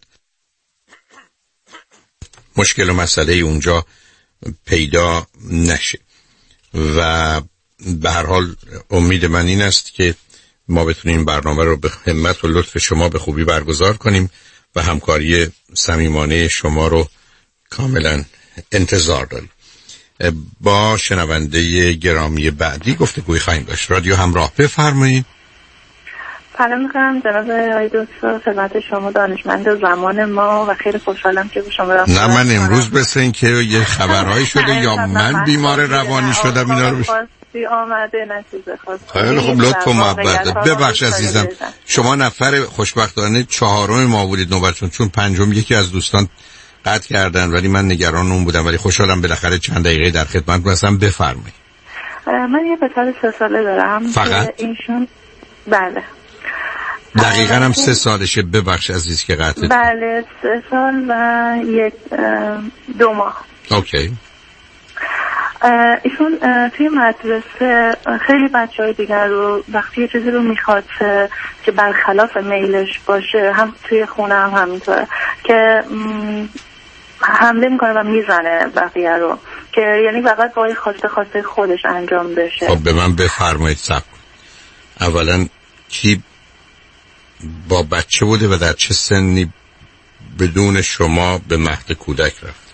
مشکل و مسئله اونجا پیدا نشه. و به هر حال امید من این است که ما بتونیم برنامه رو به همت و لطف شما به خوبی برگزار کنیم و همکاری صمیمانه شما رو کاملا انتظار داریم. با شنونده گرامی بعدی گفتگوی خواهیم داشت. رادیو همراه، بفرمایید. سلام میکنم جناب آقای دکتر، خدمت شما دانشمند زمان ما و خیلی خوشحالم که به شما رابطه. نه من امروز بس این که یه خبرهایی شده یا من بیمار روانی شدم اینا رو آمده نتیجه خواست. خیلی خوب، لطف و محبت. ببخش عزیزم، شما نفر خوشبختانه 4م ما بودید نوبتتون، چون 5م یکی از دوستان قطع کردن، ولی من نگران اون بودم، ولی خوشحالم بالاخره چند دقیقه در خدمت هستم. بفرمایید. من یه پسر 3 ساله دارم. فقط؟ ایشون بله. دقیقاً هم 3 سالشه. ببخش عزیز که قطع. بله 3 سال و 2 ماه. اوکی. ایشون توی مدرسه خیلی بچه‌های دیگر رو وقتی یه چیزی رو میخواد که برخلاف میلش باشه، هم توی خونه هم همینطوره، که حمله میکنه و میزنه بقیه رو، که یعنی فقط با خواسته خودش انجام بشه. خب به من بفرمایید صبر کن. اولا کی با بچه بوده و در چه سنی بدون شما به مهد کودک رفته؟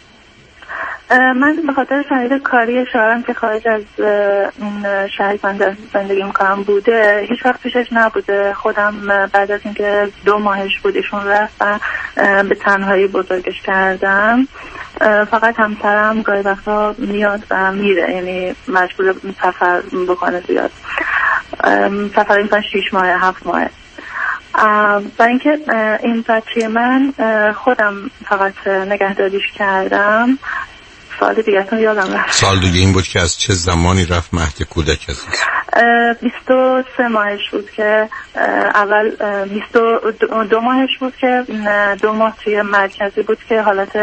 من به خاطر شرایط کاری شوهرم که خارج از این شهری من زندگی میکنم بوده، هیچ وقت پیشش نبوده. خودم بعد از اینکه 2 ماهش بود ایشون رفت و به تنهایی بزرگش کردم. فقط همسرم گاهی وقتا میاد و میره، یعنی مجبور سفر بکنه زیاد. سفر مثلا 6 ماه 7 ماه. و اینکه این بچه من خودم فقط نگهداریش کردم. سال دیگه یادم رفت. سال دیگه این بود که از چه زمانی رفت مهد کودک عزیز؟ 23 ماهش بود که اول 22 ماهش بود که 2 ماه توی مرکزی بود که حالت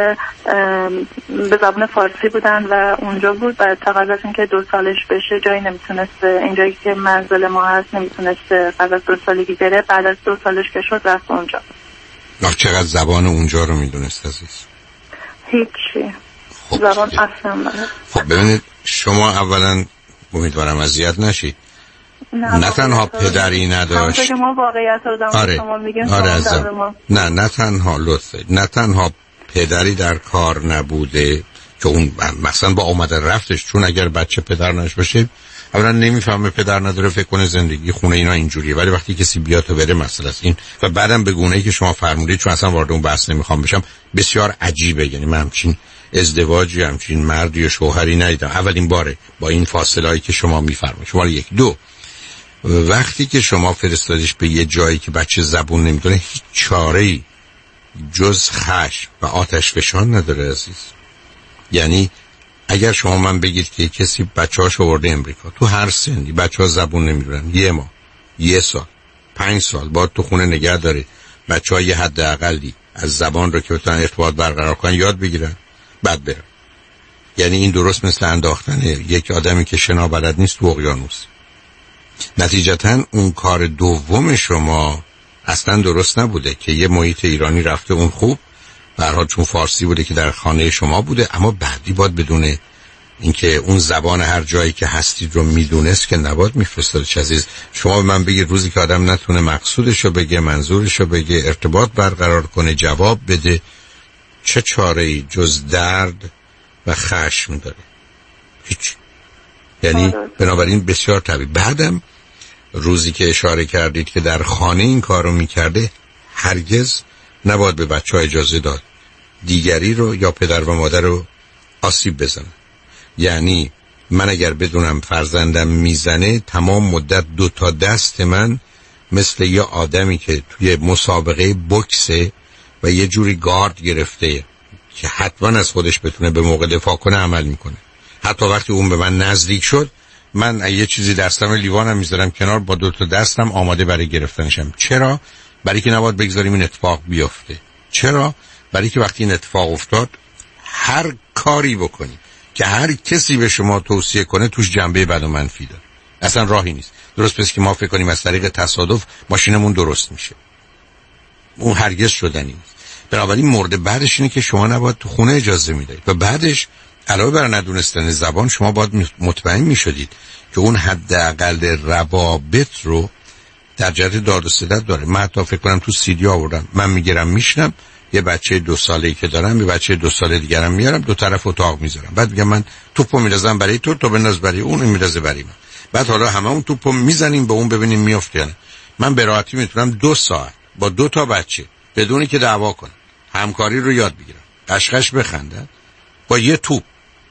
به زبان فارسی بودن و اونجا بود و تا قبل از اینکه 2 سالش بشه جایی نمیتونست، اینجایی که منزل ما هست نمیتونست قبل از 2 سالگی بره. بعد از 2 سالش که شد رفت اونجا. چقدر زبان اونجا رو میدونست عزیز؟ هیچی. زبان اصلا خب ببینید شما اولا امیدوارم اذیت نشید. نه تنها پدری نداشت. همونطور که ما واقعیت رو دارم شما میگیم. نه تنها لطفه، نه تنها پدری در کار نبوده که اون مثلا با اومده رفتش، چون اگر بچه پدر نش باشه اولا نمیفهمه پدر نداره، فکر کنه زندگی خونه اینا اینجوریه، ولی وقتی کسی بیاد تو بره مسئله است این. و بعدم به گونه‌ای که شما فرمودید، چون اصلا وارد اون بحث نمیخوام بشم، بسیار عجیبه. یعنی من همچین ازدواجی، همچین مردی و شوهری ندیدم. اولین باره با این فاصله‌ای که شما میفرمایید. شما 1 2 وقتی که شما فرستادیش به یه جایی که بچه زبون نمیدونه، هیچ چاره‌ای جز خشم و آتش فشان نداره عزیز. یعنی اگر شما من بگید که کسی بچه‌هاش آورده امریکا، تو هر سنی بچه‌ها زبون نمیدونن، 1 ماه، 1 سال، 5 سال باید تو خونه نگه داره، بچه‌ها یه حد اقلی از زبان رو که بتونن ارتباط برقرار کنن یاد بگیرن بعد برن. یعنی این درست مثل انداختن یک آدمی که شنا بلد نیست تو اقیانوس. نتیجتاً اون کار دوم شما اصلا درست نبوده که یه محیط ایرانی رفته، اون خوب به هر حال چون فارسی بوده که در خانه شما بوده، اما بعدی باید بدون اینکه اون زبان هر جایی که هستید رو میدونست که نباید میفرستاد. عزیز شما به من بگید روزی که آدم نتونه مقصودشو بگه، منظورشو بگه، ارتباط برقرار کنه، جواب بده، چه چاره‌ای جز درد و خشم داره؟ هیچ. یعنی بنابراین بسیار طبیعی. بعدم روزی که اشاره کردید که در خانه این کارو میکرده، هرگز نباید به بچه‌ها اجازه داد دیگری رو یا پدر و مادر رو آسیب بزنن. یعنی من اگر بدونم فرزندم میزنه، تمام مدت 2 تا دست من مثل یه آدمی که توی مسابقه بوکسه و یه جوری گارد گرفته که حتما از خودش بتونه به موقع دفاع کنه عمل میکنه. حتی وقتی اون به من نزدیک شد، من یه چیزی دستم لیوانم میذارم کنار، با 2 تا دستم آماده برای گرفتنشم. چرا؟ برای که نباید بگذاریم این اتفاق بیفته. چرا؟ برای که وقتی این اتفاق افتاد، هر کاری بکنیم که هر کسی به شما توصیه کنه توش جنبه بد و منفی داره. اصلا راهی نیست. درست پس که ما فکر کنیم از طریق تصادف ماشینمون درست میشه، اون هرگز شدنی نیست. بنابراین مورد بعدش اینه که شما نباید تو خونه اجازه میدید و بعدش علاوه بر ندونستن زبان، شما باید مطمئن میشدید که اون حداقل روابط رو در جهت داد و ستد داره. من حتی فکر کنم تو CD آوردم، من میگیرم میشنم، یه بچه 2 ساله‌ای که دارم، یه بچه 2 ساله دیگرم میارم، 2 طرف اتاق میذارم، بعد میگم من توپو میندازم برای تو بنداز برای اون میندازه برای من. بعد حالا همه اون توپو میزنیم به اون ببینیم میافته یا نه. من به راحتی میتونم 2 ساعت با 2 تا بچه بدونی که دعوا کنن همکاری رو یاد بگیرم، قشقش بخندن، با یه توپ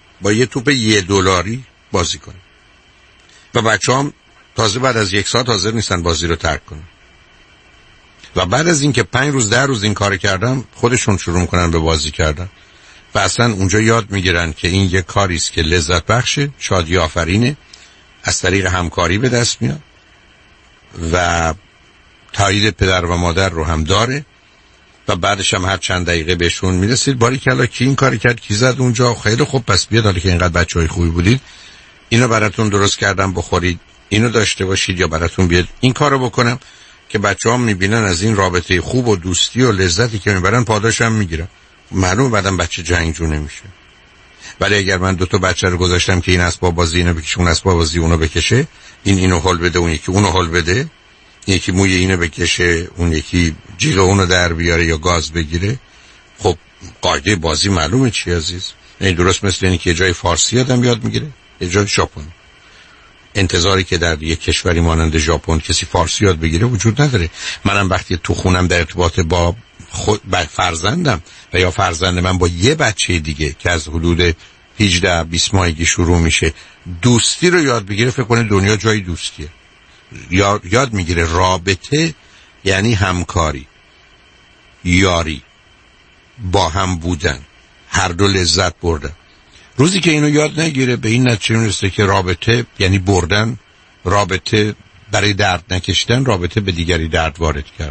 $1 بازی کنن و بچه‌ام تازه بعد از 1 ساعت حاضر نیستن بازی رو ترک کنن. و بعد از اینکه 5 روز 10 روز این کار کردم، خودشون شروع میکنن به بازی کردن و اصلا اونجا یاد میگیرن که این یه کاری است که لذت بخشه، شادی آفرینه، از طریق همکاری به دست میاد و تایید پدر و مادر رو هم داره و بعدش هم هر چند دقیقه بهشون میرسید باریکلا کی این کاری کرد، کی زد اونجا، خیلی خوب پس بیاد، حالا که اینقدر بچهای خوبی بودید اینو براتون درست کردم بخورید، اینو داشته باشید، یا براتون بیاد این کارو بکنم که بچه‌ها میبینن از این رابطه خوب و دوستی و لذتی که میبرن پاداش هم میگیرن. معلومه بعدم بچه جنگجو نمیشه. ولی اگر من 2 بچه رو گذاشتم که این اسباب بازی اینو بکشه، اون اسباب بازی اونو بکشه، این اینو هول بده، اون یکی اونو هول بده، یکی موی اینو بکشه، اون یکی جیغ اونو در بیاره یا گاز بگیره، خب قاعده بازی معلومه چی عزیز. این درست مثل اینه که جای فارسی آدم یاد میگیره، یه جای ژاپنی. انتظاری که در یک کشوری مانند ژاپن کسی فارسی یاد بگیره وجود نداره. منم وقتی تو خونم در ارتباط با فرزندم و یا فرزند من با یه بچه دیگه که از حدود 18-20 ماهگی شروع میشه دوستی رو یاد بگیره، فکر کنه دنیا جای دوستیه. یاد میگیره رابطه یعنی همکاری، یاری، با هم بودن، هر دو لذت بردن. روزی که اینو یاد نگیره به این نتیجه میرسه که رابطه یعنی بردن، رابطه برای درد نکشیدن، رابطه به دیگری درد وارد کرد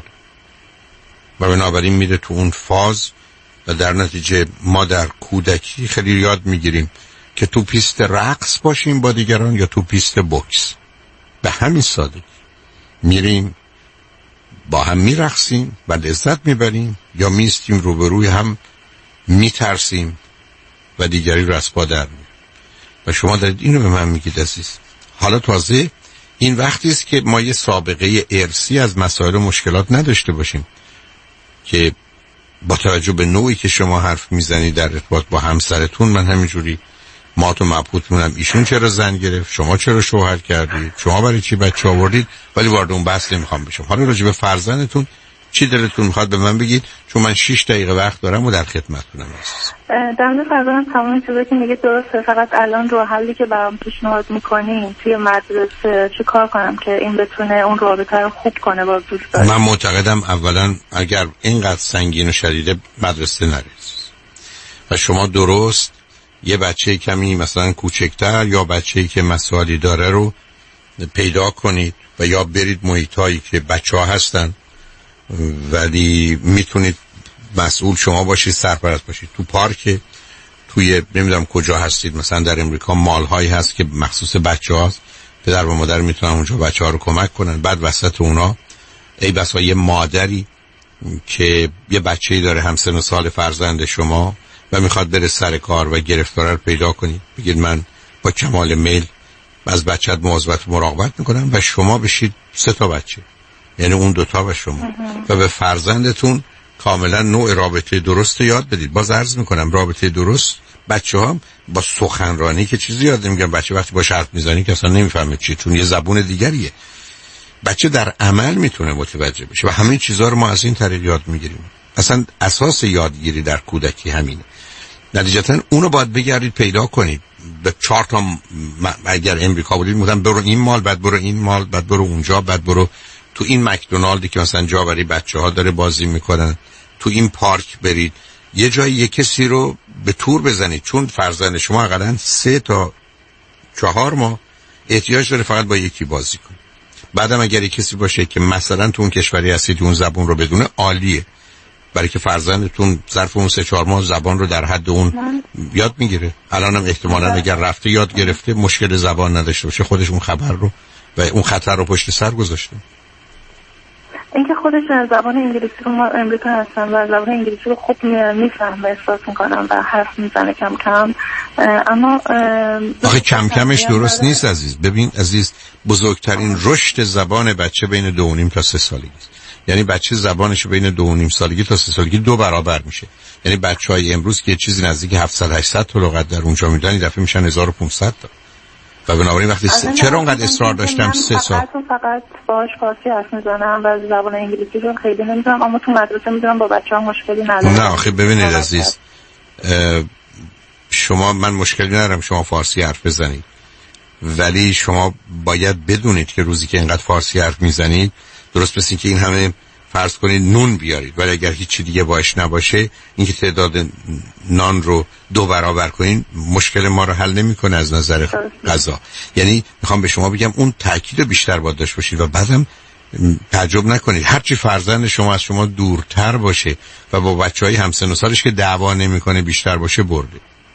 و بنابراین میره تو اون فاز و در نتیجه ما در کودکی خیلی یاد میگیریم که تو پیست رقص باشیم با دیگران یا تو پیست بوکس. به همین سادگی میریم با هم میرقصیم و لذت میبریم یا میستیم روبروی هم میترسیم و دیگری رو از پا در میاریم. و شما دارید اینو به من میگید عزیز. حالا تازه این وقتی است که ما یه سابقه ارثی از مسائل و مشکلات نداشته باشیم که با توجه به نوعی که شما حرف میزنید در ارتباط با همسرتون، من همینجوری مات و مبهوت مونم ایشون چرا زن گرفت، شما چرا شوهر کردید، شما برای چی بچه آوردید، ولی وارد اون بحث نمیخوام بشم. حالا راجع به فرزندتون چی دلتون میخواد به من بگید، چون من 6 دقیقه وقت دارم و در خدمتتونم عزیز. در مورد فرزندم تمام چیزایی که میگه درسته، فقط الان راه حلی که برام پیشنهاد میکنین توی مدرسه چه کار کنم که این بتونه اون رابطه رو خوب کنه با دوستاش؟ من معتقدم اولا اگر اینقدر سنگین و شدیده مدرسه نرید و شما درست یه بچه کمی مثلا کوچکتر یا بچه‌ای که مسائلی داره رو پیدا کنید و یا برید محیطایی که بچه‌ها هستن ولی میتونید مسئول شما باشید، سرپرست باشید. تو پارک، توی نمیدونم کجا هستید، مثلا در امریکا مال‌هایی هست که مخصوص بچه‌هاست، پدر و مادر میتونن اونجا بچه‌ها رو کمک کنن. بعد وسط اونا ای بسا یه مادری که یه بچه‌ای داره همسن و سال فرزند شما و میخواد بره سر کار و گرفتاره رو پیدا کنید، بگید من با کمال میل از بچه‌ت مواظبت و مراقبت میکنم و شما بشید 3 بچه، یعنی اون 2 و شما، و به فرزندتون کاملا نوع رابطه درست یاد بدید. باز عرض میکنم رابطه درست بچه ها با سخنرانی که چیزی یاد نمیگن، بچه وقتی با حرف میزنی که اصلا نمیفهمه چی، چون یه زبون دیگریه. بچه در عمل میتونه متوجه بشه و همین چیزها رو ما از این طریق یاد میگیریم. اصلا اساس یادگیری در کودکی همینه. نتیجتا اونو باید بگردید پیدا کنید. به 4 اگر امریکا بودید میگم برو این مال، بعد برو این مال، بعد برو اونجا، بعد برو تو این مکدونالدی که مثلا جا برای بچه‌ها داره بازی میکنن، تو این پارک برید، یه جایی یه کسی رو به تور بزنید، چون فرزند شما حداقل 3 تا 4 ماه احتیاج داره فقط با یکی بازی کنه. بعدم اگر یک کسی باشه که مثلا تو اون کشوری هستید اون زبون رو بدونه، عالیه، برای که فرزندتون ظرف اون 3-4 ماه زبان رو در حد اون یاد میگیره. الانم احتمالاً اگر رفته یاد گرفته مشکل زبان نداشته باشه، خودش اون خبر رو و اون خطر رو پشت سر گذاشته. اینکه خودش زبان انگلیسی رو، ما امریکا هستم و زبان انگلیسی رو خوب میفهمه، احساس میکنم و حرف میزنه کم کم، اما آخه کم کمش درست نیست عزیز. ببین عزیز، بزرگترین رشد زبان بچه بین 2.5 تا 3 سالگی است. یعنی بچه زبانش بین 2.5 سالگی تا 3 سالگی 2 برابر میشه. یعنی بچهای امروز که چیزی نزدیک 700-800 تا لغت در اونجا میدونن، این دفعه میشن 1500 تا. و بنابراین وقتی چرا اونقدر اصرار داشتم 3 سال فقط باهاش فارسی حرف میزنم و زبان انگلیسی رو خیلی نمیدونم، اما تو مدرسه میدونم با بچه‌ها مشکلی ندارم. نه آخه ببینید عزیز، شما، من مشکلی ندارم شما فارسی حرف بزنید، ولی شما باید بدونید که روزی که اینقدر فارسی حرف میزنید، درست مثل که این همه فرض کنید نون بیارید، ولی اگر هیچی دیگه باش نباشه، اینکه تعداد نان رو 2 برابر کنین مشکل ما رو حل نمیکنه از نظر غذا. یعنی میخوام به شما بگم اون تاکید رو بیشتر باید داشته باشید و بعدم تعجب نکنید هرچی فرزند شما از شما دورتر باشه و با بچهای همسن و سالش که دعوا نمیکنه بیشتر باشه برده.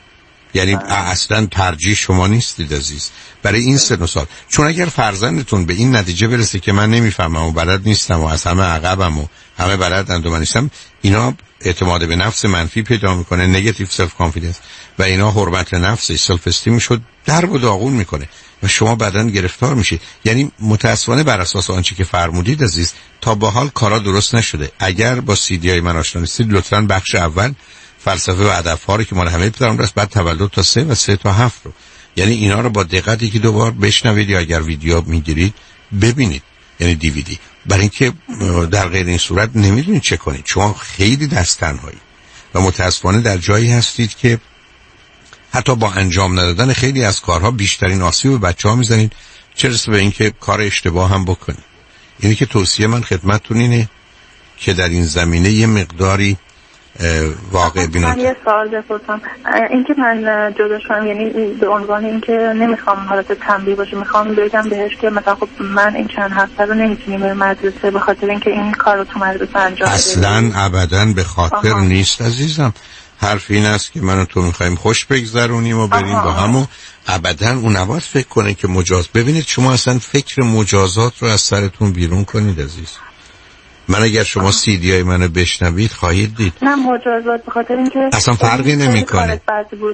یعنی اصلا ترجیح شما نیستید عزیز برای این سن و سال. چون اگر فرزندتون به این نتیجه برسه که من نمیفهمم و بلد نیستم و از همه عقبم و همه بلدند و من نیستم، اینا اعتماد به نفس منفی پیدا میکنه، نگاتیو سلف کانفیدنس، و اینا حرمت نفس، سلف استیم شد در و داغون میکنه و شما بعداً گرفتار میشید. یعنی متاسفانه بر اساس آنچه که فرمودید عزیز تا به حال کارا درست نشده. اگر با CD من آشنا نیستید لطفاً بخش اول فلسفه و هدف‌ها رو که مال همه پدرم است، بعد تولد تا 3 و 3 تا 7 رو، یعنی اینا رو با دقت یکی دو بار بشنوید یا اگر ویدیو میگیرید ببینید، یعنی DVD، برای اینکه در غیر این صورت نمیدونید چه کنید. شما خیلی دست تنهایی و متاسفانه در جایی هستید که حتی با انجام ندادن خیلی از کارها بیشترین آسیب به بچه‌ها میزنید، چه رسه به اینکه کار اشتباه هم بکنید. اینی که توصیه من خدمتتون اینه که در این زمینه یه مقداری واقع بینید. من یه سوال بپرسم، اینکه من جدا شدم یعنی به عنوان اینکه نمیخوام حالت تنبیه باشه، میخوام بگم بهش که مثلا خب من این چند هفته رو نمیتونیم به مدرسه به خاطر اینکه این کار رو تو مدرسه انجام بدیم. اصلا ابدا به خاطر نیست عزیزم. حرف این است که من و تو میخوایم خوش بگذرونیم و بریم با هم و ابدا اون نباید فکر کنه که مجاز. ببینید شما اصلا فکر مجازات رو از سرتون بیرون کنید عزیز. من اگر شما CD منو بشنوید خواهید دید نه مجازات به خاطر اینکه اصلا فرقی نمیکنه.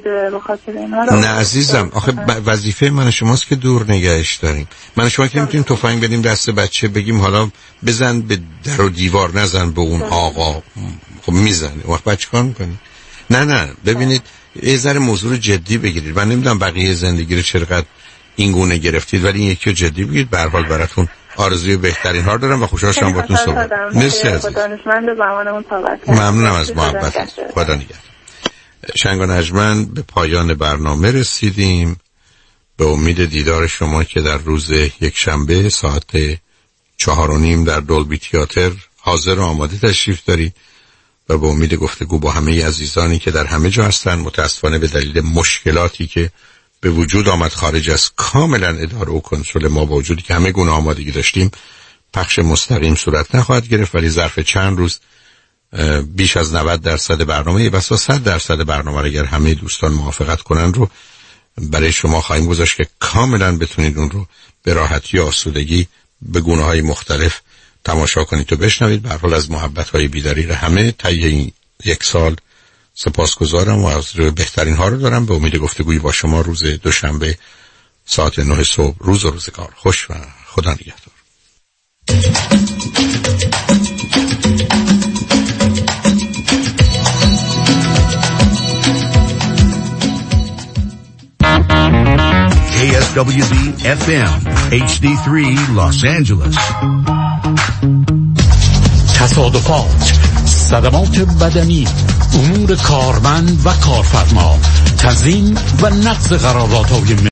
نه عزیزم، آخه وظیفه من شماست که دور نگهش داریم. من شما که نمیتونیم تفنگ بدیم دست بچه بگیم حالا بزن به در و دیوار نزن به اون آقا، خب میزنه وقت بچه کار میکنی. نه ببینید یه ذره موضوع رو جدی بگیرید. من نمیدونم بقیه زندگی رو چقدر این گونه گرفتید ولی این یکی رو جدی بگیرید. به هر حال براتون آرزوی بهترین ها دارم و خوشحال شدم باهاتون صحبت. مرسی عزیز. ممنونم از محبت. خدا نگهدار. شنگ و نجمن به پایان برنامه رسیدیم. به امید دیدار شما که در روز یک شنبه ساعت 4:30 در دولبی تئاتر حاضر و آماده تشریف دارید و به امید گفتگو با همه عزیزانی که در همه جا هستند. متاسفانه به دلیل مشکلاتی که به وجود آمد خارج از کاملا اداره و کنترل ما، با وجودی که همه گونه آمادگی داشتیم، پخش مستقیم صورت نخواهد گرفت، ولی ظرف چند روز بیش از 90% برنامه و 100% برنامه اگر همه دوستان موافقت کنن رو برای شما خواهیم گذاشت که کاملا بتونید اون رو به راحتی و آسودگی به گونه‌های مختلف تماشا کنید و بشنوید. به هر حال از محبت‌های بی‌دریغ همه طی این یک سال سپاسگزارم و از بهترین ها رو دارم. به امید گفتگویی با شما روز دوشنبه ساعت 9 صبح. روز و روزگار خوش و خدا نگهدار. KSWZ FM HD3 Los Angeles. تصادفات، صدمات بدنی، امور کارمند و کارفرما، تضمین و نقض قراردادهای